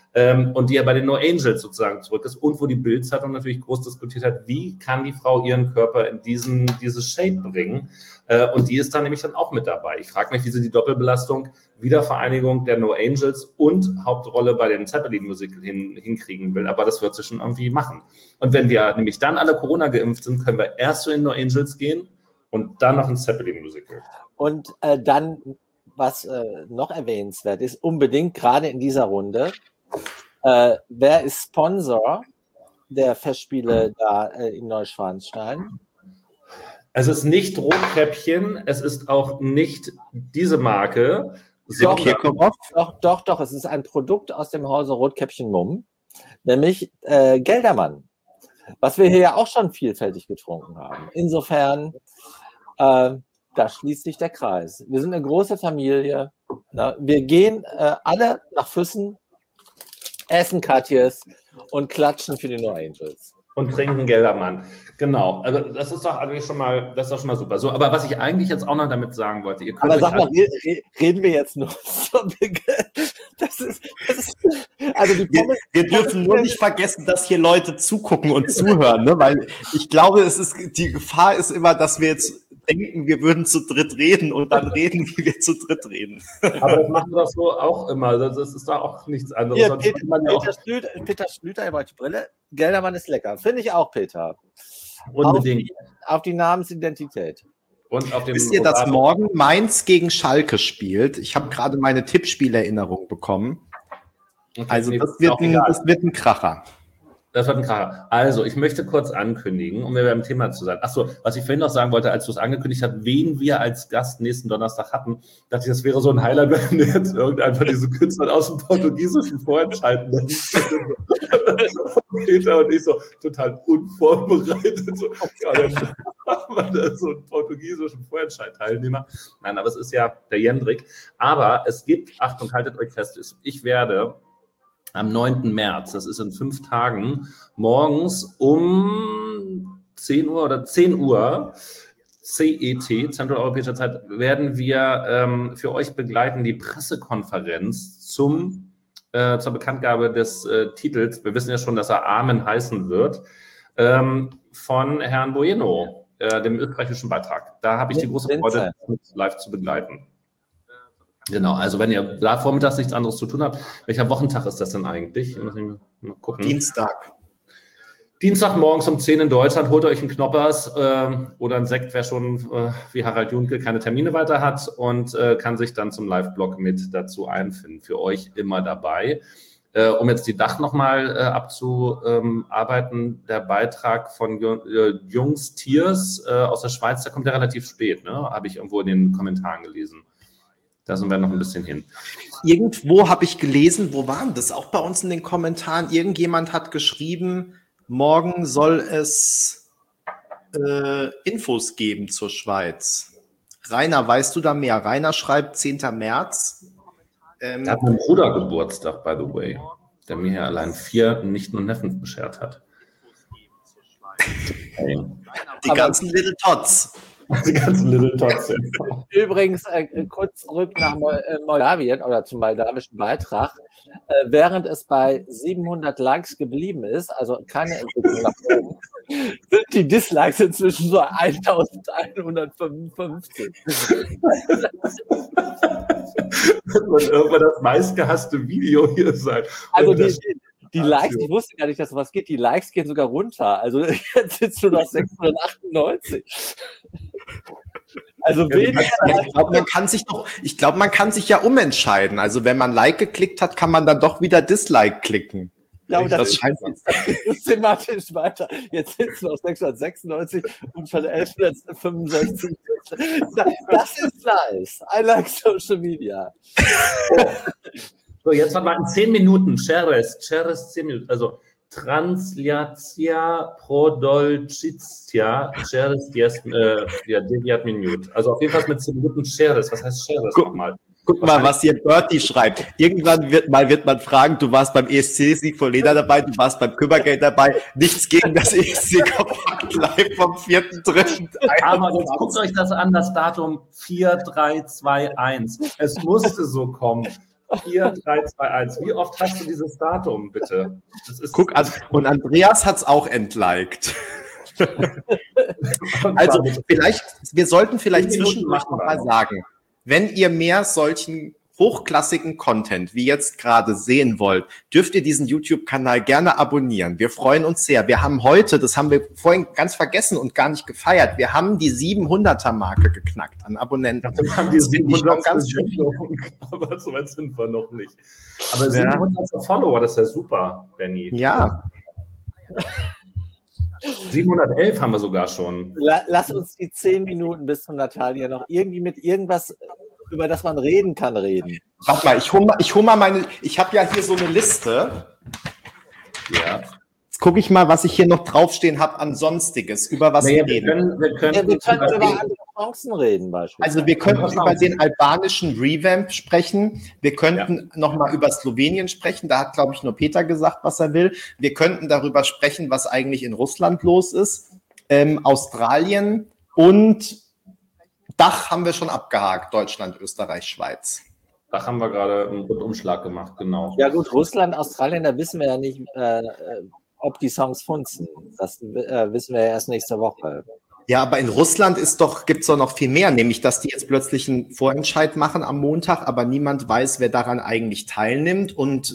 und die ja bei den No Angels sozusagen zurück ist und wo die Bild-Zeitung natürlich groß diskutiert hat, wie kann die Frau ihren Körper in diese Shape bringen, und die ist dann nämlich dann auch mit dabei. Ich frage mich, wie sie die Doppelbelastung, Wiedervereinigung der No Angels und Hauptrolle bei dem Zeppelin-Musical hinkriegen will, aber das wird sie schon irgendwie machen. Und wenn wir nämlich dann alle Corona geimpft sind, können wir erst zu den No Angels gehen und dann noch ins Zeppelin-Musical. Und dann, was noch erwähnenswert ist, unbedingt gerade in dieser Runde, wer ist Sponsor der Festspiele da in Neuschwanstein? Es ist nicht Rotkäppchen, es ist auch nicht diese Marke. Doch, es ist ein Produkt aus dem Hause Rotkäppchen Mumm, nämlich Geldermann, was wir hier ja auch schon vielfältig getrunken haben. Insofern, da schließt sich der Kreis. Wir sind eine große Familie. Na, wir gehen alle nach Füssen, essen Katjes und klatschen für die No Angels. Und trinken Geldermann. Genau. Also das ist doch eigentlich schon mal super. So, aber was ich eigentlich jetzt auch noch damit sagen wollte, ihr könnt. Aber sag mal, reden wir jetzt nur so. Also wir dürfen nur nicht vergessen, dass hier Leute zugucken und zuhören, ne? Weil ich glaube, die Gefahr ist immer, dass wir jetzt denken, wir würden zu dritt reden und dann reden, wie wir zu dritt reden. Aber das machen wir doch so auch immer. Das ist da auch nichts anderes. Hier, Peter Schlüter, ihr wollt die Brille. Geldermann ist lecker. Finde ich auch, Peter. Unbedingt. Auf die Namensidentität. Und auf dem Wisst ihr, dass morgen Mainz gegen Schalke spielt? Ich habe gerade meine Tippspielerinnerung bekommen. Okay, also das wird ein Kracher. Das wird ein Kracher. Also, ich möchte kurz ankündigen, um mir beim Thema zu sein. Achso, was ich vorhin noch sagen wollte, als du es angekündigt hast, wen wir als Gast nächsten Donnerstag hatten, dachte ich, das wäre so ein Highlight, wenn wir jetzt irgendeinen von diesen Künstlern aus dem Portugiesischen vorentscheiden lassen. Peter und ich so total unvorbereitet. So, ja, dann machen wir da so einen portugiesischen Vorentscheid-Teilnehmer. Nein, aber es ist ja der Jendrik. Aber es gibt, Achtung, haltet euch fest, ich werde am 9. März, das ist in 5 Tagen, morgens um 10 Uhr oder 10 Uhr CET, Zentraleuropäischer Zeit, werden wir für euch begleiten die Pressekonferenz zur Bekanntgabe des Titels. Wir wissen ja schon, dass er Amen heißen wird, von Herrn Bueno, dem österreichischen Beitrag. Da habe ich die große Freude, live zu begleiten. Genau, also wenn ihr da vormittags nichts anderes zu tun habt, welcher Wochentag ist das denn eigentlich? Mal gucken. Dienstag morgens um 10 in Deutschland, holt euch einen Knoppers oder einen Sekt, wer schon wie Harald Junke keine Termine weiter hat und kann sich dann zum Live-Blog mit dazu einfinden. Für euch immer dabei. Um jetzt die Dach nochmal abzuarbeiten, der Beitrag von Jungs Tiers aus der Schweiz, der kommt ja relativ spät, ne? Habe ich irgendwo in den Kommentaren gelesen. Da sind wir noch ein bisschen hin. Irgendwo habe ich gelesen, wo waren das? Auch bei uns in den Kommentaren. Irgendjemand hat geschrieben, morgen soll es Infos geben zur Schweiz. Rainer, weißt du da mehr? Rainer schreibt 10. März. Da hat mein Bruder Geburtstag, by the way, der mir hier allein 4 Nichten und Neffen beschert hat. Die ganzen Little Tots. Die ganzen Little Tots. Übrigens, kurz zurück nach Moldawien oder zum moldawischen Beitrag. Während es bei 700 Likes geblieben ist, also keine Entwicklung nach oben, sind die Dislikes inzwischen so 1155. Das wird irgendwann das meistgehasste Video hier sein. Also die Likes, ich wusste gar nicht, dass sowas geht, die Likes gehen sogar runter. Also jetzt sitzt du noch 698. Also weniger. Ich glaube, man kann sich ja umentscheiden. Also wenn man Like geklickt hat, kann man dann doch wieder Dislike klicken. Ja, und das scheint systematisch weiter. Jetzt sitzen noch 696 und schon 1165. Das ist nice. I like Social Media. So, jetzt haben wir in 10 Minuten. Ceres 10 Minuten. Also Translatia Prodolcitia Ceres 10 Minuten. Also auf jeden Fall mit 10 Minuten Ceres. Was heißt Ceres nochmal? Guck mal, was hier Bertie schreibt. Irgendwann wird man fragen, du warst beim ESC-Sieg von Lena dabei, du warst beim Kümmergeld dabei. Nichts gegen das ESC-Kompakt live vom 4.3. Aber jetzt guckt euch das an, das Datum 4321. Es musste so kommen. 4, 3, 2, 1. Wie oft hast du dieses Datum, bitte? Das ist Guck, und Andreas hat es auch entliked. Also wir sollten vielleicht zwischendurch noch mal sagen, wenn ihr mehr solchen hochklassigen Content wie jetzt gerade sehen wollt, dürft ihr diesen YouTube-Kanal gerne abonnieren. Wir freuen uns sehr. Wir haben heute, das haben wir vorhin ganz vergessen und gar nicht gefeiert, wir haben die 700er-Marke geknackt an Abonnenten. Wir haben die 700 ganz schön, aber so weit sind wir noch nicht. Aber 700 Follower, das ist ja super, Benni. Ja. 711 haben wir sogar schon. Lass uns die 10 Minuten bis zu Natalia noch irgendwie mit irgendwas, über das man reden kann, reden. Warte mal, ich hol mal meine, ich habe ja hier so eine Liste. Ja. Jetzt gucke ich mal, was ich hier noch draufstehen habe an Sonstiges, über was wir reden. Wir können über andere Chancen reden, beispielsweise. Also wir könnten über den albanischen Revamp sprechen. Wir könnten noch mal über Slowenien sprechen. Da hat, glaube ich, nur Peter gesagt, was er will. Wir könnten darüber sprechen, was eigentlich in Russland los ist. Australien und Dach haben wir schon abgehakt. Deutschland, Österreich, Schweiz. Da haben wir gerade einen Rundumschlag gemacht, genau. Ja gut, Russland, Australien, da wissen wir ja nicht, ob die Songs funzen. Das wissen wir ja erst nächste Woche. Ja, aber in Russland gibt's doch noch viel mehr, nämlich, dass die jetzt plötzlich einen Vorentscheid machen am Montag, aber niemand weiß, wer daran eigentlich teilnimmt. Und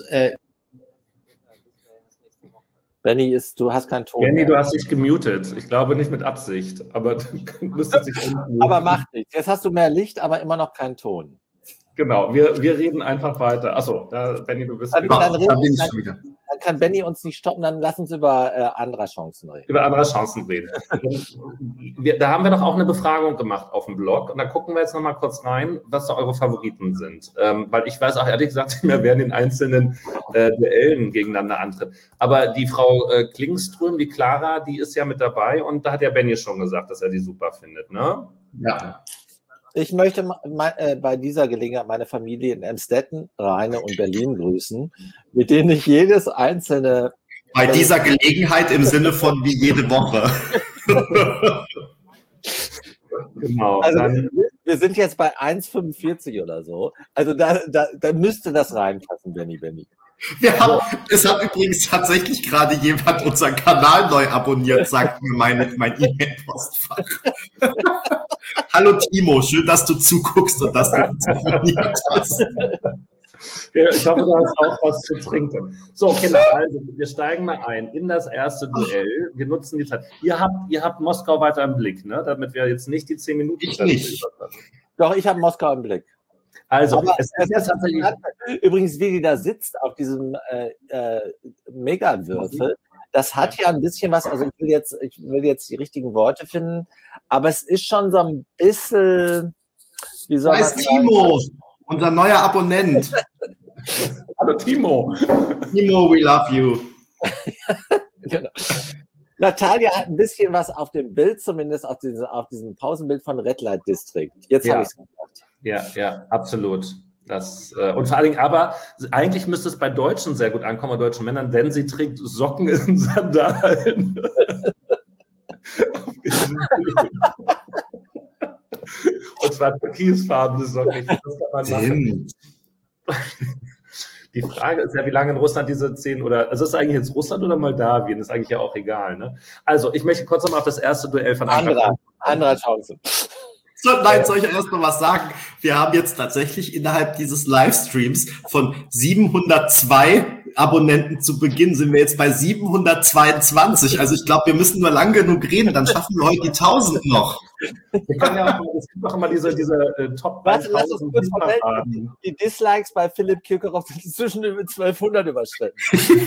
Benni, du hast keinen Ton. Benni, du hast dich gemutet. Ich glaube nicht mit Absicht, aber du müsstest dich unmuten. Aber macht nichts. Jetzt hast du mehr Licht, aber immer noch keinen Ton. Genau, wir reden einfach weiter. Achso, Benni, du bist Dann wieder. Dann kann Benni uns nicht stoppen, dann lass uns über andere Chancen reden. Über andere Chancen reden. Da haben wir doch auch eine Befragung gemacht auf dem Blog und da gucken wir jetzt nochmal kurz rein, was da eure Favoriten sind. Weil ich weiß auch ehrlich gesagt nicht mehr, wer in den einzelnen Duellen gegeneinander antritt. Aber die Frau Klingström, die Clara, die ist ja mit dabei und da hat ja Benni schon gesagt, dass er die super findet, ne? ja. Ich möchte bei dieser Gelegenheit meine Familie in Emstetten, Rheine und Berlin grüßen, mit denen ich jedes einzelne... Bei dieser Gelegenheit im Sinne von wie jede Woche. Genau. Also wir sind jetzt bei 1,45 oder so. Also da müsste das reinpassen, Benni. Es hat übrigens tatsächlich gerade jemand unseren Kanal neu abonniert, sagt mir mein E-Mail-Postfach. Hallo Timo, schön, dass du zuguckst und dass du uns abonniert hast. Ja, ich hoffe, du hast auch was zu trinken. So, Kinder, also wir steigen mal ein in das erste Duell. Wir nutzen die Zeit. Ihr habt Moskau weiter im Blick, ne? Damit wir jetzt nicht die 10 Minuten... Ich nicht. Doch, ich habe Moskau im Blick. Also, aber es ist jetzt tatsächlich... Übrigens, wie die da sitzt auf diesem Megawürfel, das hat ja ein bisschen was, also ich will jetzt die richtigen Worte finden, aber es ist schon so ein bisschen, wie soll man sagen? Timo, unser neuer Abonnent. Hallo Timo. Timo, we love you. Genau. Natalia hat ein bisschen was auf dem Bild, zumindest auf diesem Pausenbild von Red Light District. Jetzt habe ich es gesagt. Ja, absolut. Und vor allen Dingen, aber eigentlich müsste es bei Deutschen sehr gut ankommen, bei deutschen Männern, denn sie trägt Socken in Sandalen. Und zwar türkisfarbene Socken. Das kann man machen. Die Frage ist ja, wie lange in Russland diese 10 oder, also ist es eigentlich jetzt Russland oder Moldawien? Ist eigentlich ja auch egal, ne? Also, ich möchte kurz nochmal auf das erste Duell von anderer Chance. Nein, soll ich erst noch was sagen? Wir haben jetzt tatsächlich innerhalb dieses Livestreams von 702 Abonnenten zu Beginn sind wir jetzt bei 722. Also ich glaube, wir müssen nur lang genug reden, dann schaffen wir heute die 1000 noch. Wir können ja auch, es gibt doch immer diese Top 1000. Lass uns kurz vermelden. Die Dislikes bei Philipp Kirkorov sind inzwischen über 1200 überschritten.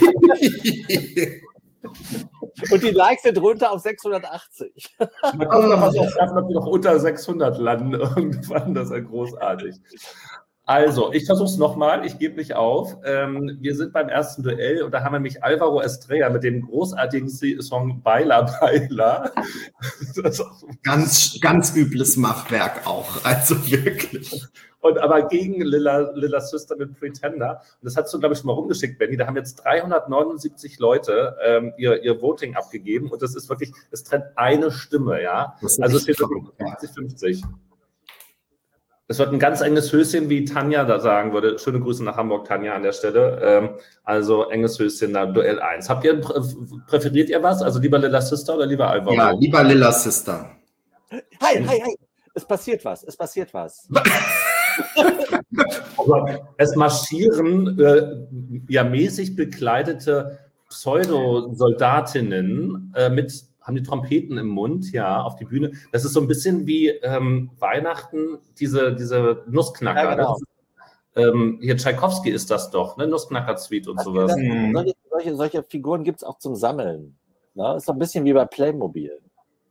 Und die Likes sind runter auf 680. Man kommt noch was auf, dass wir noch unter 600 landen irgendwann. Das ist ja großartig. Also, ich versuche es nochmal. Ich gebe nicht auf. Wir sind beim ersten Duell und da haben wir nämlich Alvaro Estrella mit dem großartigen Song Baila Baila. Ganz übles Machwerk auch. Also wirklich. Und aber gegen Lilla Sister mit Pretender. Und das hast du, glaube ich, schon mal rumgeschickt, Benni. Da haben jetzt 379 Leute ihr Voting abgegeben. Und das ist wirklich, es trennt eine Stimme, ja. Also es steht wirklich 50-50. Es wird ein ganz enges Höschen, wie Tanja da sagen würde. Schöne Grüße nach Hamburg, Tanja, an der Stelle. Also enges Höschen, da Duell 1. Präferiert ihr was? Also lieber Lilla Sister oder lieber Alvaro? Ja, lieber Lilla Sister. Hi. Es passiert was. Es marschieren mäßig bekleidete Pseudosoldatinnen haben die Trompeten im Mund, ja, auf die Bühne. Das ist so ein bisschen wie Weihnachten, diese Nussknacker. Ja, genau. Hier Tschaikowski ist das doch, ne? Nussknacker-Suite und sowas. Solche Figuren gibt es auch zum Sammeln. Ne? Ist so ein bisschen wie bei Playmobil.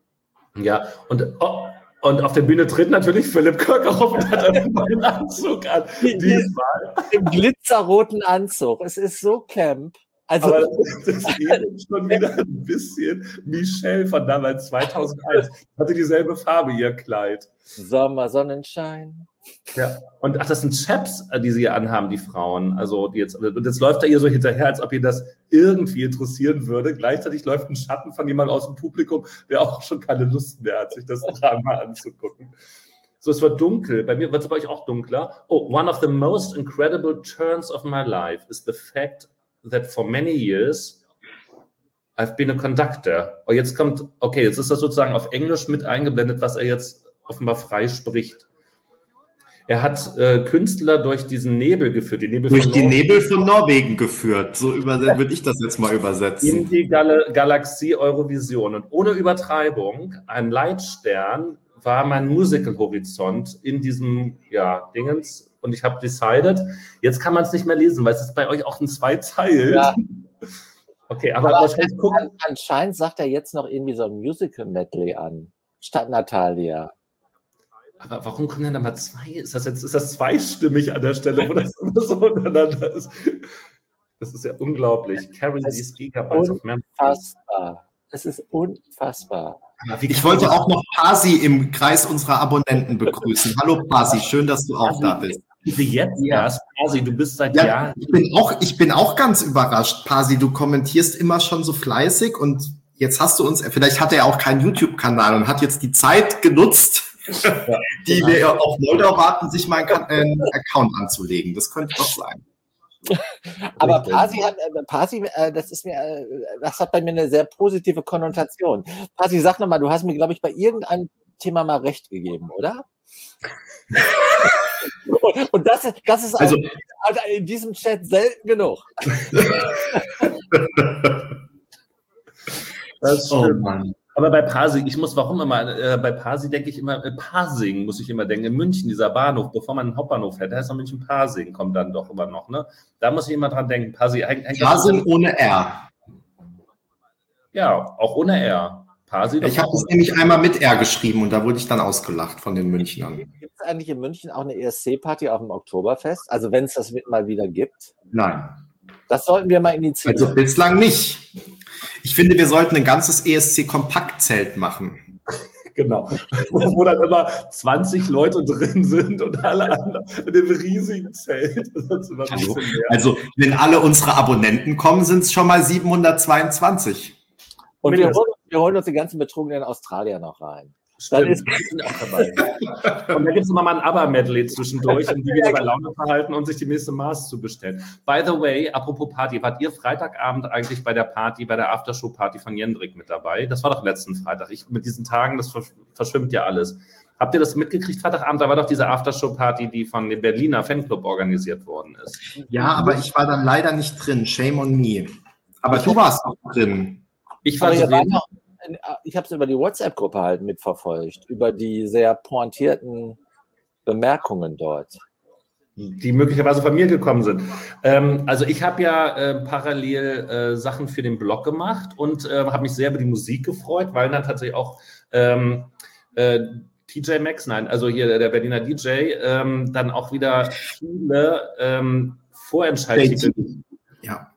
Ja, und auf der Bühne tritt natürlich Philipp Kirchhoff und hat einen neuen Anzug an. Diesmal. Im glitzerroten Anzug. Es ist so Camp. Also, aber das ist schon wieder ein bisschen Michelle von damals 2001. Hatte dieselbe Farbe, ihr Kleid. Sommer, Sonnenschein. Ja, und das sind Chaps, die sie hier anhaben, die Frauen. Also und jetzt läuft er ihr so hinterher, als ob ihr das irgendwie interessieren würde. Gleichzeitig läuft ein Schatten von jemandem aus dem Publikum, der auch schon keine Lust mehr hat, sich das Drama anzugucken. So, es wird dunkel. Bei mir wird es bei euch auch dunkler. Oh, one of the most incredible turns of my life is the fact that for many years I've been a conductor. Oh, jetzt ist das sozusagen auf Englisch mit eingeblendet, was er jetzt offenbar frei spricht. Er hat Künstler durch diesen Nebel geführt. Nebel von Norwegen geführt. So würde ich das jetzt mal übersetzen. In die Galaxie Eurovision. Und ohne Übertreibung, ein Leitstern war mein Musical-Horizont in diesem Dingens. Und ich habe decided, jetzt kann man es nicht mehr lesen, weil es ist bei euch auch in 2 Teilen. Ja. Okay, aber wahrscheinlich gucken. Anscheinend sagt er jetzt noch irgendwie so ein Musical-Medley an, statt Natalia. Aber warum kommen denn da mal 2? Ist das zweistimmig an der Stelle, wo das immer so untereinander ist? Das ist ja unglaublich. Carry these Gigabytes of Memory. Unfassbar. Es ist unfassbar. Ich wollte auch noch Pasi im Kreis unserer Abonnenten begrüßen. Hallo Pasi, schön, dass du auch da bist. Jetzt erst, Pasi, du bist seit Jahren. Ich bin auch ganz überrascht, Pasi, du kommentierst immer schon so fleißig und jetzt hast du uns, vielleicht hat er auch keinen YouTube-Kanal und hat jetzt die Zeit genutzt, die wir auf Moldau warten, sich mal einen Account anzulegen. Das könnte doch sein. Aber Pasi das hat bei mir eine sehr positive Konnotation. Pasi, sag nochmal, du hast mir, glaube ich, bei irgendeinem Thema mal recht gegeben, oder? Und das ist also in diesem Chat selten genug. Das stimmt. Oh Mann. Aber bei Pasing, bei Pasing denke ich immer, Pasing muss ich immer denken, in München, dieser Bahnhof, bevor man einen Hauptbahnhof fährt, da heißt noch München Pasing, kommt dann doch immer noch, ne? Da muss ich immer dran denken, Pasing ohne R. Ja, auch ohne R. Pasing. Ich habe das nämlich einmal mit R geschrieben und da wurde ich dann ausgelacht von den Münchnern. Gibt es eigentlich in München auch eine ESC-Party auf dem Oktoberfest? Also wenn es das mal wieder gibt? Nein. Das sollten wir mal initiieren. Also bislang nicht. Ich finde, wir sollten ein ganzes ESC-Kompaktzelt machen. Genau. Wo dann immer 20 Leute drin sind und alle anderen in dem riesigen Zelt. Also, wenn alle unsere Abonnenten kommen, sind es schon mal 722. Und wir holen uns die ganzen betrogenen Australier noch rein. Dann ist auch dabei. Und da gibt es immer mal ein ABBA-Medley zwischendurch, um die wieder bei Laune verhalten und sich die nächste Maß zu bestellen. By the way, apropos Party, wart ihr Freitagabend eigentlich bei der Aftershow-Party von Jendrik mit dabei? Das war doch letzten Freitag. Mit diesen Tagen, das verschwimmt ja alles. Habt ihr das mitgekriegt, Freitagabend? Da war doch diese Aftershow-Party, die von dem Berliner Fanclub organisiert worden ist. Ja, aber ich war dann leider nicht drin. Shame on me. Aber du warst auch drin. Ich war drin. Ich habe es über die WhatsApp-Gruppe halt mitverfolgt, über die sehr pointierten Bemerkungen dort. Die möglicherweise von mir gekommen sind. Also ich habe ja parallel Sachen für den Blog gemacht und habe mich sehr über die Musik gefreut, weil dann tatsächlich auch TJ Maxx, also hier der Berliner DJ, dann auch wieder viele Vorentscheidungen. Ja.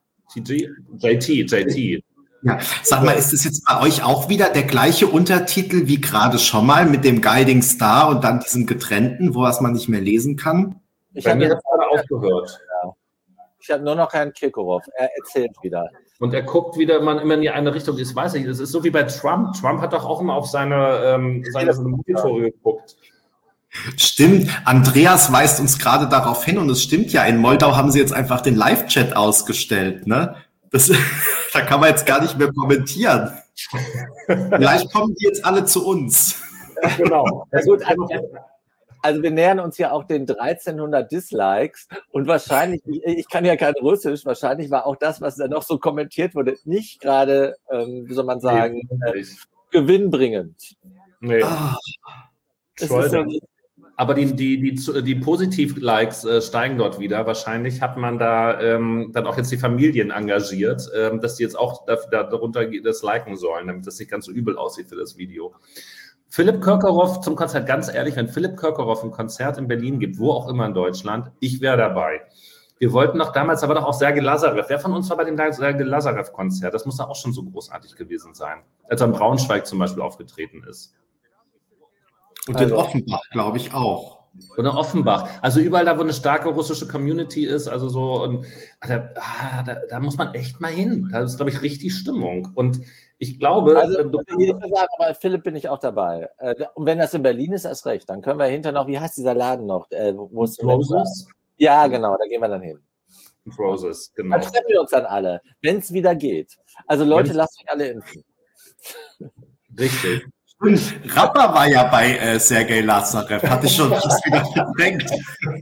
JT. Ja, sag mal, ist es jetzt bei euch auch wieder der gleiche Untertitel wie gerade schon mal mit dem Guiding Star und dann diesem getrennten, was man nicht mehr lesen kann? Bei mir hat es gerade aufgehört. Ja. Ich habe nur noch Herrn Kirkorov. Er erzählt wieder. Und er guckt wieder immer in die eine Richtung. Ich weiß nicht, es ist so wie bei Trump. Trump hat doch auch immer auf seine Monitore geguckt. Stimmt, Andreas weist uns gerade darauf hin und es stimmt ja, in Moldau haben sie jetzt einfach den Live-Chat ausgestellt, ne? Da kann man jetzt gar nicht mehr kommentieren. Vielleicht kommen die jetzt alle zu uns. Genau. Ja, gut, also wir nähern uns ja auch den 1300 Dislikes und wahrscheinlich, ich kann ja kein Russisch, wahrscheinlich war auch das, was da noch so kommentiert wurde, nicht gerade, wie soll man sagen, gewinnbringend. Nee. Es ist so, Aber die Positiv-Likes steigen dort wieder. Wahrscheinlich hat man da dann auch jetzt die Familien engagiert, dass die jetzt auch darunter das liken sollen, damit das nicht ganz so übel aussieht für das Video. Philipp Kirkorov zum Konzert, ganz ehrlich, wenn Philipp Kirkorov ein Konzert in Berlin gibt, wo auch immer in Deutschland, ich wäre dabei. Wir wollten noch damals, aber doch auch Sergei Lazarev. Wer von uns war bei dem Sergei Lazarev-Konzert? Das muss da auch schon so großartig gewesen sein, als er in Braunschweig zum Beispiel aufgetreten ist. Und in Offenbach, glaube ich, auch. Oder Offenbach. Also überall da, wo eine starke russische Community ist, also so, und da muss man echt mal hin. Da ist, glaube ich, richtig Stimmung. Und ich glaube... aber Philipp bin ich auch dabei. Und wenn das in Berlin ist, erst recht. Dann können wir hinterher noch, wie heißt dieser Laden noch? Wo es Roses? Ja, genau, da gehen wir dann hin. Roses, genau. Dann treffen wir uns dann alle, wenn es wieder geht. Also Leute, lasst euch alle impfen. Richtig. Und Rapper war ja bei Sergei Lazarev, hatte ich schon fast wieder verdrängt.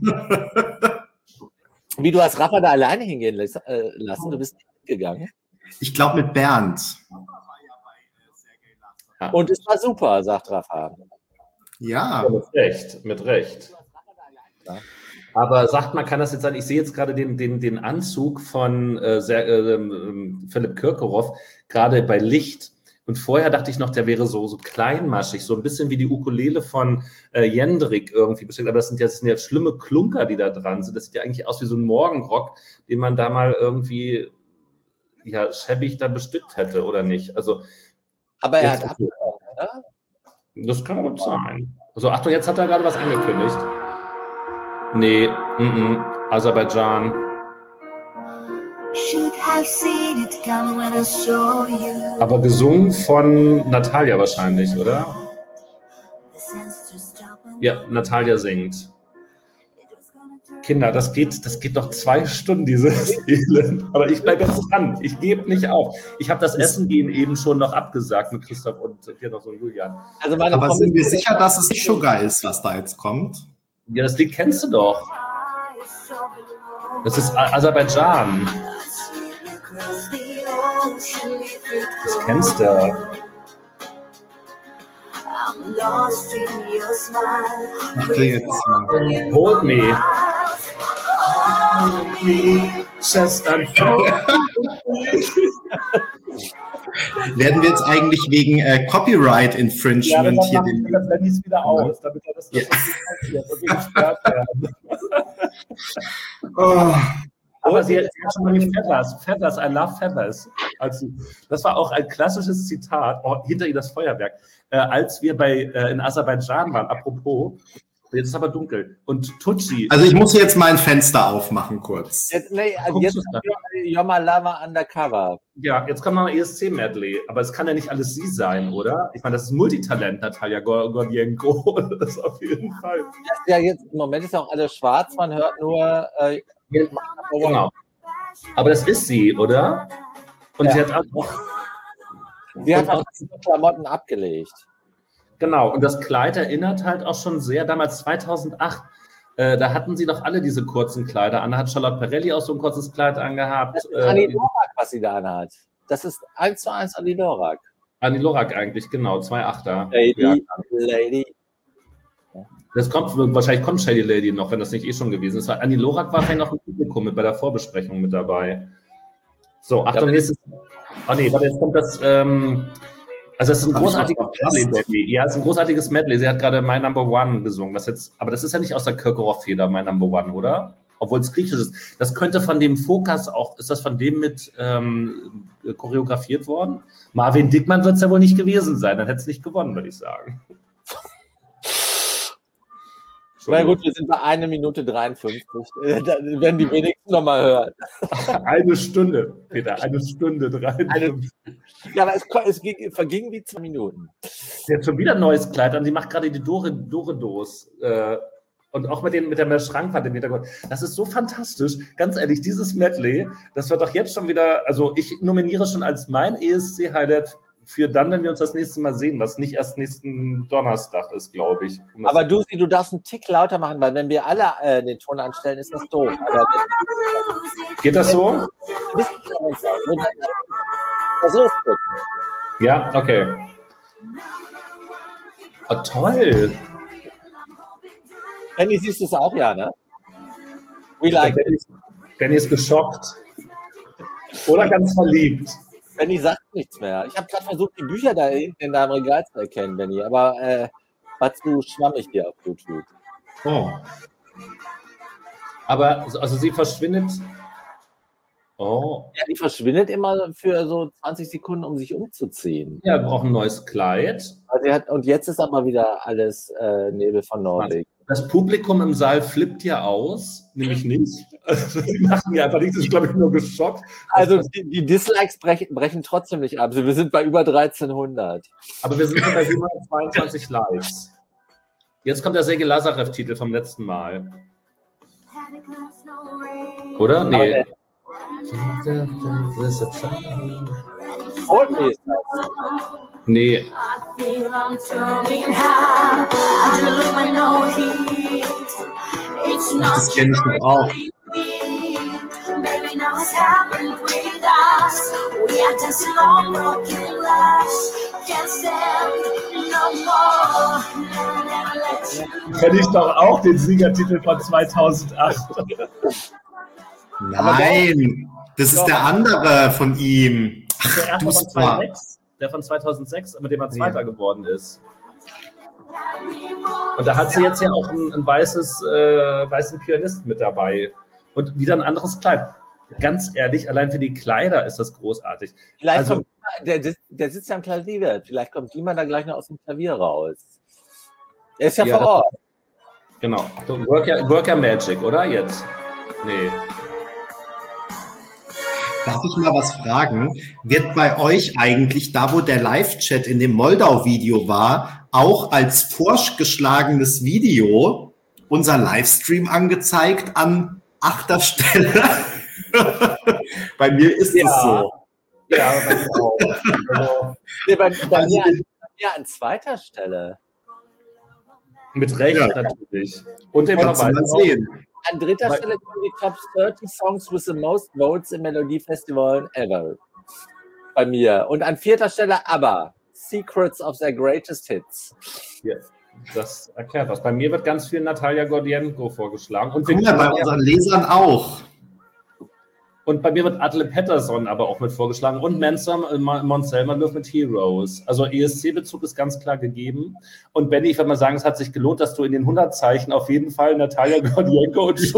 Wie, du hast Rapper da alleine hingehen lassen? Du bist nicht gegangen? Ich glaube mit Bernd. Und es war super, sagt Rafa. Ja. Mit Recht. Ja. Aber sagt man, kann das jetzt sein, ich sehe jetzt gerade den Anzug von Philipp Kirkorov, gerade bei Licht. Und vorher dachte ich noch, der wäre so kleinmaschig, so ein bisschen wie die Ukulele von Jendrik irgendwie. Aber das sind ja schlimme Klunker, die da dran sind. Das sieht ja eigentlich aus wie so ein Morgenrock, den man da mal irgendwie schäbig da bestückt hätte, oder nicht? Also, aber er hat abgebrochen, oder? Das kann gut sein. Also Achtung, jetzt hat er gerade was angekündigt. Nee, Aserbaidschan. Aber gesungen von Natalia wahrscheinlich, oder? Ja, Natalia singt. Kinder, das geht doch 2 Stunden, dieses Elend. Aber ich bleibe jetzt dran. Ich gebe nicht auf. Ich habe das Essen gehen eben schon noch abgesagt mit Christoph und hier noch so Julian. Also aber sind wir sicher, dass es nicht Sugar ist, was da jetzt kommt? Ja, das Lied kennst du doch. Das ist Aserbaidschan. Das kennst du. Ach, jetzt mal. Hold me. Werden wir jetzt eigentlich wegen Copyright Infringement hier den... Das blende ich wieder aus, damit er das nicht gesperrt werden. Aber sie hat schon mal die Feathers, I love Feathers. Also, das war auch ein klassisches Zitat, hinter ihr das Feuerwerk, als wir in Aserbaidschan waren, apropos. Jetzt ist aber dunkel. Und Tucci. Also ich muss jetzt mal ein Fenster aufmachen kurz. Jetzt Yomalama Undercover. Ja, jetzt kommt noch ein ESC-Medley. Aber es kann ja nicht alles sie sein, oder? Ich meine, das ist ein Multitalent, Natalia Gordienko. Das ist auf jeden Fall. Ja, jetzt im Moment ist auch alles schwarz. Man hört nur... genau. Aber das ist sie, oder? Und ja. Sie hat auch die Klamotten abgelegt. Genau, und das Kleid erinnert halt auch schon sehr, damals 2008, da hatten sie doch alle diese kurzen Kleider an. Da hat Charlotte Perrelli auch so ein kurzes Kleid angehabt. Das ist Annie Lorak, was sie da anhat. Das ist 1:1 Annie Lorak. Annie Lorak eigentlich, genau, 2,8er. Lady. Wahrscheinlich kommt Shady Lady noch, wenn das nicht schon gewesen ist. Annie Lorak war vielleicht noch ein Publikum bei der Vorbesprechung mit dabei. So, Achtung, nächstes. Oh nee, warte, jetzt kommt das. Also das ist ein großartiges Medley. Ja, es ist ein großartiges Medley. Sie hat gerade My Number One gesungen. Aber das ist ja nicht aus der Kirkorov-Feder, My Number One, oder? Obwohl es griechisch ist. Das könnte von dem Fokas auch, ist das von dem mit choreografiert worden? Marvin Dickmann wird es ja wohl nicht gewesen sein. Dann hätte es nicht gewonnen, würde ich sagen. Na gut, wir sind bei 1 Minute 53. Da werden die wenigsten nochmal hören. Eine Stunde, Peter, 1 Stunde 53. Ja, aber es verging wie 2 Minuten. Sie hat schon wieder ein neues Kleid an. Sie macht gerade die Dore-Dos. Und auch mit der Schrankwand im Hintergrund. Das ist so fantastisch. Ganz ehrlich, dieses Medley, das wird doch jetzt schon wieder, also ich nominiere schon als mein ESC-Highlight für dann, wenn wir uns das nächste Mal sehen, was nicht erst nächsten Donnerstag ist, glaube ich. Aber du darfst einen Tick lauter machen, weil wenn wir alle den Ton anstellen, ist das doof. Aber geht das so? So ist gut. Ja, okay. Oh, toll. Benni, siehst du es auch, ja, ne? We like it. Benni ist geschockt. Oder ganz verliebt. Benni sagt nichts mehr. Ich habe gerade versucht, die Bücher da in deinem Regal zu erkennen, Benni, aber war zu schwammig hier auf YouTube. Oh. Aber, also sie verschwindet. Oh. Ja, die verschwindet immer für so 20 Sekunden, um sich umzuziehen. Ja, braucht ein neues Kleid. Also und jetzt ist aber wieder alles Nebel von Norwegen. Das Publikum im Saal flippt ja aus, nämlich nicht. Also, die machen ja einfach nichts, das ist, glaube ich, nur geschockt. Also die Dislikes brechen trotzdem nicht ab. Wir sind bei über 1300. Aber wir sind schon bei 722 Likes. Jetzt kommt der Sergei Lazarev-Titel vom letzten Mal. Oder? Nee. Coldplay ist das. Nee. Das kenne ich doch auch. Kenne ich doch auch den Siegertitel von 2008. Nein, das ist der andere von ihm. Der von 2006, der von 2006, mit dem er Zweiter geworden ist. Und da hat sie jetzt ja auch einen weißen Pianisten mit dabei. Und wieder ein anderes Kleid. Ganz ehrlich, allein für die Kleider ist das großartig. Vielleicht kommt, der sitzt ja am Klavier. Vielleicht kommt jemand da gleich noch aus dem Klavier raus. Er ist ja vor Ort. Genau. Worker Magic, oder? Jetzt? Nee. Darf ich mal was fragen? Wird bei euch eigentlich, da wo der Live-Chat in dem Moldau-Video war, auch als vorgeschlagenes Video unser Livestream angezeigt an 8. Stelle? Bei mir ist es so. Ja, bei mir auch. Bei mir an 2. Stelle. Mit Recht, natürlich. Und dem Verweis. An 3. Stelle kommen die Top 30 Songs with the most votes im Melodiefestival ever. Bei mir. Und an 4. Stelle ABBA. Secrets of their greatest hits. Ja, das erklärt was. Bei mir wird ganz viel Natalia Gordienko vorgeschlagen. Und bei unseren Lesern auch. Und bei mir wird Adele Pettersson aber auch mit vorgeschlagen. Und Mons Zelmerlöw mit Heroes. Also ESC-Bezug ist ganz klar gegeben. Und Benni, ich würde mal sagen, es hat sich gelohnt, dass du in den 100 Zeichen auf jeden Fall Natalia Gordienko und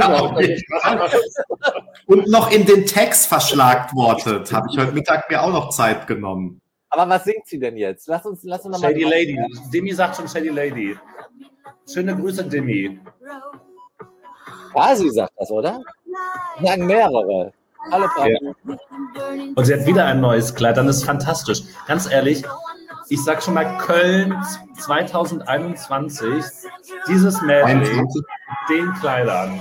und noch in den Text verschlagwortet. Habe ich heute Mittag mir auch noch Zeit genommen. Aber was singt sie denn jetzt? Lass uns noch mal Shady Lady. Demi sagt schon Shady Lady. Schöne Grüße, Demi. Sie sagt das, oder? Sagen mehrere. Alle ja. Und sie hat wieder ein neues Kleid, dann ist fantastisch. Ganz ehrlich, ich sag schon mal Köln 2021, dieses Medley, den Kleidern.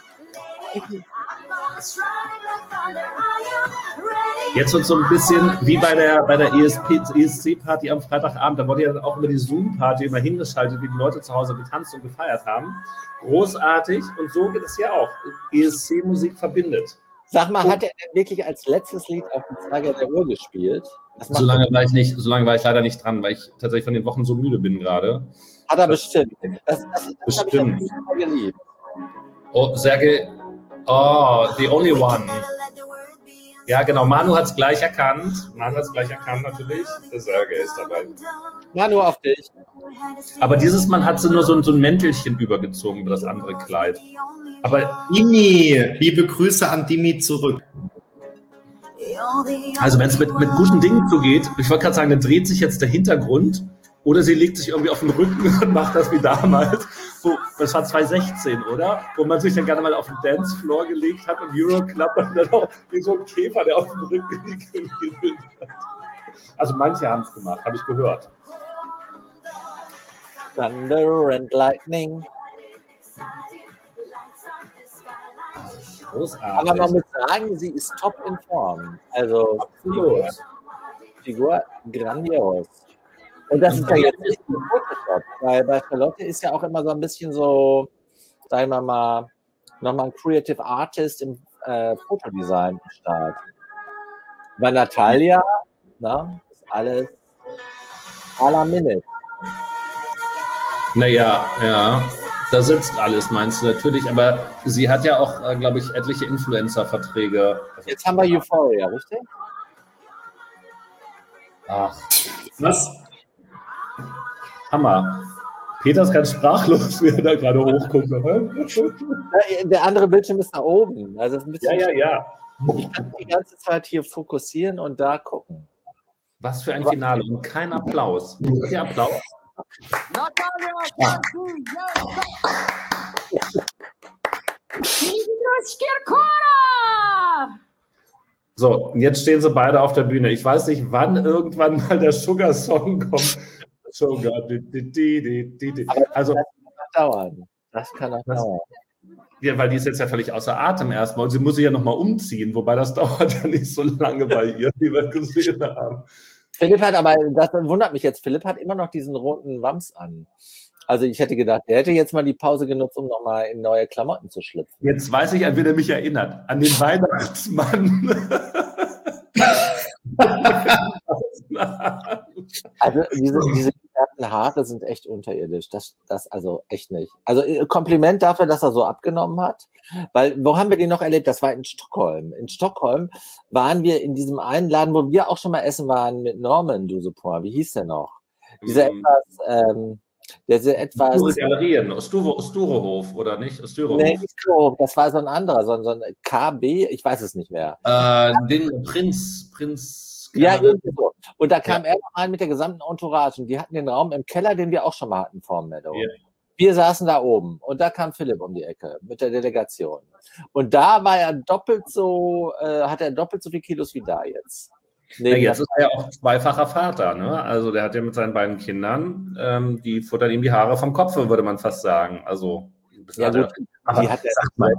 Jetzt wird so ein bisschen wie bei der ESC-Party am Freitagabend, da wurde ja dann auch über die Zoom-Party immer hingeschaltet, wie die Leute zu Hause getanzt und gefeiert haben. Großartig, und so geht es ja auch. ESC-Musik verbindet. Sag mal, hat er denn wirklich als letztes Lied auf dem Zeiger der Uhr gespielt? So lange war ich leider nicht dran, weil ich tatsächlich von den Wochen so müde bin gerade. Hat er bestimmt. Das bestimmt. Hab ich geliebt. Oh, Sergei. Oh, the only one. Ja, genau. Manu hat es gleich erkannt. Natürlich. Der Sergei ist dabei. Manu, auf dich. Aber dieses Mal hat sie nur so ein Mäntelchen übergezogen über das andere Kleid. Aber Dimi, liebe Grüße an Dimi zurück. Also wenn es mit guten Dingen zugeht, ich wollte gerade sagen, dann dreht sich jetzt der Hintergrund Oder sie legt sich irgendwie auf den Rücken und macht das wie damals. Das war 2016, oder? Wo man sich dann gerne mal auf den Dancefloor gelegt hat und Euroclub und dann auch wie so ein Käfer, der auf dem Rücken liegt. Also manche haben es gemacht, habe ich gehört. Thunder and Lightning. Großartig. Aber man muss sagen, sie ist top in Form. Also Figur grandios. Und das ist ja jetzt nicht ein Photoshop, weil bei Charlotte ist ja auch immer so ein bisschen so, sagen wir mal, nochmal ein Creative Artist im Fotodesign am Start. Bei Natalia, ist alles à la minute. Naja, ja, da sitzt alles, meinst du natürlich, aber sie hat ja auch, glaube ich, etliche Influencer-Verträge. Jetzt haben wir Euphoria, richtig? Ach, was? Hammer. Peter ist ganz sprachlos, wie er da gerade hochguckt. Der andere Bildschirm ist da oben. Also ein bisschen Ja. Ich kann die ganze Zeit hier fokussieren und da gucken. Was für ein Finale und kein Applaus. Okay, Applaus. So, jetzt stehen sie beide auf der Bühne. Ich weiß nicht, wann irgendwann mal der Sugar-Song kommt. Sugar. Also, das kann auch dauern. Ja, weil die ist jetzt ja völlig außer Atem erstmal und sie muss sich ja nochmal umziehen, wobei das dauert ja nicht so lange bei ihr, wie wir gesehen haben. Philipp hat aber, das wundert mich jetzt, Philipp hat immer noch diesen roten Wams an. Also ich hätte gedacht, der hätte jetzt mal die Pause genutzt, um nochmal in neue Klamotten zu schlüpfen. Jetzt weiß ich, an wen er mich erinnert. An den Weihnachtsmann. Also diese gefärbten Haare sind echt unterirdisch. Das also echt nicht. Also Kompliment dafür, dass er so abgenommen hat. Weil, wo haben wir den noch erlebt? Das war in Stockholm. In Stockholm waren wir in diesem einen Laden, wo wir auch schon mal essen waren mit Norman Dusupor. Wie hieß der noch? Dieser etwas Galerien, Sturehof, oder nicht? Sturehof. Nee, nicht Sturehof, das war so ein anderer, so ein KB, ich weiß es nicht mehr. Den Prinz. Ja, irgendwie so. Und da kam er noch rein mit der gesamten Entourage und die hatten den Raum im Keller, den wir auch schon mal hatten vor dem Meadow. Yeah. Wir saßen da oben und da kam Philipp um die Ecke mit der Delegation. Und da war er hat er doppelt so viele Kilos wie da jetzt. Ja, jetzt ist er ja auch zweifacher Vater, ne? Also der hat ja mit seinen beiden Kindern, die futtern ihm die Haare vom Kopf, würde man fast sagen. Also ja, gut, die hat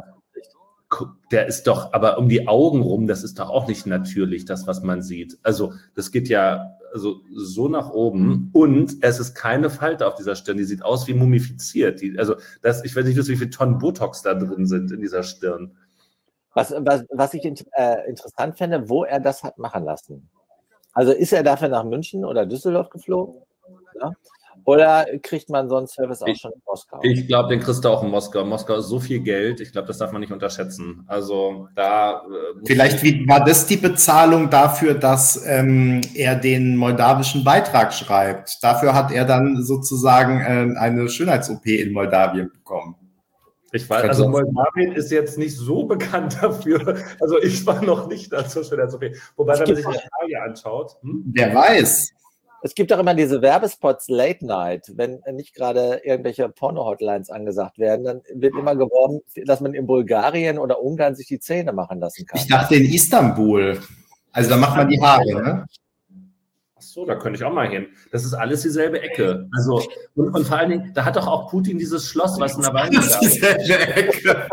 der ist doch, aber um die Augen rum, das ist doch auch nicht natürlich, das, was man sieht. Also das geht ja so nach oben und es ist keine Falte auf dieser Stirn, die sieht aus wie mumifiziert. Ich weiß nicht, wie viele Tonnen Botox da drin sind in dieser Stirn. Was ich interessant fände, wo er das hat machen lassen. Also ist er dafür nach München oder Düsseldorf geflogen? Ja? Oder kriegt man so einen Service auch schon in Moskau? Ich glaube, den kriegst du auch in Moskau. Moskau ist so viel Geld, ich glaube, das darf man nicht unterschätzen. Also da... Vielleicht war das die Bezahlung dafür, dass er den moldawischen Beitrag schreibt. Dafür hat er dann sozusagen eine Schönheits-OP in Moldawien bekommen. Ich weiß, also Moldawien ist jetzt nicht so bekannt dafür. Also ich war noch nicht da zur Schönheits-OP. Wobei, wenn man sich Natalia anschaut... Wer weiß. Es gibt auch immer diese Werbespots Late Night, wenn nicht gerade irgendwelche Porno-Hotlines angesagt werden, dann wird immer geworben, dass man in Bulgarien oder Ungarn sich die Zähne machen lassen kann. Ich dachte in Istanbul. Also da macht man die Haare, ne? Ach so, da könnte ich auch mal hin. Das ist alles dieselbe Ecke. Also, und vor allen Dingen, da hat doch auch Putin dieses Schloss, was in der Weile ist. Dieselbe Ecke.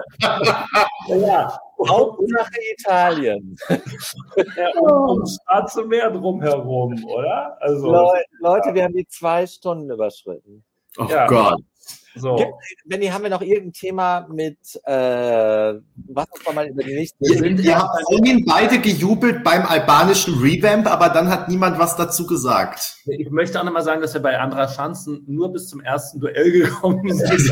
Ja, Hauptsache Italien. Ja, und Schwarze Meer drumherum, oder? Also, Leute, wir haben die 2 Stunden überschritten. Oh ja. Gott. So. Benni, haben wir noch irgendein Thema mit, was wir mal über die nächsten... Wir haben vorhin beide gejubelt beim albanischen Revamp, aber dann hat niemand was dazu gesagt. Ich möchte auch noch mal sagen, dass wir bei Andras Schanzen nur bis zum ersten Duell gekommen sind.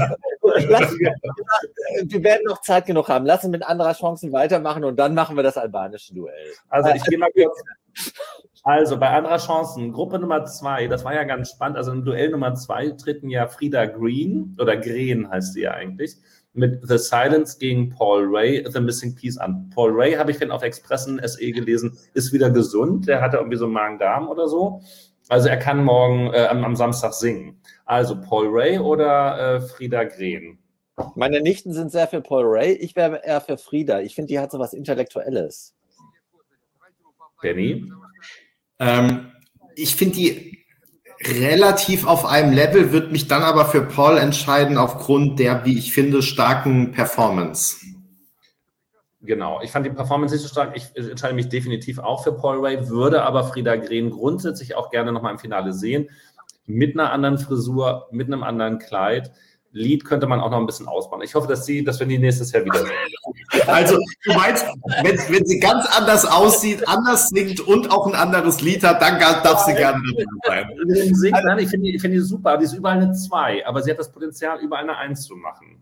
Wir werden noch Zeit genug haben. Lassen mit Andras Chancen weitermachen und dann machen wir das albanische Duell. Also ich gehe mal kurz... Also bei Andras Chancen, Gruppe Nummer 2, das war ja ganz spannend, also im Duell Nummer 2 treten ja Frida Green, oder Green heißt sie ja eigentlich, mit The Silence gegen Paul Ray, The Missing Piece an. Paul Ray, habe ich auf Expressen SE gelesen, ist wieder gesund, der hatte irgendwie so Magen-Darm oder so. Also er kann morgen am Samstag singen. Also Paul Ray oder Frieda Green? Meine Nichten sind sehr für Paul Ray. Ich wäre eher für Frieda. Ich finde, die hat so was Intellektuelles. Benny? Ich finde die relativ auf einem Level, würde mich dann aber für Paul entscheiden aufgrund der, wie ich finde, starken Performance. Genau, ich fand die Performance nicht so stark. Ich entscheide mich definitiv auch für Paul Ray, würde aber Frieda Green grundsätzlich auch gerne nochmal im Finale sehen. Mit einer anderen Frisur, mit einem anderen Kleid. Lied könnte man auch noch ein bisschen ausbauen. Ich hoffe, dass wir die nächstes Jahr wieder sehen. Also, du meinst, wenn sie ganz anders aussieht, anders singt und auch ein anderes Lied hat, dann darf sie gerne dabei sein. Nein, ich finde die super. Die ist überall eine 2, aber sie hat das Potenzial, überall eine 1 zu machen.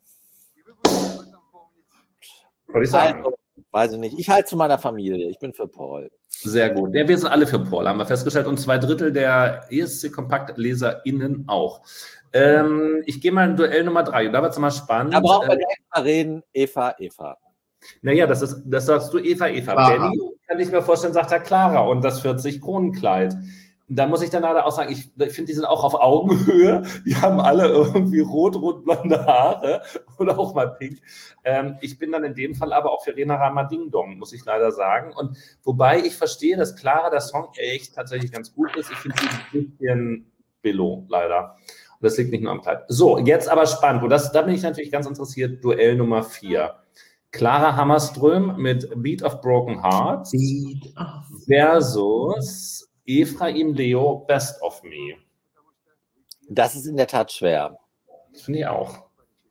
Soll ich sagen? Also, weiß ich nicht. Ich halte zu meiner Familie. Ich bin für Paul. Sehr gut. Ja, wir sind alle für Paul, haben wir festgestellt. Und 2/3 der ESC-Kompakt-LeserInnen auch. Ich gehe mal in Duell Nummer 3. Und da wird es mal spannend. Da brauchen wir direkt mal reden. Eva. Naja, das sagst du Eva. Clara. Benny, kann ich mir vorstellen, sagt er Clara und das 40-Kronenkleid. Da muss ich dann leider auch sagen, ich finde, die sind auch auf Augenhöhe. Die haben alle irgendwie rot-blonde Haare oder auch mal pink. Ich bin dann in dem Fall aber auch für Rena Rama Ding Dong, muss ich leider sagen. Und wobei ich verstehe, dass Clara, der Song echt tatsächlich ganz gut ist. Ich finde sie ein bisschen below, leider. Und das liegt nicht nur am Kleid. So, jetzt aber spannend. Und da bin ich natürlich ganz interessiert. Duell Nummer 4. Clara Hammerström mit Beat of Broken Hearts versus Ephraim Leo, Best of Me. Das ist in der Tat schwer. Das finde ich auch.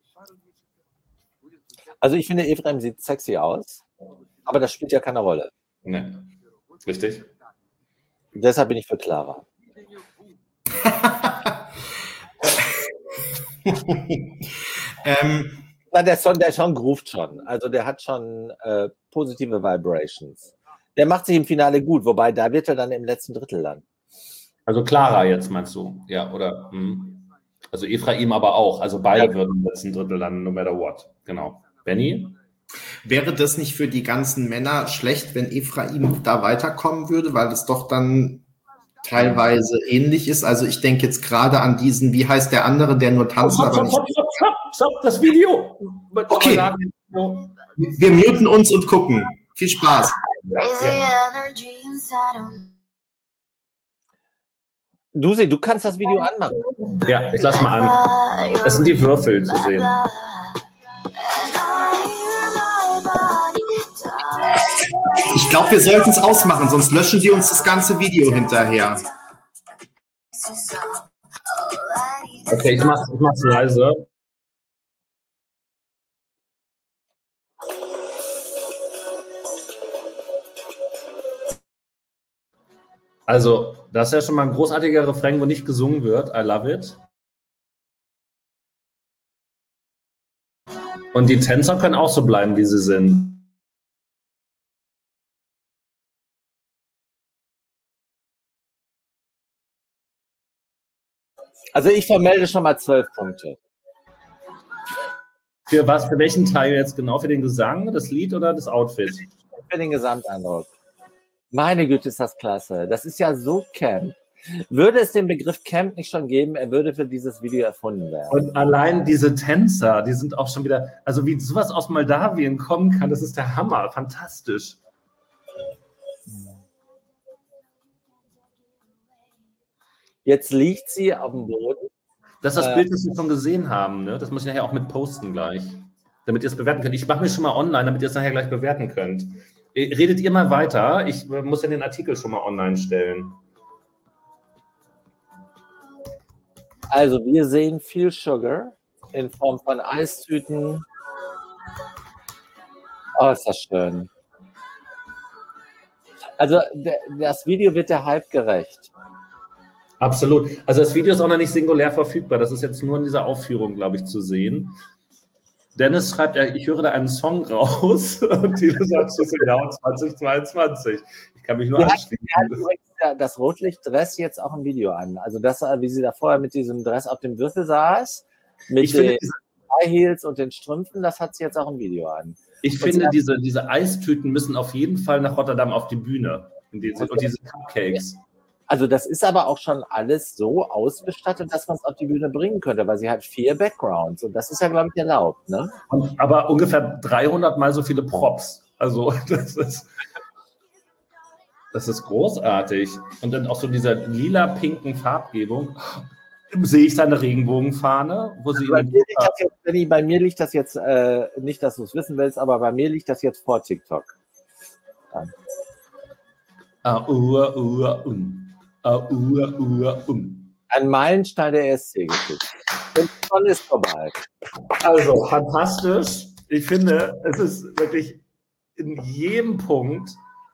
Also ich finde, Ephraim sieht sexy aus, aber das spielt ja keine Rolle. Nee. Richtig? Deshalb bin ich für Clara. Der Song groovt schon. Also der hat schon positive Vibrations. Der macht sich im Finale gut, wobei da wird er dann im letzten Drittel landen. Also Clara jetzt meinst du? Ja, oder? Also Ephraim aber auch. Also beide würden im letzten Drittel landen, no matter what. Genau. Benny? Wäre das nicht für die ganzen Männer schlecht, wenn Ephraim da weiterkommen würde, weil es doch dann teilweise ähnlich ist? Also ich denke jetzt gerade an diesen, wie heißt der andere, der nur tanzt, aber nicht... Stopp, das Video! Okay, wir muten uns und gucken. Viel Spaß. Dusi, du kannst das Video anmachen. Ja, ich lass mal an. Das sind die Würfel zu sehen. Ich glaube, wir sollten es ausmachen, sonst löschen sie uns das ganze Video hinterher. Okay, ich mach's leise. Also, das ist ja schon mal ein großartiger Refrain, wo nicht gesungen wird. I love it. Und die Tänzer können auch so bleiben, wie sie sind. Also ich vermelde schon mal 12 Punkte. Für was? Für welchen Teil jetzt genau? Für den Gesang, das Lied oder das Outfit? Für den Gesamteindruck. Meine Güte, ist das klasse. Das ist ja so Camp. Würde es den Begriff Camp nicht schon geben, er würde für dieses Video erfunden werden. Und allein diese Tänzer, die sind auch schon wieder, also wie sowas aus Moldawien kommen kann, das ist der Hammer, fantastisch. Jetzt liegt sie auf dem Boden. Das ist das Bild, das wir schon gesehen haben, ne? Das muss ich nachher auch mit posten gleich, damit ihr es bewerten könnt. Ich mache mir schon mal online, damit ihr es nachher gleich bewerten könnt. Redet ihr mal weiter, ich muss ja den Artikel schon mal online stellen. Also wir sehen viel Sugar in Form von Eistüten. Oh, ist das schön. Also das Video wird der Hype gerecht. Absolut. Also das Video ist auch noch nicht singulär verfügbar. Das ist jetzt nur in dieser Aufführung, glaube ich, zu sehen. Dennis schreibt, ich höre da einen Song raus und Tilo sagt, das ist genau 2022. Ich kann mich nur anschließen. Er hat übrigens das Rotlichtdress jetzt auch im Video an. Also das, wie sie da vorher mit diesem Dress auf dem Würfel saß, mit den High Heels und den Strümpfen, das hat sie jetzt auch im Video an. Ich finde, diese Eistüten müssen auf jeden Fall nach Rotterdam auf die Bühne. Und diese Cupcakes. Also das ist aber auch schon alles so ausgestattet, dass man es auf die Bühne bringen könnte, weil sie hat 4 Backgrounds und das ist ja, glaube ich, erlaubt, ne? Aber ungefähr 300 mal so viele Props. Also das ist großartig. Und dann auch so dieser lila-pinken Farbgebung. Sehe ich seine Regenbogenfahne, wo sie Bei mir liegt das jetzt, nicht, dass du es wissen willst, aber bei mir liegt das jetzt vor TikTok. Ein Meilenstein der ESC-Geschichte. Und schon ist vorbei. Also, fantastisch. Ich finde, es ist wirklich in jedem Punkt.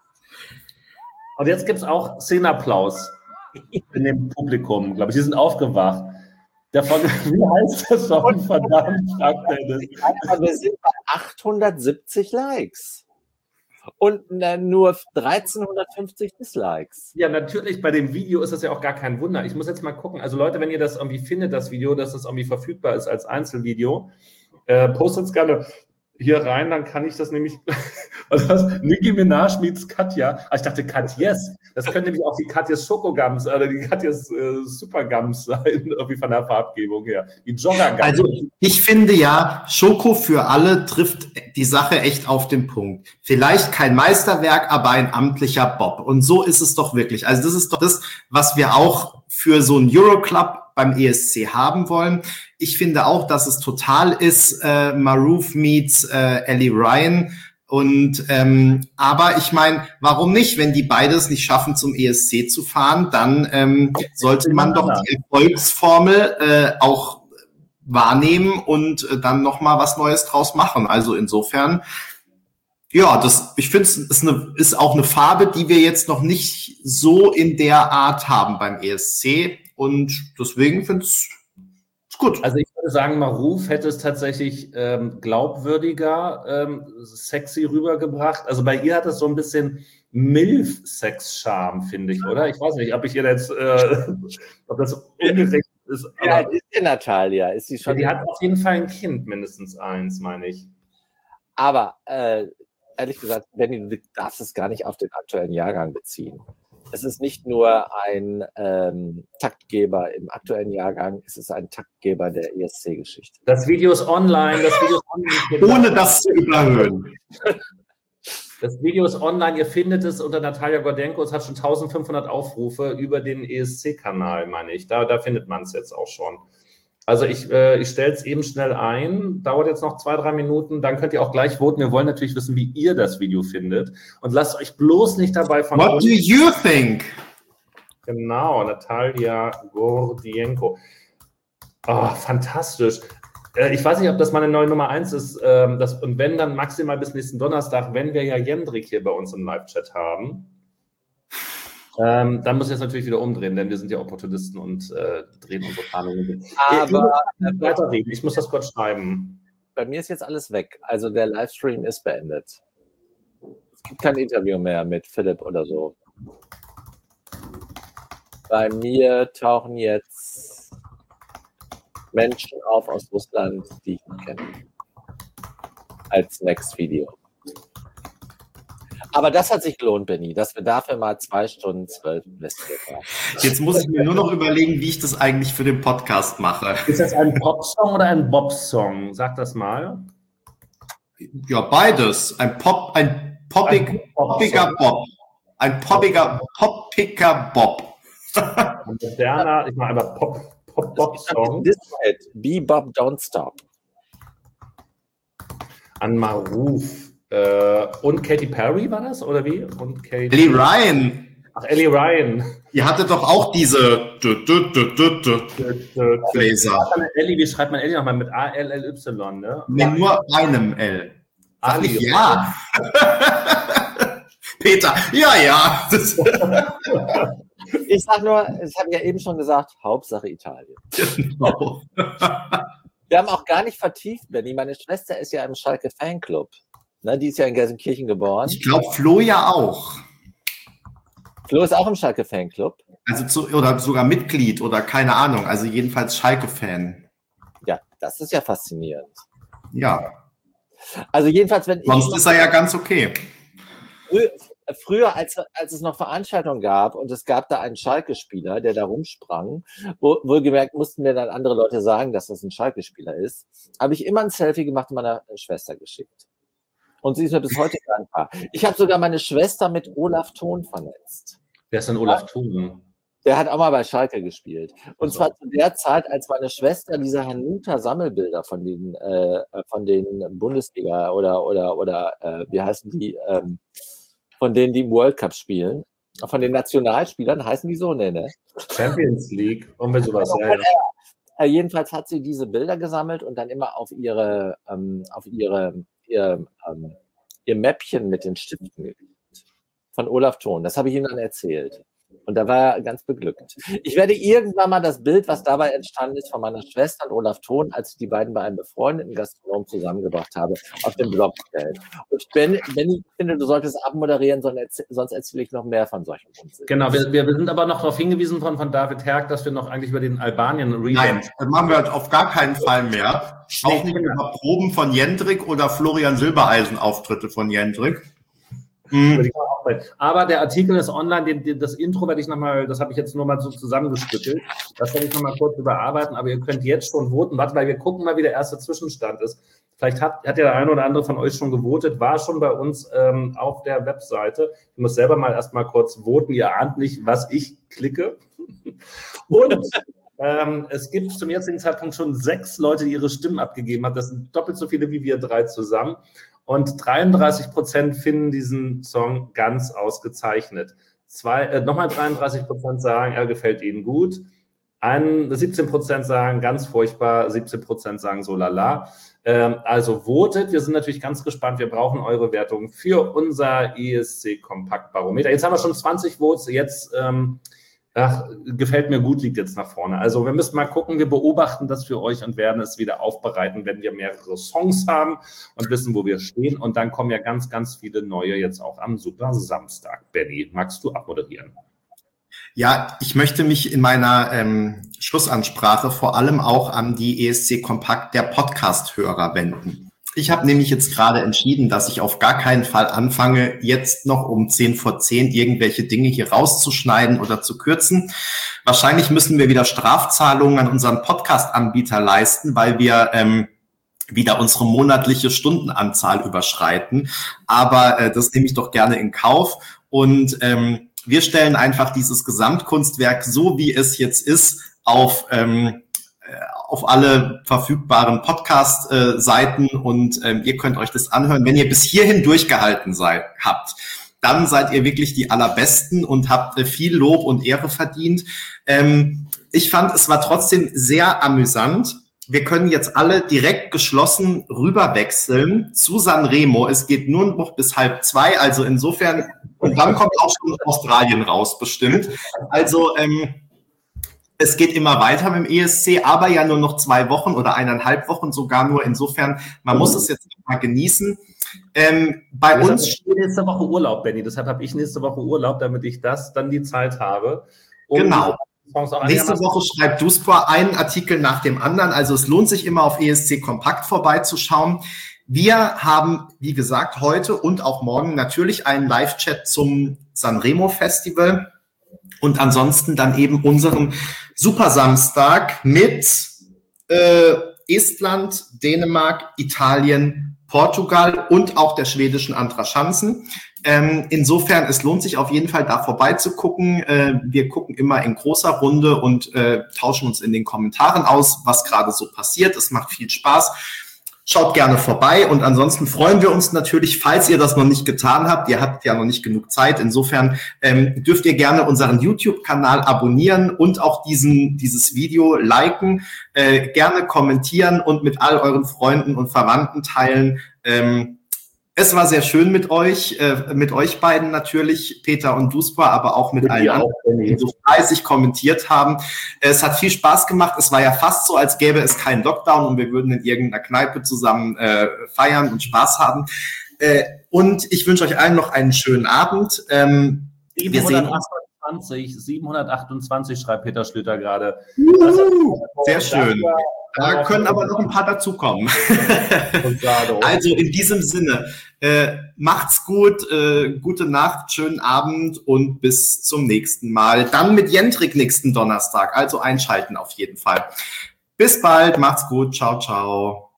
Und jetzt gibt es auch Szenenapplaus in dem Publikum, glaube ich. Die sind aufgewacht. Wie heißt das schon? Verdammt, fragt Dennis. Wir sind bei 870 Likes. Und nur 1350 Dislikes. Ja, natürlich, bei dem Video ist das ja auch gar kein Wunder. Ich muss jetzt mal gucken. Also Leute, wenn ihr das irgendwie findet, das Video, dass das irgendwie verfügbar ist als Einzelvideo, postet es gerne hier rein, dann kann ich das nämlich, was das? Nicki Minaj meets Katja. Ich dachte Katjes. Das können nämlich auch die Katjes Schokogums oder die Katjes Supergums sein, irgendwie von der Farbgebung her. Die Joggergums. Also ich finde ja, Schoko für alle trifft die Sache echt auf den Punkt. Vielleicht kein Meisterwerk, aber ein amtlicher Bob. Und so ist es doch wirklich. Also das ist doch das, was wir auch für so einen Euroclub beim ESC haben wollen. Ich finde auch, dass es total ist, Maroof meets Ellie Ryan. Und aber ich meine, warum nicht? Wenn die beides nicht schaffen, zum ESC zu fahren, dann sollte man doch die Erfolgsformel auch wahrnehmen und dann noch mal was Neues draus machen. Also insofern, ja, ich finde, es ist auch eine Farbe, die wir jetzt noch nicht so in der Art haben beim ESC. Und deswegen finde ich es gut. Also ich würde sagen, Maroof hätte es tatsächlich glaubwürdiger, sexy rübergebracht. Also bei ihr hat es so ein bisschen MILF-Sex-Charme, finde ich, oder? Ich weiß nicht, ob ich ihr jetzt, ob das ungerecht ist. Aber Ja, ist die Natalia. Ist die schon? die hat auf jeden Fall ein Kind, mindestens eins, meine ich. Aber ehrlich gesagt, Benni, du darfst es gar nicht auf den aktuellen Jahrgang beziehen. Es ist nicht nur ein Taktgeber im aktuellen Jahrgang, es ist ein Taktgeber der ESC-Geschichte. Das Video ist online. Ohne das zu überhöhen. Das Video ist online. Ihr findet es unter Natalia Gordenko. Es hat schon 1500 Aufrufe über den ESC-Kanal, meine ich. Da findet man es jetzt auch schon. Also ich stelle es eben schnell ein, dauert jetzt noch 2-3 Minuten, dann könnt ihr auch gleich voten. Wir wollen natürlich wissen, wie ihr das Video findet. Und lasst euch bloß nicht dabei von... What do you think? Genau, Natalia Gordenko. Oh, fantastisch. Ich weiß nicht, ob das meine neue Nummer 1 ist. Und wenn, dann maximal bis nächsten Donnerstag, wenn wir ja Jendrik hier bei uns im Live-Chat haben. Dann muss ich jetzt natürlich wieder umdrehen, denn wir sind ja Opportunisten und drehen unsere Planungen. Aber weiterreden. Ich muss das kurz schreiben. bei mir ist jetzt alles weg. Also der Livestream ist beendet. Es gibt kein Interview mehr mit Philipp oder so. Bei mir tauchen jetzt Menschen auf aus Russland, die ich nicht kenne. Als Next Video. Aber das hat sich gelohnt, Benni, dass wir dafür mal 2 Stunden 12 investiert haben. Jetzt muss ich mir nur noch überlegen, wie ich das eigentlich für den Podcast mache. Ist das ein Pop-Song oder ein Bob-Song? Sag das mal. Ja, beides. Ein poppiger Bob. Ein poppiger Bob. Moderner, ich mache einfach Pop-Bob-Song. Bebop Don't Stop. An Maroof. Und Katy Perry war das, oder wie? Und Ellie Ryan. Ach, Ellie Ryan. Die hatte doch auch diese Gläser. Ellie, wie schreibt man Ellie nochmal? Mit A-L-L-Y, ne? Nee, nur einem L. Sag Ali. nicht ja. Peter, ja. Ich sag nur, ich habe ja eben schon gesagt, Hauptsache Italien. Genau. Wir haben auch gar nicht vertieft, Benni. Meine Schwester ist ja im Schalke Fanclub. Ne, die ist ja in Gelsenkirchen geboren. Ich glaube, Flo ja auch. Flo ist auch im Schalke Fanclub. Also oder sogar Mitglied oder keine Ahnung. Also jedenfalls Schalke-Fan. Ja, das ist ja faszinierend. Ja. Also jedenfalls, wenn Sonst ist er ja ganz okay. früher, als es noch Veranstaltungen gab und es gab da einen Schalke-Spieler, der da rumsprang, wohlgemerkt mussten mir dann andere Leute sagen, dass das ein Schalke-Spieler ist, habe ich immer ein Selfie gemacht und meiner Schwester geschickt. Und sie ist mir bis heute dankbar. Ich habe sogar meine Schwester mit Olaf Thon vernetzt. Wer ist denn Olaf Thon? Der hat auch mal bei Schalke gespielt. Und zwar zu der Zeit, als meine Schwester diese Hanuta-Sammelbilder von den Bundesliga oder wie heißen die, von denen die im World Cup spielen, von den Nationalspielern, heißen die so, ne? Champions League, irgendwie sowas. Ja. Jedenfalls hat sie diese Bilder gesammelt und dann immer auf ihr Mäppchen mit den Stiften gelegt. Von Olaf Thon. Das habe ich ihm dann erzählt. Und da war er ganz beglückt. Ich werde irgendwann mal das Bild, was dabei entstanden ist, von meiner Schwester und Olaf Thon, als ich die beiden bei einem befreundeten Gastronom zusammengebracht habe, auf dem Blog stellen. Und Benny, ich finde, du solltest abmoderieren, sonst erzähle ich noch mehr von solchen Unsinn. Genau, wir sind aber noch darauf hingewiesen von David Herk, dass wir noch eigentlich über den Albanien Nein, das machen wir auf gar keinen Fall mehr. Auch nicht über Proben von Jendrik oder Florian Silbereisen-Auftritte von Jendrik. Aber der Artikel ist online, das Intro werde ich nochmal, das habe ich jetzt nur mal so zusammengestückelt, das werde ich nochmal kurz überarbeiten, aber ihr könnt jetzt schon voten, weil wir gucken mal, wie der erste Zwischenstand ist. Vielleicht hat ja der eine oder andere von euch schon gewotet, war schon bei uns auf der Webseite. Ich muss selber mal erstmal kurz voten, ihr ahnt nicht, was ich klicke. Und es gibt zum jetzigen Zeitpunkt schon 6 Leute, die ihre Stimmen abgegeben haben. Das sind doppelt so viele wie wir 3 zusammen. Und 33% finden diesen Song ganz ausgezeichnet. Nochmal 33% sagen, er gefällt ihnen gut. 17% sagen ganz furchtbar, 17% sagen so lala. Also votet, wir sind natürlich ganz gespannt. Wir brauchen eure Wertung für unser ESC Kompakt Barometer. Jetzt haben wir schon 20 Votes, jetzt gefällt mir gut, liegt jetzt nach vorne. Also wir müssen mal gucken, wir beobachten das für euch und werden es wieder aufbereiten, wenn wir mehrere Songs haben und wissen, wo wir stehen. Und dann kommen ja ganz, ganz viele neue jetzt auch am Super Samstag. Benny, magst du abmoderieren? Ja, ich möchte mich in meiner Schlussansprache vor allem auch an die ESC Kompakt der Podcast-Hörer wenden. Ich habe nämlich jetzt gerade entschieden, dass ich auf gar keinen Fall anfange, jetzt noch um 10 vor 10 irgendwelche Dinge hier rauszuschneiden oder zu kürzen. Wahrscheinlich müssen wir wieder Strafzahlungen an unseren Podcast-Anbieter leisten, weil wir wieder unsere monatliche Stundenanzahl überschreiten. Aber das nehme ich doch gerne in Kauf. Und wir stellen einfach dieses Gesamtkunstwerk, so wie es jetzt ist, auf alle verfügbaren Podcast-Seiten und ihr könnt euch das anhören. Wenn ihr bis hierhin durchgehalten habt, dann seid ihr wirklich die Allerbesten und habt viel Lob und Ehre verdient. Ich fand, es war trotzdem sehr amüsant. Wir können jetzt alle direkt geschlossen rüberwechseln zu Sanremo. Es geht nur noch bis 1:30, also insofern, und dann kommt auch schon Australien raus, bestimmt. Also, es geht immer weiter mit dem ESC, aber ja nur noch 2 Wochen oder 1,5 Wochen sogar nur. Insofern, man muss es jetzt mal genießen. Bei uns steht nächste Woche Urlaub, Benny. Deshalb habe ich nächste Woche Urlaub, damit ich dann die Zeit habe. Genau. Nächste Woche schreibt Duspor einen Artikel nach dem anderen. Also es lohnt sich immer auf ESC Kompakt vorbeizuschauen. Wir haben, wie gesagt, heute und auch morgen natürlich einen Live-Chat zum Sanremo Festival. Und ansonsten dann eben unseren Super Samstag mit Estland, Dänemark, Italien, Portugal und auch der schwedischen Andra Schanzen. Insofern, es lohnt sich auf jeden Fall, da vorbeizugucken. Wir gucken immer in großer Runde und tauschen uns in den Kommentaren aus, was gerade so passiert. Es macht viel Spaß. Schaut gerne vorbei und ansonsten freuen wir uns natürlich, falls ihr das noch nicht getan habt. Ihr habt ja noch nicht genug Zeit. Insofern dürft ihr gerne unseren YouTube-Kanal abonnieren und auch dieses Video liken, gerne kommentieren und mit all euren Freunden und Verwandten teilen. Es war sehr schön mit euch beiden natürlich, Peter und Duspor, aber auch mit allen anderen, die so fleißig kommentiert haben. Es hat viel Spaß gemacht. Es war ja fast so, als gäbe es keinen Lockdown und wir würden in irgendeiner Kneipe zusammen feiern und Spaß haben. Und ich wünsche euch allen noch einen schönen Abend. Wir sehen uns. 728 schreibt Peter Schlüter gerade. Sehr schön. Da können aber noch ein paar dazukommen. Also in diesem Sinne, Macht's gut, gute Nacht, schönen Abend und bis zum nächsten Mal. Dann mit Jendrik nächsten Donnerstag, also einschalten auf jeden Fall. Bis bald, macht's gut, ciao, ciao.